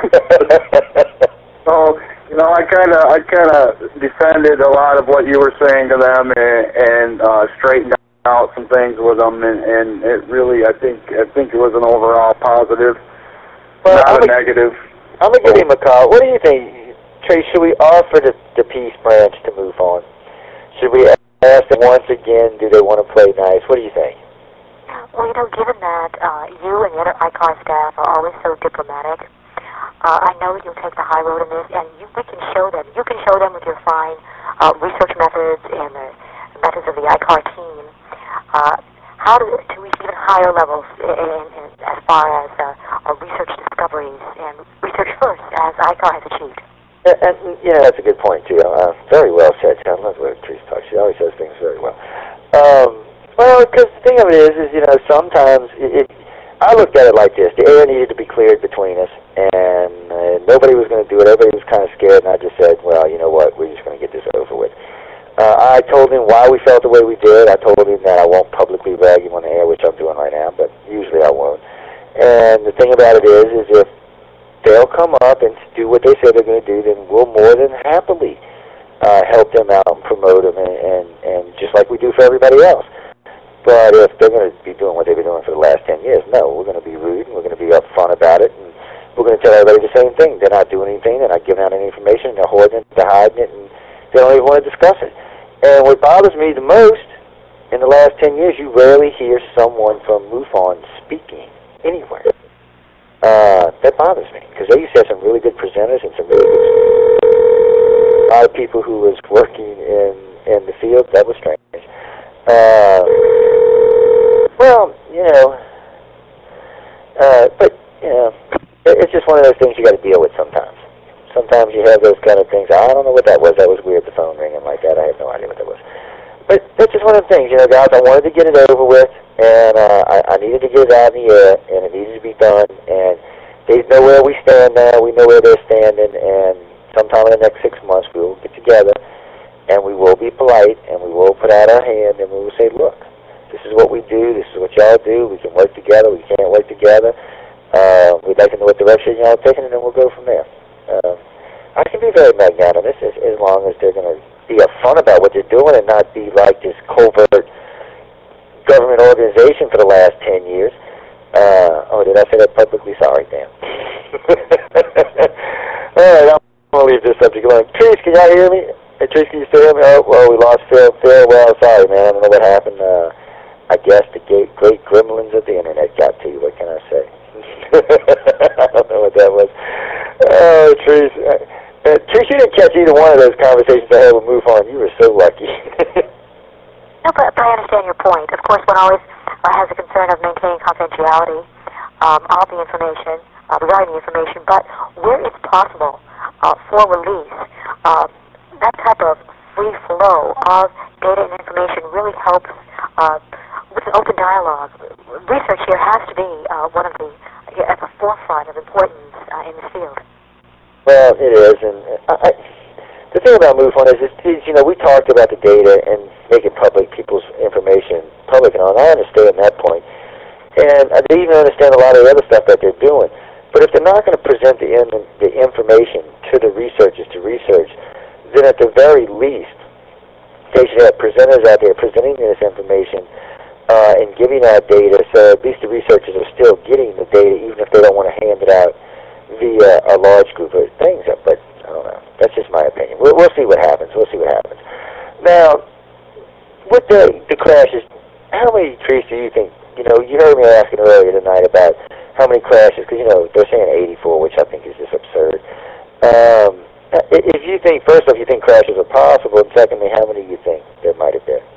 So, you know, I kind of I kind of defended a lot of what you were saying to them and, and uh, straightened out some things with them, and, and it really, I think, I think it was an overall positive, well, not I'm a, a negative. I'm gonna give him a call. What do you think, Trace? Should we offer the the Peace Branch to move on? Should we ask them once again, do they want to play nice? What do you think? Well, you know, given that uh, you and the other I C A R staff are always so diplomatic, uh, I know you'll take the high road in this, and you, we can show them. You can show them with your fine uh, research methods and the methods of the I C A R team uh, how to, to reach even higher levels in, in, in, as far as uh, our research discoveries and research first, as I C A R has achieved. And, and yeah, that's a good point, too. Uh, very well said. I love the way Teresa talks. She always says things very well. Um, well, because the thing of it is, is, you know, sometimes, it, it, I looked at it like this. The air needed to be cleared between us, and uh, nobody was going to do it. Everybody was kind of scared, and I just said, well, you know what, we're just going to get this over with. Uh, I told him why we felt the way we did. I told him that I won't publicly rag him on the air, which I'm doing right now, but usually I won't. And the thing about it is, is if they'll come up and do what they say they're going to do, then we'll more than happily uh, help them out and promote them, and, and, and just like we do for everybody else. But if they're going to be doing what they've been doing for the last ten years, no, we're going to be rude, and we're going to be upfront about it, and we're going to tell everybody the same thing. They're not doing anything, they're not giving out any information, they're hoarding it, they're hiding it, and they don't even want to discuss it. And what bothers me the most, in the last ten years, you rarely hear someone from MUFON speaking anywhere. Uh, that bothers me, because they used to have some really good presenters and some really good, a lot of people who was working in, in the field. That was strange. Uh, well, you know, uh, but, you know, it's just one of those things you got to deal with sometimes. Sometimes you have those kind of things. I don't know what that was. That was weird, the phone ringing like that. I have no idea what that was. But that's just one of the things, you know, guys, I wanted to get it over with, and uh, I, I needed to get it out in the air, and it needed to be done, and they know where we stand now, we know where they're standing, and sometime in the next six months we will get together, and we will be polite, and we will put out our hand, and we will say, look, this is what we do, this is what y'all do, we can work together, we can't work together, uh, we'd like to know what direction y'all are taking, and then we'll go from there. Uh, I can be very magnanimous as, as long as they're going to be upfront about what they're doing and not be like this covert government organization for the last ten years. Uh, oh, did I say that publicly? Sorry, damn. All right, I'm going to leave this subject alone. Trees, can y'all hear me? Hey, Trees, can you still hear me? Oh, well, we lost Phil. Phil, well, sorry, man. I don't know what happened. Uh, I guess the great, great gremlins of the Internet got to you. What can I say? I don't know what that was. Oh, Trees. Uh, Trees, you didn't catch either one of those conversations I had with MoveOn. You were so lucky. No, but, but I understand your point. Of course, one always uh, has a concern of maintaining confidentiality um, of the information, uh, regarding the information, but where it's possible uh, for release, uh, that type of free flow of data and information really helps uh, with an open dialogue. Research here has to be uh, one of the, at the forefront of importance uh, in this field. Well, it is, and I, I, the thing about MoveOn is, is, is, you know, we talked about the data and making public people's information public and all, and I understand that point. And I even understand a lot of the other stuff that they're doing. But if they're not going to present the, in, the information to the researchers to research, then at the very least, they should have presenters out there presenting this information uh, and giving out data, so at least the researchers are still getting the data, even if they don't want to hand it out via a large group of things. But I don't know. That's just my opinion. We'll, we'll see what happens. We'll see what happens. Now, with the, the crashes, how many Trees do you think, you know, you heard me asking earlier tonight about how many crashes, because, you know, they're saying eighty-four, which I think is just absurd. Um, if you think, first off, you think crashes are possible, and secondly, how many do you think there might have been?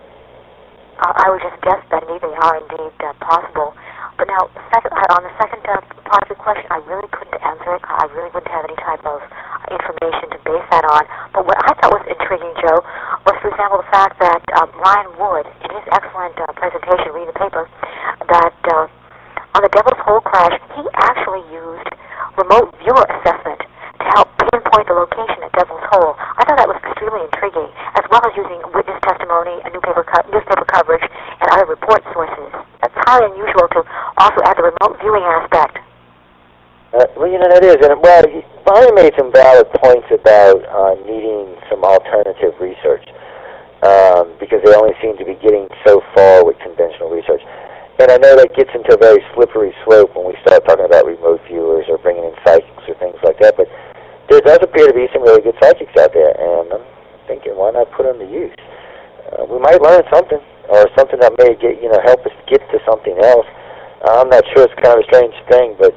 Uh, I would just guess that indeed they are indeed uh, possible. But now, second, uh, on the second uh, part of the question, I really couldn't answer it. I really wouldn't have any type of information to base that on. But what I thought was intriguing, Joe, was, for example, the fact that um, Ryan Wood, in his excellent uh, presentation, reading the paper, that uh, on the Devil's Hole crash, he actually used remote viewer assessment to help pinpoint the location at Devil's Hole. I thought that was extremely intriguing, as well as using witness testimony, a newspaper, co- newspaper coverage, and other report sources. That's highly unusual to also add the remote viewing aspect. Uh, well, you know, that is. And, well, Ryan made some valid points about uh, needing some alternative research um, because they only seem to be getting so far with conventional research. And I know that gets into a very slippery slope when we start talking about remote viewers or bringing in psychics or things like that. But there does appear to be some really good psychics out there, and I'm thinking, why not put them to use? Uh, we might learn something, or something that may get, you know, help us get to something else. Uh, I'm not sure. It's kind of a strange thing, but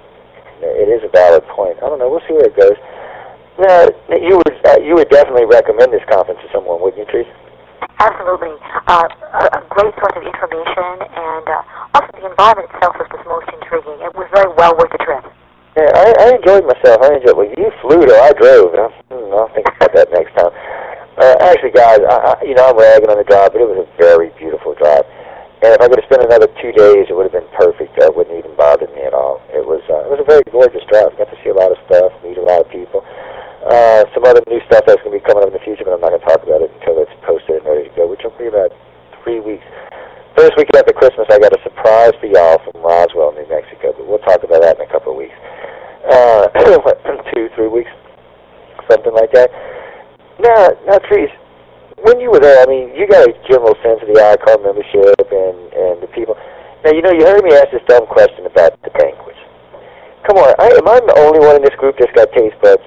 it is a valid point. I don't know. We'll see where it goes. Now, you would uh, you would definitely recommend this conference to someone, wouldn't you, Teresa? Absolutely. Uh, a, a great source of information, and uh, also the environment itself was, was most intriguing. It was very well worth the trip. Yeah, I, I enjoyed myself. I enjoyed. Well, you flew, though. I drove. I'll, I'll think about that next time. Uh, actually, guys, I, I, you know, I'm ragging on the drive, but it was a very beautiful drive. And if I could have spent another two days, it would have been perfect. It wouldn't even bother me at all. It was uh, it was a very gorgeous drive. I got to see a lot of stuff, meet a lot of people. Uh, some other new stuff that's going to be coming up in the future, but I'm not going to talk about it until it's posted and ready to go, which will be about three weeks. First week after Christmas, I got a surprise for y'all from Roswell, New Mexico, but we'll talk about that in a couple of weeks. Uh, two, three weeks, something like that. Now, now, Trees, when you were there, I mean, you got a general sense of the I C A R membership and, and the people. Now, you know, you heard me ask this dumb question about the banquets. Come on, I, am I the only one in this group that's got taste buds?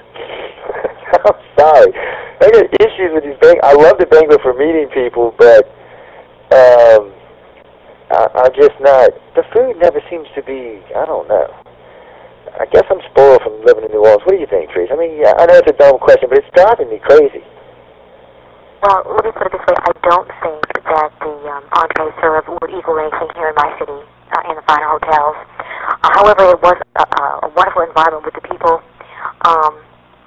I'm sorry. I got issues with these banquets. I love the banquet for meeting people, but um, I, I'm just not. The food never seems to be, I don't know. I guess I'm spoiled from living in New Orleans. What do you think, Trees? I mean, yeah, I know it's a dumb question, but it's driving me crazy. Well, let me put it this way. I don't think that the um, entree served would equal anything here in my city, uh, in the finer hotels. Uh, however, it was a, a wonderful environment with the people. Um,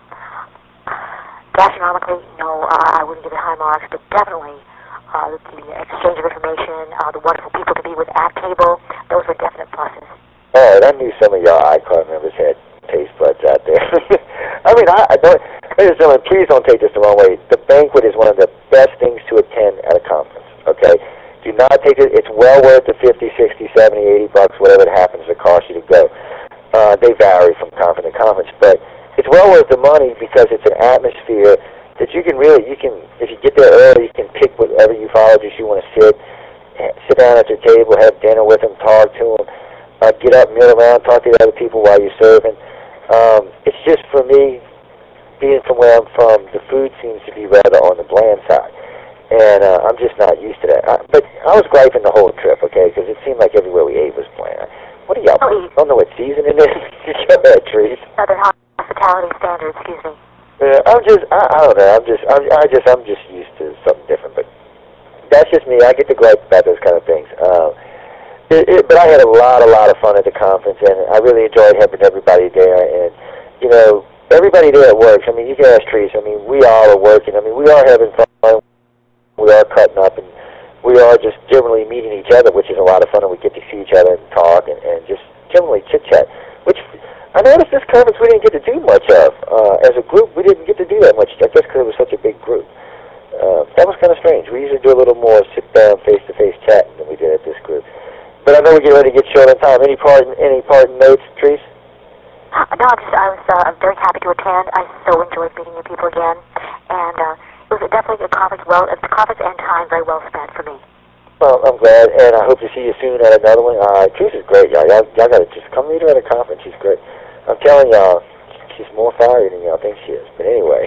gastronomically, no, uh, I wouldn't give it high marks, but definitely uh, the, the exchange of information, uh, the wonderful people to be with at table, those were definite pluses. All right, I knew some of y'all I C A R members had taste buds out there. I mean, I, I don't, ladies and gentlemen, please don't take this the wrong way. The banquet is one of the best things to attend at a conference, okay? Do not take it. It's well worth the fifty, sixty, seventy, eighty bucks, whatever it happens to cost you to go. Uh, they vary from conference to conference, but it's well worth the money because it's an atmosphere that you can really, you can, if you get there early, you can pick whatever ufologist you want to sit, sit down at their table, have dinner with them, talk to them, uh, get up, meal around, talk to the other people while you're serving. Um, it's just, for me, being from where I'm from, the food seems to be rather on the bland side. And uh, I'm just not used to that. I, but I was griping the whole trip, okay, because it seemed like everywhere we ate was bland. What do y'all, I'm, I just, I'm just used to something different. But that's just me. I get to gripe about those kind of things. Uh, it, it, but I had a lot, a lot of fun at the conference, and I really enjoyed having everybody there. And you know, everybody there works. I mean, you can ask Trees. I mean, we all are working. I mean, we are having fun. We are cutting up, and we are just generally meeting each other, which is a lot of fun, and we get to see each other and talk and, and just generally chit-chat, which I noticed this conference we didn't get to do much of. Uh, as a group, we didn't get to do that much, I guess because it was such a big group. Uh, that was kind of strange. We usually do a little more sit-down, face-to-face chatting than we did at this group. But I know we're getting ready to get short on time. Any parting, any parting notes, Trees? Uh, no, I'm just, I was uh, very happy to attend. I so enjoyed meeting you people again, and uh, it was definitely a conference, well, a conference and time very well spent for me. Well, I'm glad, and I hope to see you soon at another one. Uh, Trees is great, y'all. Y'all, y'all got to just come meet her at a conference. She's great. I'm telling y'all, she's more fiery than y'all think she is. But anyway.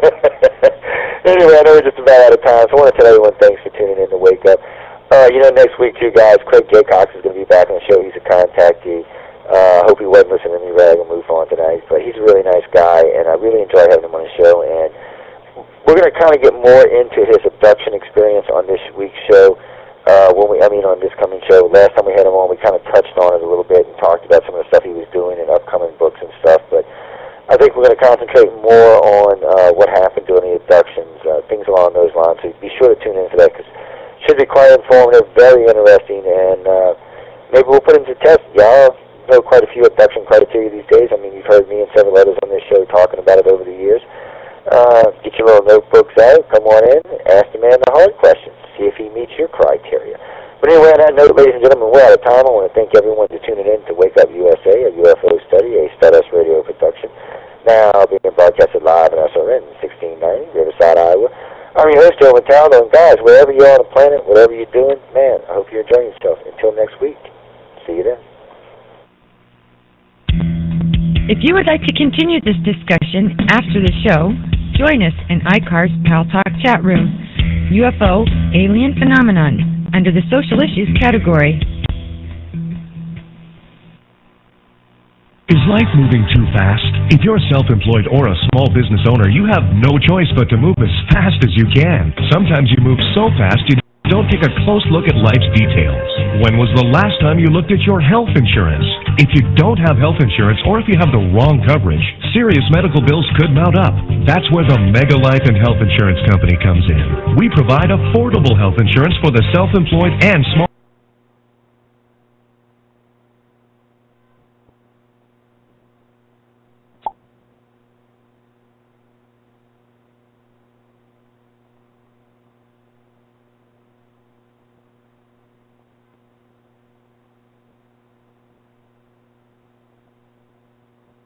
anyway, I know we're just about out of time, so I want to tell everyone thanks for tuning in to Wake Up. Uh, you know, next week, too, guys, Craig J. Cox is going to be back on the show. He's a contactee. I uh, hope he wasn't listening to me rag and move on tonight. But he's a really nice guy, and I really enjoy having him on the show. And we're going to kind of get more into his abduction experience on this week's show. Uh, when we, I mean, on this coming show. Last time we had him on, we kind of touched on it a little bit and talked about some of the stuff he was doing and upcoming books and stuff. But I think we're going to concentrate more on uh, what happened during the abductions, uh, things along those lines. So be sure to tune in for that because it should be quite informative, very interesting, and uh, maybe we'll put him to test. Y'all know quite a few abduction criteria these days. I mean, you've heard me and several others on this show talking about it over the years. Uh, get your little notebooks out, come on in, ask the man the hard questions. See if he meets your criteria. But anyway, on that note, ladies and gentlemen, we're out of time. I want to thank everyone for tuning in to Wake Up U S A, a U F O study, a Stardust Radio production. Now being broadcasted live on S R N sixteen ninety, Riverside, Iowa. I'm your host, Joe Metallo, and guys, wherever you are on the planet, whatever you're doing, man, I hope you're enjoying yourself. Until next week, see you then. If you would like to continue this discussion after the show, join us in I C A R's Pal Talk chat room. U F O Alien Phenomenon under the Social Issues category. Is life moving too fast? If you're self-employed or a small business owner, you have no choice but to move as fast as you can. Sometimes you move so fast you don't take a close look at life's details. When was the last time you looked at your health insurance? If you don't have health insurance or if you have the wrong coverage, serious medical bills could mount up. That's where the Mega Life and Health Insurance Company comes in. We provide affordable health insurance for the self-employed and small